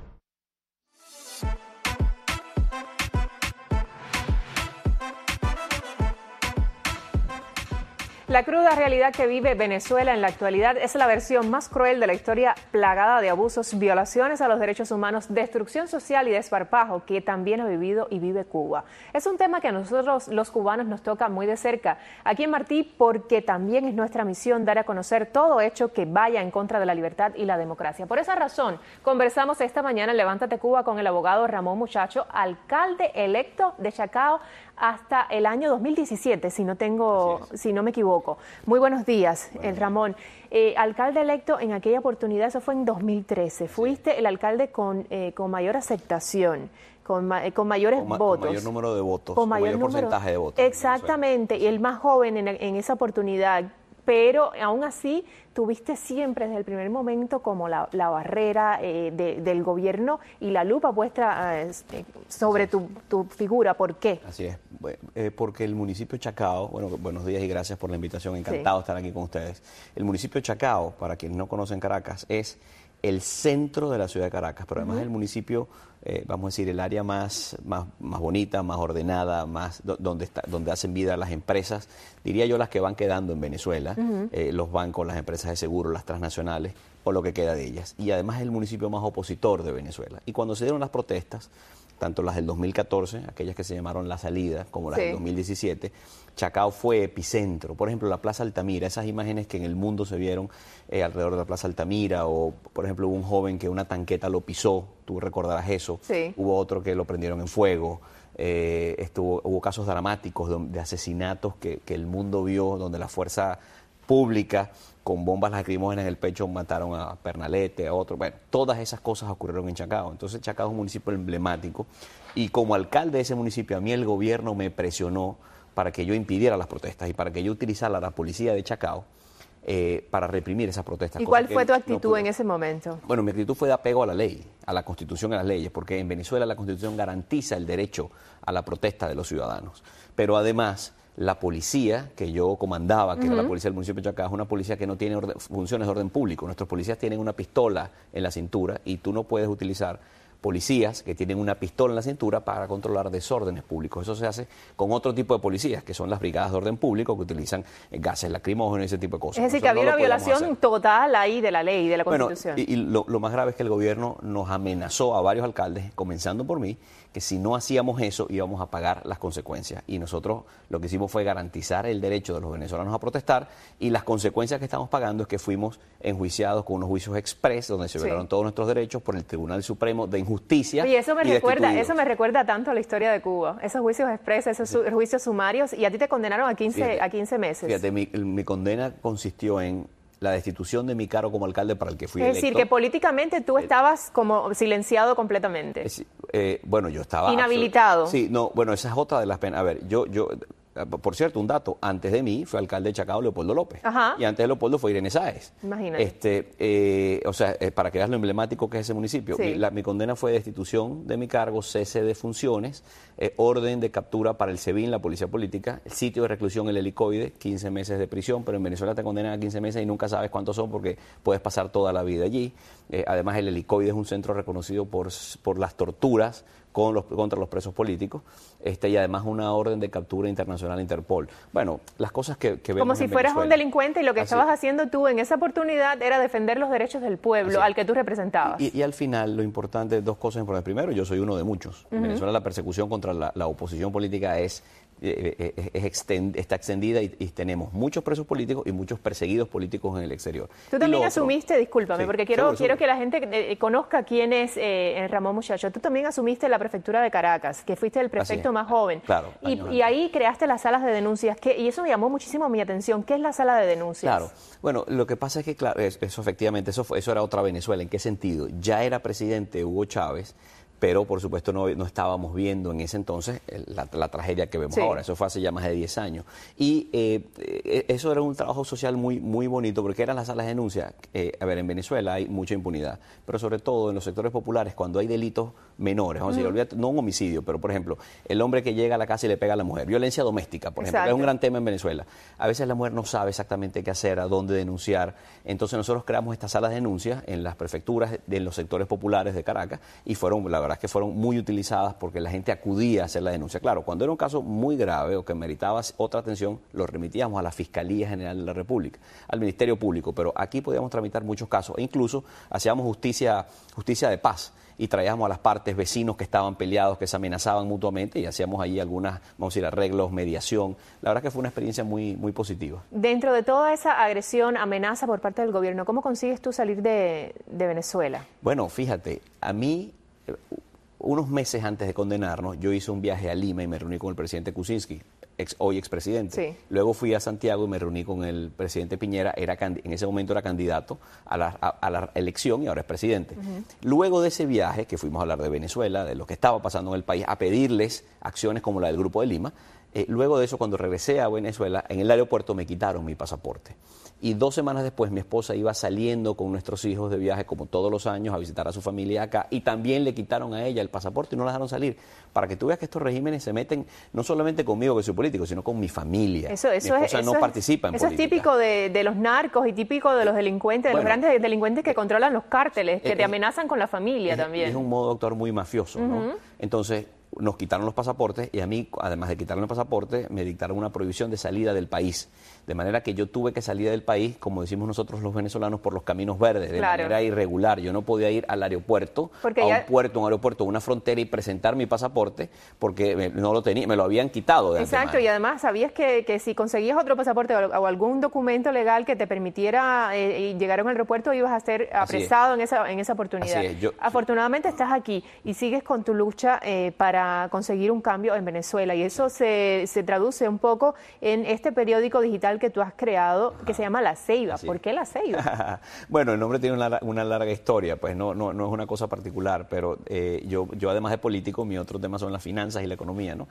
La cruda realidad que vive Venezuela en la actualidad es la versión más cruel de la historia plagada de abusos, violaciones a los derechos humanos, destrucción social y desparpajo que también ha vivido y vive Cuba. Es un tema que a nosotros los cubanos nos toca muy de cerca aquí en Martí porque también es nuestra misión dar a conocer todo hecho que vaya en contra de la libertad y la democracia. Por esa razón, conversamos esta mañana en Levántate Cuba con el abogado Ramón Muchacho, alcalde electo de Chacao, hasta el año dos mil diecisiete, si no tengo, si no me equivoco. Muy buenos días, bueno. el Ramón. Eh, alcalde electo en aquella oportunidad, eso fue en dos mil trece. Fuiste sí. el alcalde con, eh, con mayor aceptación. Con, ma con mayores con ma votos. Con mayor número de votos, con con mayor, mayor número, porcentaje de votos. Exactamente, y el más joven en, en esa oportunidad. Pero aún así tuviste siempre desde el primer momento como la, la barrera eh, de, del gobierno y la lupa puesta eh, sobre tu, tu figura. ¿Por qué? Así es, eh, porque el municipio de Chacao, bueno, buenos días y gracias por la invitación, encantado de sí. estar aquí con ustedes. El municipio de Chacao, para quienes no conocen Caracas, es el centro de la ciudad de Caracas, pero además uh-huh. el municipio, eh, vamos a decir, el área más, más, más bonita, más ordenada, más do, donde, está, donde hacen vida las empresas, diría yo las que van quedando en Venezuela, uh-huh. eh, los bancos, las empresas de seguro, las transnacionales, o lo que queda de ellas. Y además es el municipio más opositor de Venezuela. Y cuando se dieron las protestas, tanto las del dos mil catorce, aquellas que se llamaron La Salida, como las sí. del dos mil diecisiete, Chacao fue epicentro. Por ejemplo, la Plaza Altamira, esas imágenes que en el mundo se vieron eh, alrededor de la Plaza Altamira, o por ejemplo hubo un joven que una tanqueta lo pisó, tú recordarás eso, sí. hubo otro que lo prendieron en fuego, eh, estuvo, hubo casos dramáticos de, de asesinatos que, que el mundo vio, donde la fuerza pública con bombas lacrimógenas en el pecho mataron a Pernalete, a otro. Bueno, todas esas cosas ocurrieron en Chacao. Entonces Chacao es un municipio emblemático y como alcalde de ese municipio a mí el gobierno me presionó para que yo impidiera las protestas y para que yo utilizara la policía de Chacao eh, para reprimir esas protestas. ¿Y cuál fue tu actitud no en ese momento? Bueno, mi actitud fue de apego a la ley, a la Constitución y a las leyes, porque en Venezuela la Constitución garantiza el derecho a la protesta de los ciudadanos. Pero además, la policía que yo comandaba, que uh-huh. era la policía del municipio de Chacao, es una policía que no tiene orden, funciones de orden público. Nuestros policías tienen una pistola en la cintura y tú no puedes utilizar policías que tienen una pistola en la cintura para controlar desórdenes públicos. Eso se hace con otro tipo de policías, que son las brigadas de orden público, que utilizan gases lacrimógenos y ese tipo de cosas. Es decir, que había no una violación hacer. total ahí de la ley, de la Constitución. Bueno, y, y lo, lo más grave es que el gobierno nos amenazó a varios alcaldes, comenzando por mí, que si no hacíamos eso íbamos a pagar las consecuencias. Y nosotros lo que hicimos fue garantizar el derecho de los venezolanos a protestar, y las consecuencias que estamos pagando es que fuimos enjuiciados con unos juicios express donde se violaron sí. todos nuestros derechos por el Tribunal Supremo de Injusticia. Y eso me y recuerda, eso me recuerda tanto a la historia de Cuba, esos juicios express, esos sí. juicios sumarios, y a ti te condenaron a quince, fíjate, a quince meses. Fíjate, mi, mi condena consistió en la destitución de mi cargo como alcalde para el que fui electo. Es decir, que políticamente tú estabas como silenciado completamente. Es, eh, bueno, yo estaba... Inhabilitado. Sí, no, bueno, esa es otra de las penas. A ver, yo... yo por cierto, un dato, antes de mí fue alcalde de Chacao Leopoldo López. Ajá. Y antes de Leopoldo fue Irene Sáez. Imagínate. Este, eh, o sea, eh, para que veas lo emblemático que es ese municipio. Sí. Mi, la, mi condena fue destitución de mi cargo, cese de funciones, eh, orden de captura para el SEBIN, la policía política, el sitio de reclusión, el helicoide, quince meses de prisión, pero en Venezuela te condenan a quince meses y nunca sabes cuántos son porque puedes pasar toda la vida allí. Eh, además, el helicoide es un centro reconocido por, por las torturas con los, contra los presos políticos, este, y además una orden de captura internacional Interpol. Bueno, las cosas que, que vemos Como si en fueras Venezuela. un delincuente y lo que Así. estabas haciendo tú en esa oportunidad era defender los derechos del pueblo Así. al que tú representabas. Y, y al final, lo importante, dos cosas importantes. Primero, yo soy uno de muchos. En uh-huh. Venezuela la persecución contra la, la oposición política es... Eh, eh, es extend, está extendida y, y tenemos muchos presos políticos y muchos perseguidos políticos en el exterior. Tú también asumiste, otro, discúlpame, sí, porque quiero, seguro, quiero seguro. que la gente eh, conozca quién es eh, Ramón Muchacho. Tú también asumiste la prefectura de Caracas, que fuiste el prefecto más joven. Claro. Y, y ahí creaste las salas de denuncias, que, y eso me llamó muchísimo mi atención. ¿Qué es la sala de denuncias? Claro. Bueno, lo que pasa es que, claro, eso, eso efectivamente, eso, fue, eso era otra Venezuela. ¿En qué sentido? Ya era presidente Hugo Chávez, pero por supuesto no, no estábamos viendo en ese entonces la, la tragedia que vemos sí. ahora. Eso fue hace ya más de diez años. Y eh, eso era un trabajo social muy, muy bonito, porque eran las salas de denuncia. Eh, a ver, en Venezuela hay mucha impunidad, pero sobre todo en los sectores populares, cuando hay delitos menores, vamos a decir, olvídate, no un homicidio, pero por ejemplo, el hombre que llega a la casa y le pega a la mujer, violencia doméstica, por ejemplo, Exacto. es un gran tema en Venezuela. A veces la mujer no sabe exactamente qué hacer, a dónde denunciar. Entonces nosotros creamos estas salas de denuncia en las prefecturas, de, en los sectores populares de Caracas, y fueron, la verdad es que fueron muy utilizadas porque la gente acudía a hacer la denuncia. Claro, cuando era un caso muy grave o que meritaba otra atención, lo remitíamos a la Fiscalía General de la República, al Ministerio Público, pero aquí podíamos tramitar muchos casos e incluso hacíamos justicia, justicia de paz y traíamos a las partes, vecinos que estaban peleados, que se amenazaban mutuamente, y hacíamos ahí algunas, vamos a decir, arreglos, mediación. La verdad que fue una experiencia muy, muy positiva. Dentro de toda esa agresión, amenaza por parte del gobierno, ¿cómo consigues tú salir de, de Venezuela? Bueno, fíjate, a mí... unos meses antes de condenarnos, yo hice un viaje a Lima y me reuní con el presidente Kuczynski, ex, hoy expresidente. Sí. Luego fui a Santiago y me reuní con el presidente Piñera, era en ese momento era candidato a la, a, a la elección y ahora es presidente. Uh-huh. Luego de ese viaje, que fuimos a hablar de Venezuela, de lo que estaba pasando en el país, a pedirles acciones como la del Grupo de Lima, eh, luego de eso, cuando regresé a Venezuela, en el aeropuerto me quitaron mi pasaporte. Y dos semanas después mi esposa iba saliendo con nuestros hijos de viaje, como todos los años, a visitar a su familia acá, y también le quitaron a ella el pasaporte y no la dejaron salir. Para que tú veas que estos regímenes se meten no solamente conmigo, que soy político, sino con mi familia. Eso, eso mi esposa es, no eso participa en eso política. Eso es típico de, de los narcos y típico de los delincuentes, de bueno, los grandes delincuentes que controlan los cárteles, que eh, te amenazan con la familia es, también. Es un modo de actuar muy mafioso, ¿no? Uh-huh. Entonces, nos quitaron los pasaportes y a mí, además de quitarme el pasaporte, me dictaron una prohibición de salida del país. De manera que yo tuve que salir del país, como decimos nosotros los venezolanos, por los caminos verdes, de claro. manera irregular. Yo no podía ir al aeropuerto, porque a ya... un puerto, un aeropuerto, una frontera y presentar mi pasaporte porque me, no lo tenía, me lo habían quitado de Exacto, antemano. Y además sabías que, que si conseguías otro pasaporte o, o algún documento legal que te permitiera eh, llegar a un aeropuerto, ibas a ser apresado en esa, en esa oportunidad. Así es, yo... Afortunadamente estás aquí y sigues con tu lucha eh, para conseguir un cambio en Venezuela, y eso se, se traduce un poco en este periódico digital que tú has creado, que se llama La Ceiba. Así. ¿Por qué La Ceiba? Bueno, el nombre tiene una, una larga historia, pues no, no, no es una cosa particular, pero eh, yo, yo además de político, mi otro tema son las finanzas y la economía, ¿no?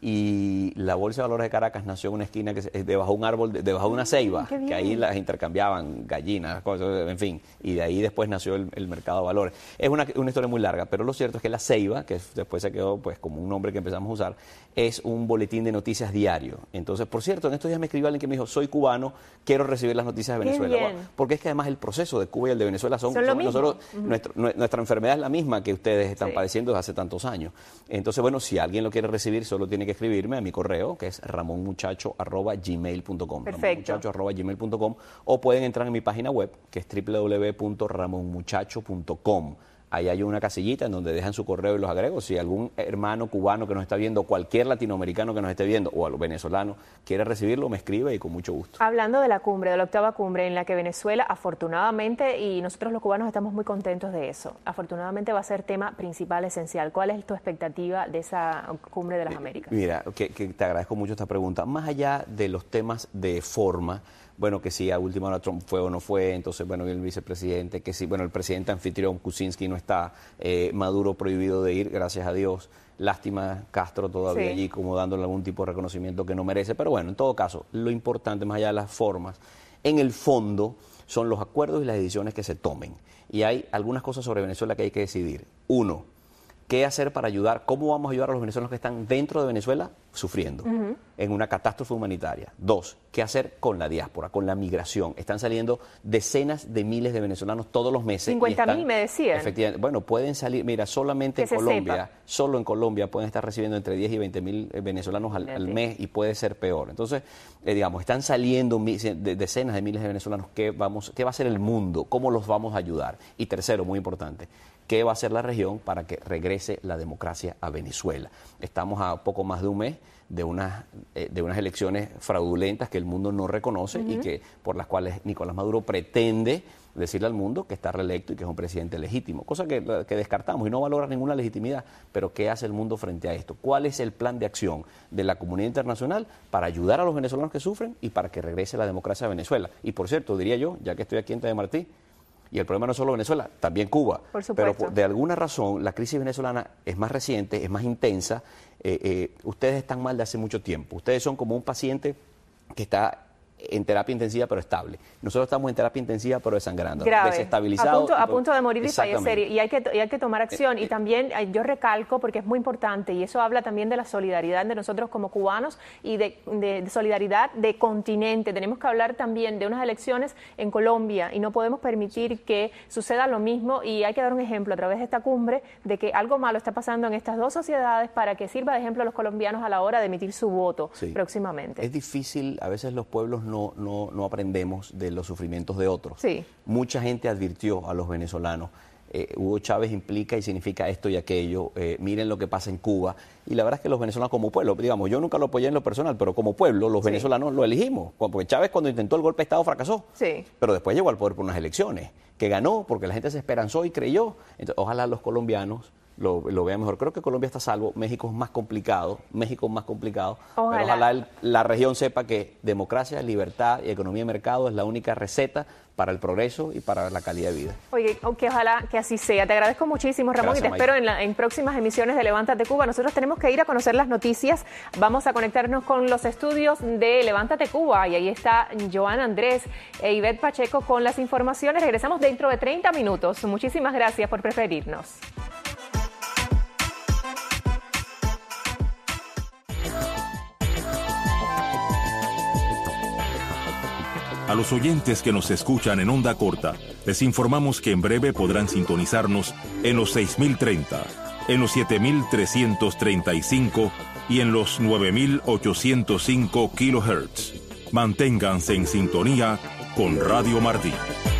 Y la Bolsa de Valores de Caracas nació en una esquina que se, debajo de un árbol, debajo de una ceiba, que ahí las intercambiaban, gallinas, cosas, en fin, y de ahí después nació el, el mercado de valores. Es una, una historia muy larga, pero lo cierto es que La Ceiba, que después se quedó pues como un nombre que empezamos a usar, es un boletín de noticias diario. Entonces, por cierto, en estos días me escribió alguien que me dijo, soy cubano, quiero recibir las noticias de Venezuela. Bueno, porque es que además el proceso de Cuba y el de Venezuela son, son, son nosotros, uh-huh. nuestro, nuestra enfermedad es la misma que ustedes están sí. padeciendo desde hace tantos años. Entonces, bueno, si alguien lo quiere recibir, solo tiene que escribirme a mi correo, que es ramonmuchacho arroba gmail punto com. ramonmuchacho arroba gmail punto com, o pueden entrar en mi página web, que es doble u doble u doble u punto ramonmuchacho punto com. Ahí hay una casillita en donde dejan su correo y los agrego. Si algún hermano cubano que nos está viendo, cualquier latinoamericano que nos esté viendo, o a los venezolanos, quiere recibirlo, me escribe y con mucho gusto. Hablando de la cumbre, de la octava cumbre, en la que Venezuela, afortunadamente, y nosotros los cubanos estamos muy contentos de eso, afortunadamente va a ser tema principal, esencial. ¿Cuál es tu expectativa de esa cumbre de las Américas? Mira, que, que te agradezco mucho esta pregunta. Más allá de los temas de forma, bueno, que si a última hora Trump fue o no fue, entonces, bueno, y el vicepresidente, que sí, bueno, el presidente anfitrión Kuczynski no está, eh, Maduro prohibido de ir, gracias a Dios, lástima Castro todavía sí. allí como dándole algún tipo de reconocimiento que no merece, pero bueno, en todo caso, lo importante, más allá de las formas, en el fondo son los acuerdos y las decisiones que se tomen, y hay algunas cosas sobre Venezuela que hay que decidir. Uno, ¿qué hacer para ayudar? ¿Cómo vamos a ayudar a los venezolanos que están dentro de Venezuela sufriendo uh-huh. en una catástrofe humanitaria? Dos, ¿qué hacer con la diáspora, con la migración? Están saliendo decenas de miles de venezolanos todos los meses. cincuenta mil me decían. Efectivamente, bueno, pueden salir, mira, solamente que en Colombia, sepa. solo en Colombia pueden estar recibiendo entre diez y veinte mil venezolanos al, al mes y puede ser peor. Entonces, eh, digamos, están saliendo de, decenas de miles de venezolanos. ¿Qué, vamos, ¿Qué va a hacer el mundo? ¿Cómo los vamos a ayudar? Y tercero, muy importante, ¿qué va a hacer la región para que regrese la democracia a Venezuela? Estamos a poco más de un mes de unas, eh, de unas elecciones fraudulentas que el mundo no reconoce uh-huh. y que por las cuales Nicolás Maduro pretende decirle al mundo que está reelecto y que es un presidente legítimo, cosa que, que descartamos y no valora ninguna legitimidad. Pero ¿qué hace el mundo frente a esto? ¿Cuál es el plan de acción de la comunidad internacional para ayudar a los venezolanos que sufren y para que regrese la democracia a Venezuela? Y por cierto, diría yo, ya que estoy aquí en T. de Martí, y el problema no es solo Venezuela, también Cuba. Por supuesto. Pero de alguna razón la crisis venezolana es más reciente, es más intensa. Eh, eh, ustedes están mal de hace mucho tiempo. Ustedes son como un paciente que está en terapia intensiva pero estable. Nosotros estamos en terapia intensiva pero desangrando, grave, desestabilizados. A punto, a punto de morir y fallecer, y hay que, y hay que tomar acción. Y también yo recalco, porque es muy importante, y eso habla también de la solidaridad de nosotros como cubanos y de, de, de solidaridad de continente. Tenemos que hablar también de unas elecciones en Colombia y no podemos permitir que suceda lo mismo, y hay que dar un ejemplo a través de esta cumbre de que algo malo está pasando en estas dos sociedades para que sirva de ejemplo a los colombianos a la hora de emitir su voto sí. próximamente. Es difícil, a veces los pueblos no, no, no aprendemos de los sufrimientos de otros. Sí. Mucha gente advirtió a los venezolanos, eh, Hugo Chávez implica y significa esto y aquello, eh, miren lo que pasa en Cuba, y la verdad es que los venezolanos como pueblo, digamos, yo nunca lo apoyé en lo personal, pero como pueblo los sí. venezolanos lo elegimos, porque Chávez cuando intentó el golpe de Estado fracasó, sí. pero después llegó al poder por unas elecciones, que ganó porque la gente se esperanzó y creyó. Entonces, ojalá los colombianos, lo, lo vea mejor. Creo que Colombia está a salvo, México es más complicado, México es más complicado, Ojalá. pero ojalá el, la región sepa que democracia, libertad y economía de mercado es la única receta para el progreso y para la calidad de vida. Oye, aunque ojalá que así sea. Te agradezco muchísimo, Ramón, Gracias, y te Mike. espero en, la, en próximas emisiones de Levántate Cuba. Nosotros tenemos que ir a conocer las noticias. Vamos a conectarnos con los estudios de Levántate Cuba y ahí está Joan Andrés e Ivette Pacheco con las informaciones. Regresamos dentro de treinta minutos. Muchísimas gracias por preferirnos. A los oyentes que nos escuchan en onda corta, les informamos que en breve podrán sintonizarnos en los seis mil treinta, en los siete mil trescientos treinta y cinco y en los nueve mil ochocientos cinco kilohertz. Manténganse en sintonía con Radio Martí.